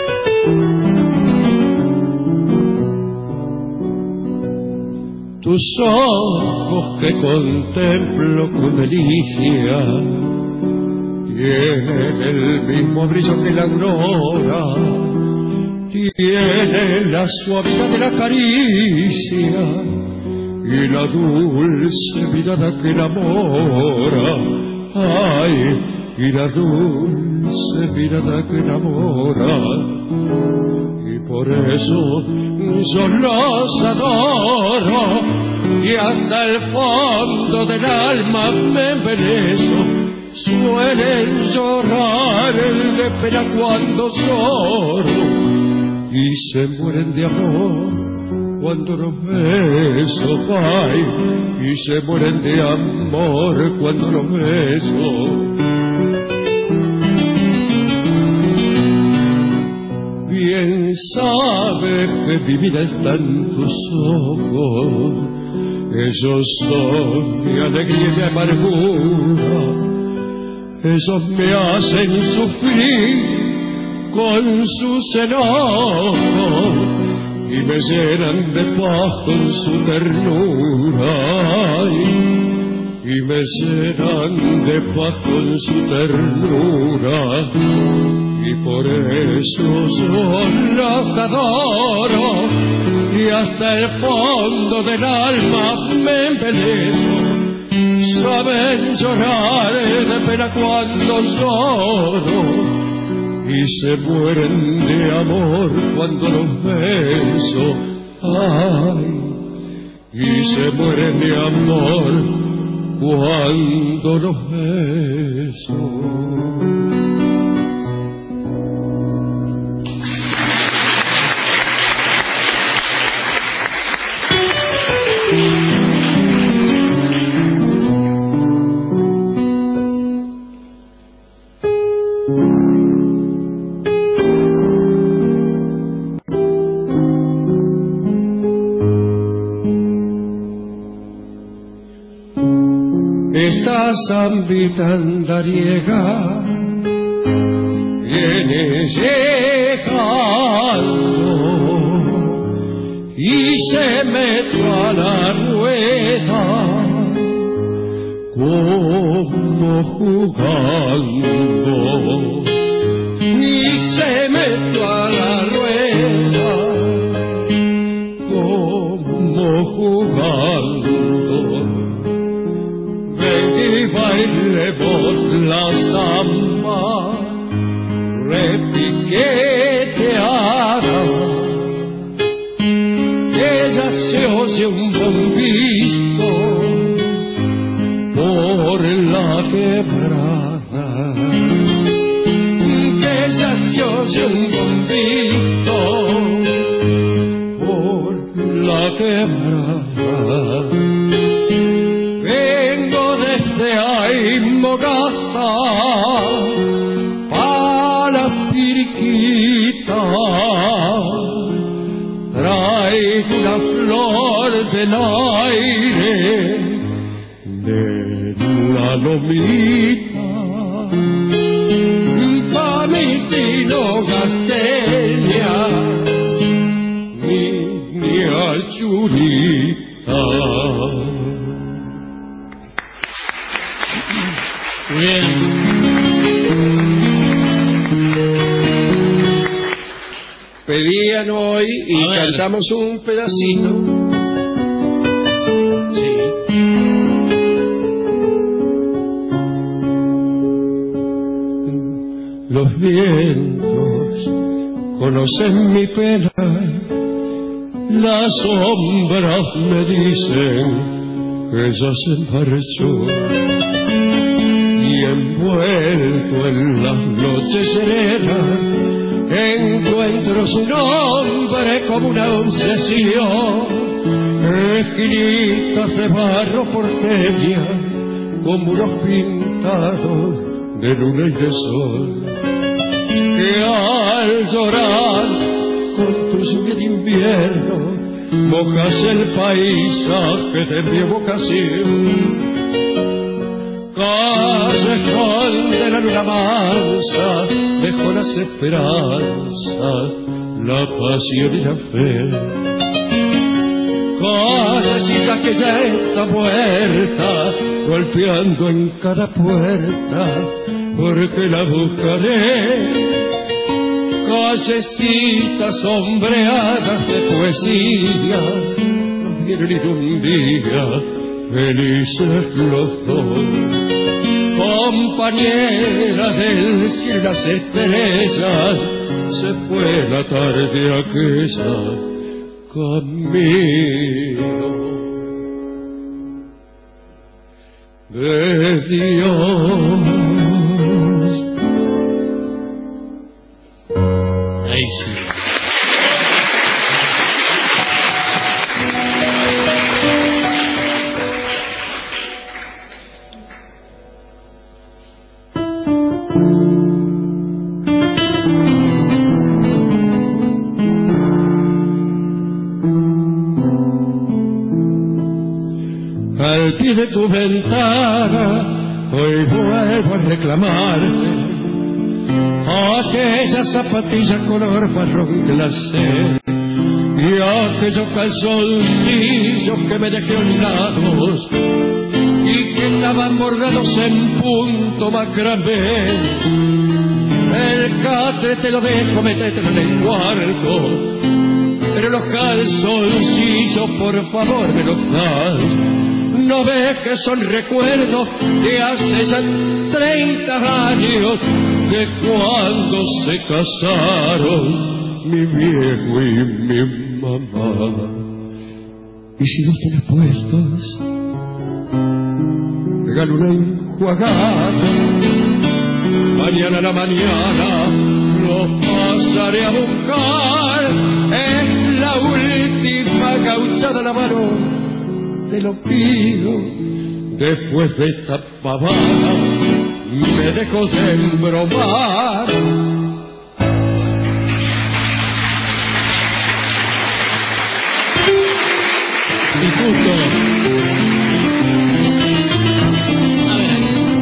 Tus ojos que contemplo con delicia tienen el mismo brillo que la aurora, tienen la suavidad de la caricia y la dulce mirada que enamora. Ay, y la dulce mirada que enamora. Y por eso yo los adoro y hasta el fondo del alma me embelezo. Suelen llorar de pena cuando lloro y se mueren de amor cuando los beso. Ay, y se mueren de amor cuando los beso. Bien sabes que mi vida está en tus ojos, ellos son mi alegría y mi amargura, ellos me hacen sufrir con sus enojos y me llenan de paz con su ternura. Ay, y me llenan de paz con su ternura. Y por eso yo los adoro y hasta el fondo del alma me embelezo. Saben llorar de pena cuando lloro y se mueren de amor cuando los beso. Ay, y se mueren de amor cuando los beso. Esta zambita andariega viene llegando y se mete a la rueda como jugando, y se mete a la rueda como jugando. Bailemos la samba repiqueteada, que ya se oye un bombito por la quebrada, que ya se oye un bombito por la quebrada. De ahí Mogasta pa' la piriquita, traigo una flor del aire de la lomita pa' mi tino gasteña, niña churita. Bien. Pedían hoy y cantamos un pedacito. Sí. los vientos conocen mi pena, las sombras me dicen que ya se marchó, y envuelto en las noches serenas encuentro su nombre como una obsesión. Esquinitas de barro porteña, con muros pintados de luna y de sol, que al llorar con tu lluvia de invierno mojas el paisaje de mi evocación. Callejón de la luna mansa, dejó las esperanzas, la pasión y la fe. Callecita que ya está muerta, golpeando en cada puerta, porque la buscaré. Callecitas sombreadas de poesía, no vienen ni de un día, felices los dos. Compañera del cielo y las estrellas, se fue la tarde aquella camino de Dios. Ahí sí. Al pie de tu ventana hoy vuelvo a reclamarte aquella zapatilla color marrón glacé y aquellos calzoncillos que me dejé olvidados y que estaban bordados en punto macramé. El catre te lo dejo, metételo en el cuarto, pero los calzoncillos por favor me los das. No ves que son recuerdos de hace ya treinta años, de cuando se casaron mi viejo y mi mamá. Y si los tienes puestos, regalo una enjuagada. Mañana a la mañana los pasaré a buscar. Es la última gauchada la mano, te lo pido. Después de esta pavada me dejo de embromar. Y justo a ver,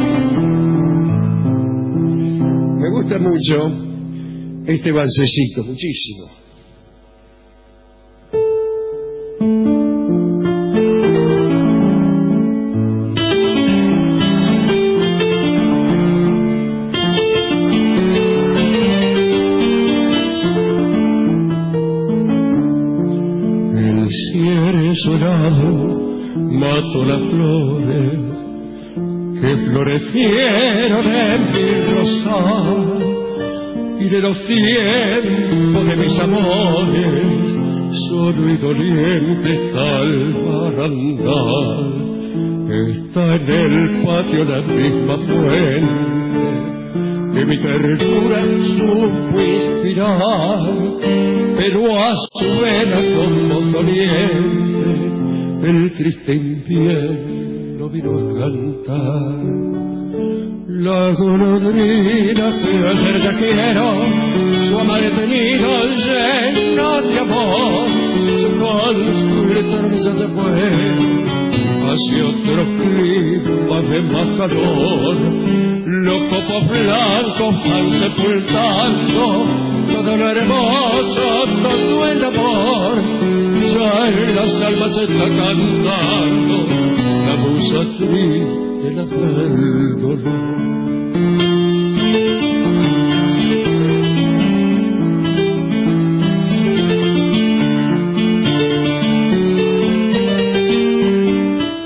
me gusta mucho este valsecito, muchísimo. Mato las flores que florecieron en mi rosal, y de los tiempos de mis amores solo y doliente está el barandal. Está en el patio la misma fuente que mi ternura supo inspirar, pero a su vena como doliente el triste invierno vino a cantar. La golondrina que ayer ya quiero, su amante nido lleno de amor, su construir ya se fue hacia otro clima de más calor. Los copos blancos van sepultando todo lo hermoso, todo el amor. Ya en las almas se está cantando la musa triste, la del dolor.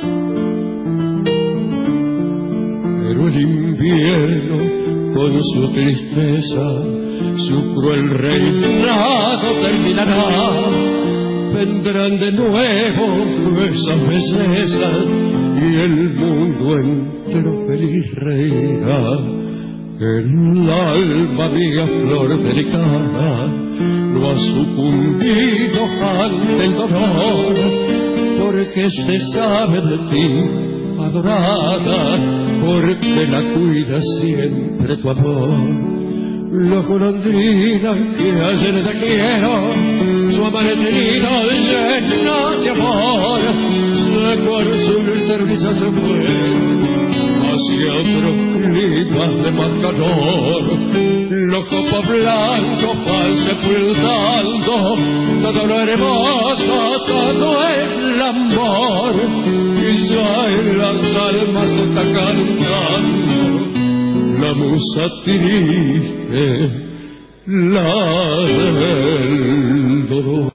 Pero el invierno con su tristeza, su cruel reinado terminará. Vendrán de nuevo esas bellezas y el mundo entero feliz reirá. El alma mía, flor delicada, no ha sucumbido ante el dolor, porque se sabe de ti, adorada, porque la cuida siempre tu amor. La golondrina que ayer te quiero, su amanecido lleno de amor, se con su eterniza se fue hacia otros climas de más calor. Los copos blancos van sepultando todo lo hermoso, todo el amor, y ya en las almas se está cantando la musa triste, la del dolor.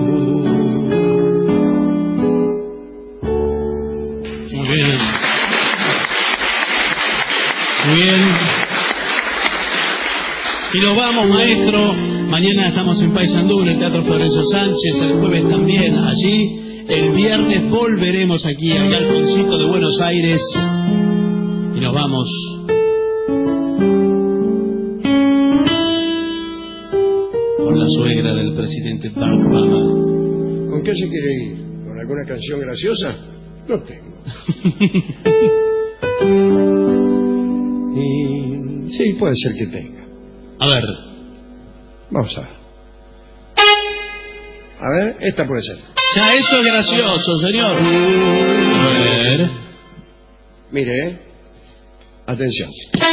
Muy bien. Muy bien. Y nos vamos, maestro. Mañana estamos en Paysandú, en el Teatro Florencio Sánchez. El jueves también allí. El viernes volveremos aquí al Galponcito de Buenos Aires. Y nos vamos con la suegra del presidente Barack Obama. ¿Con qué se quiere ir? ¿Con alguna canción graciosa? No tengo. Y sí, puede ser que tenga. A ver. Vamos a ver. A ver, esta puede ser. Ya, eso es gracioso, señor. A ver. Mire, ¿eh? Atención.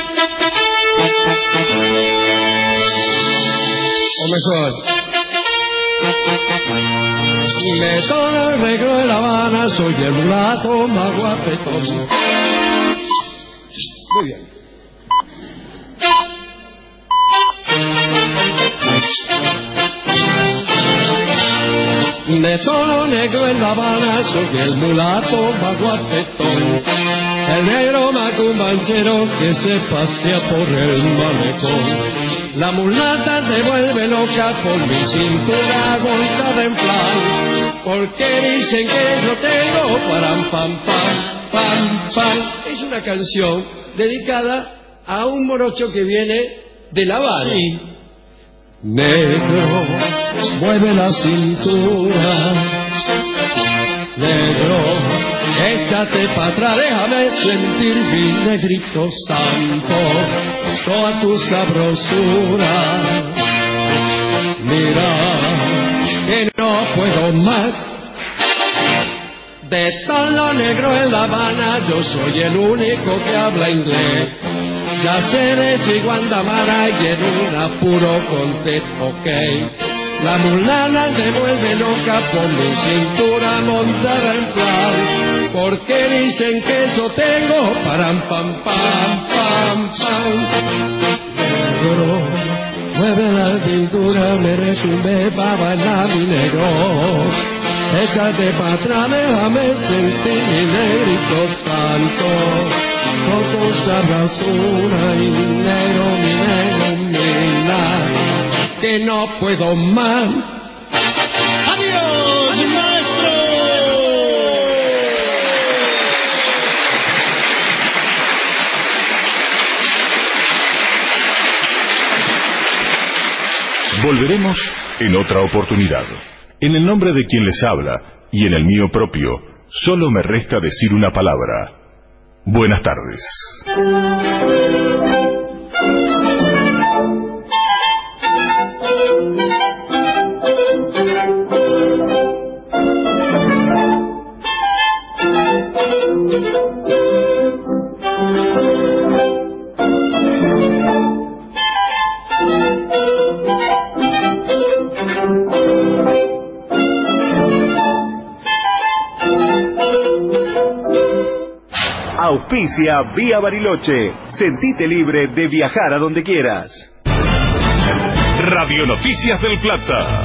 O mejor. Me tono el negro de La Habana, soy el mulato más guapetón. Muy bien. De tono negro en La Habana, soy el mulato más guapetón. El negro macumbanchero que se pasea por el malecón. La mulata te vuelve loca por mi cintura montada en plan. Porque dicen que yo tengo param pam pam pam pam. Es una canción dedicada a un morocho que viene de La Habana. Sí. Negro, mueve la cintura. Negro, échate para atrás, déjame sentir mi negrito santo, toda tu sabrosura. Mira, que no puedo más. De todo lo negro en La Habana, yo soy el único que habla inglés. Ya sé de Guandamara y en un apuro contesto, ok. La mulana te vuelve loca por mi cintura montada en plan. Porque dicen que eso tengo param pam pam pam pam. Negro, mueve la cintura, me resume pa' bailar mi negro. Échate pa' atrás, déjame sentir mi negrito santo. Con tu sabrosura y negro, mi negro, mira, que no puedo más. ¡Adiós, maestro! Volveremos en otra oportunidad. En el nombre de quien les habla y en el mío propio, solo me resta decir una palabra. Buenas tardes. Auspicia Vía Bariloche. Sentite libre de viajar a donde quieras. Radio Noticias del Plata.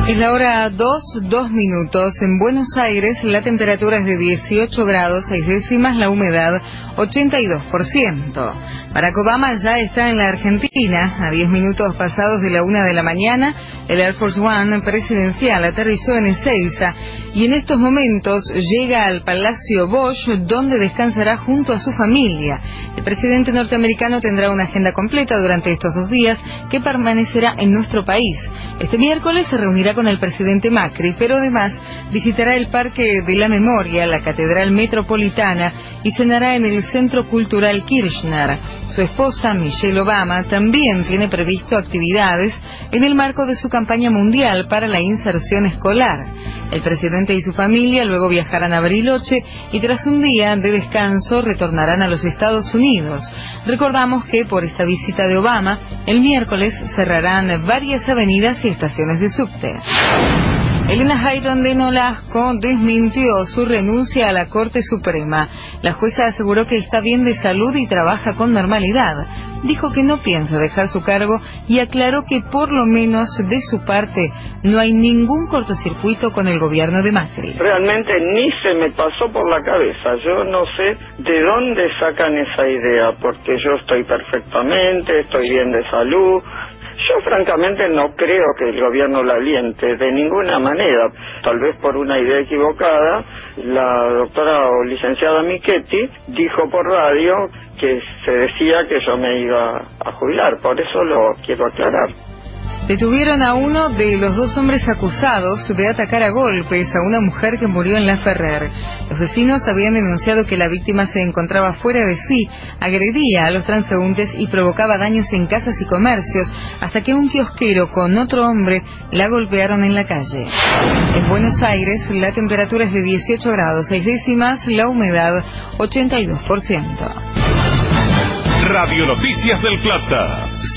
Es la hora dos, dos minutos. En Buenos Aires la temperatura es de dieciocho grados, seis décimas, la humedad ochenta y dos por ciento. Barack Obama ya está en la Argentina. A diez minutos pasados de la una de la mañana, el Air Force One presidencial aterrizó en Ezeiza y en estos momentos llega al Palacio Bosch, donde descansará junto a su familia. El presidente norteamericano tendrá una agenda completa durante estos dos días que permanecerá en nuestro país. Este miércoles se reunirá con el presidente Macri, pero además visitará el Parque de la Memoria, la Catedral Metropolitana y cenará en el Centro Cultural Kirchner. Su esposa, Michelle Obama, también tiene previsto actividades en el marco de su campaña mundial para la inserción escolar. El presidente y su familia luego viajarán a Bariloche y tras un día de descanso retornarán a los Estados Unidos. Recordamos que por esta visita de Obama, el miércoles cerrarán varias avenidas y estaciones de subte. Elena Hayton de Nolasco desmintió su renuncia a la Corte Suprema. La jueza aseguró que está bien de salud y trabaja con normalidad. Dijo que no piensa dejar su cargo y aclaró que por lo menos de su parte no hay ningún cortocircuito con el gobierno de Macri. Realmente ni se me pasó por la cabeza. Yo no sé de dónde sacan esa idea, porque yo estoy perfectamente, estoy bien de salud. Yo francamente no creo que el gobierno la aliente de ninguna manera. Tal vez por una idea equivocada, la doctora o licenciada Michetti dijo por radio que se decía que yo me iba a jubilar. Por eso lo quiero aclarar. Detuvieron a uno de los dos hombres acusados de atacar a golpes a una mujer que murió en La Ferrer. Los vecinos habían denunciado que la víctima se encontraba fuera de sí, agredía a los transeúntes y provocaba daños en casas y comercios, hasta que un kiosquero con otro hombre la golpearon en la calle. En Buenos Aires la temperatura es de dieciocho grados, seis décimas, la humedad ochenta y dos por ciento. Radio Noticias del Plata.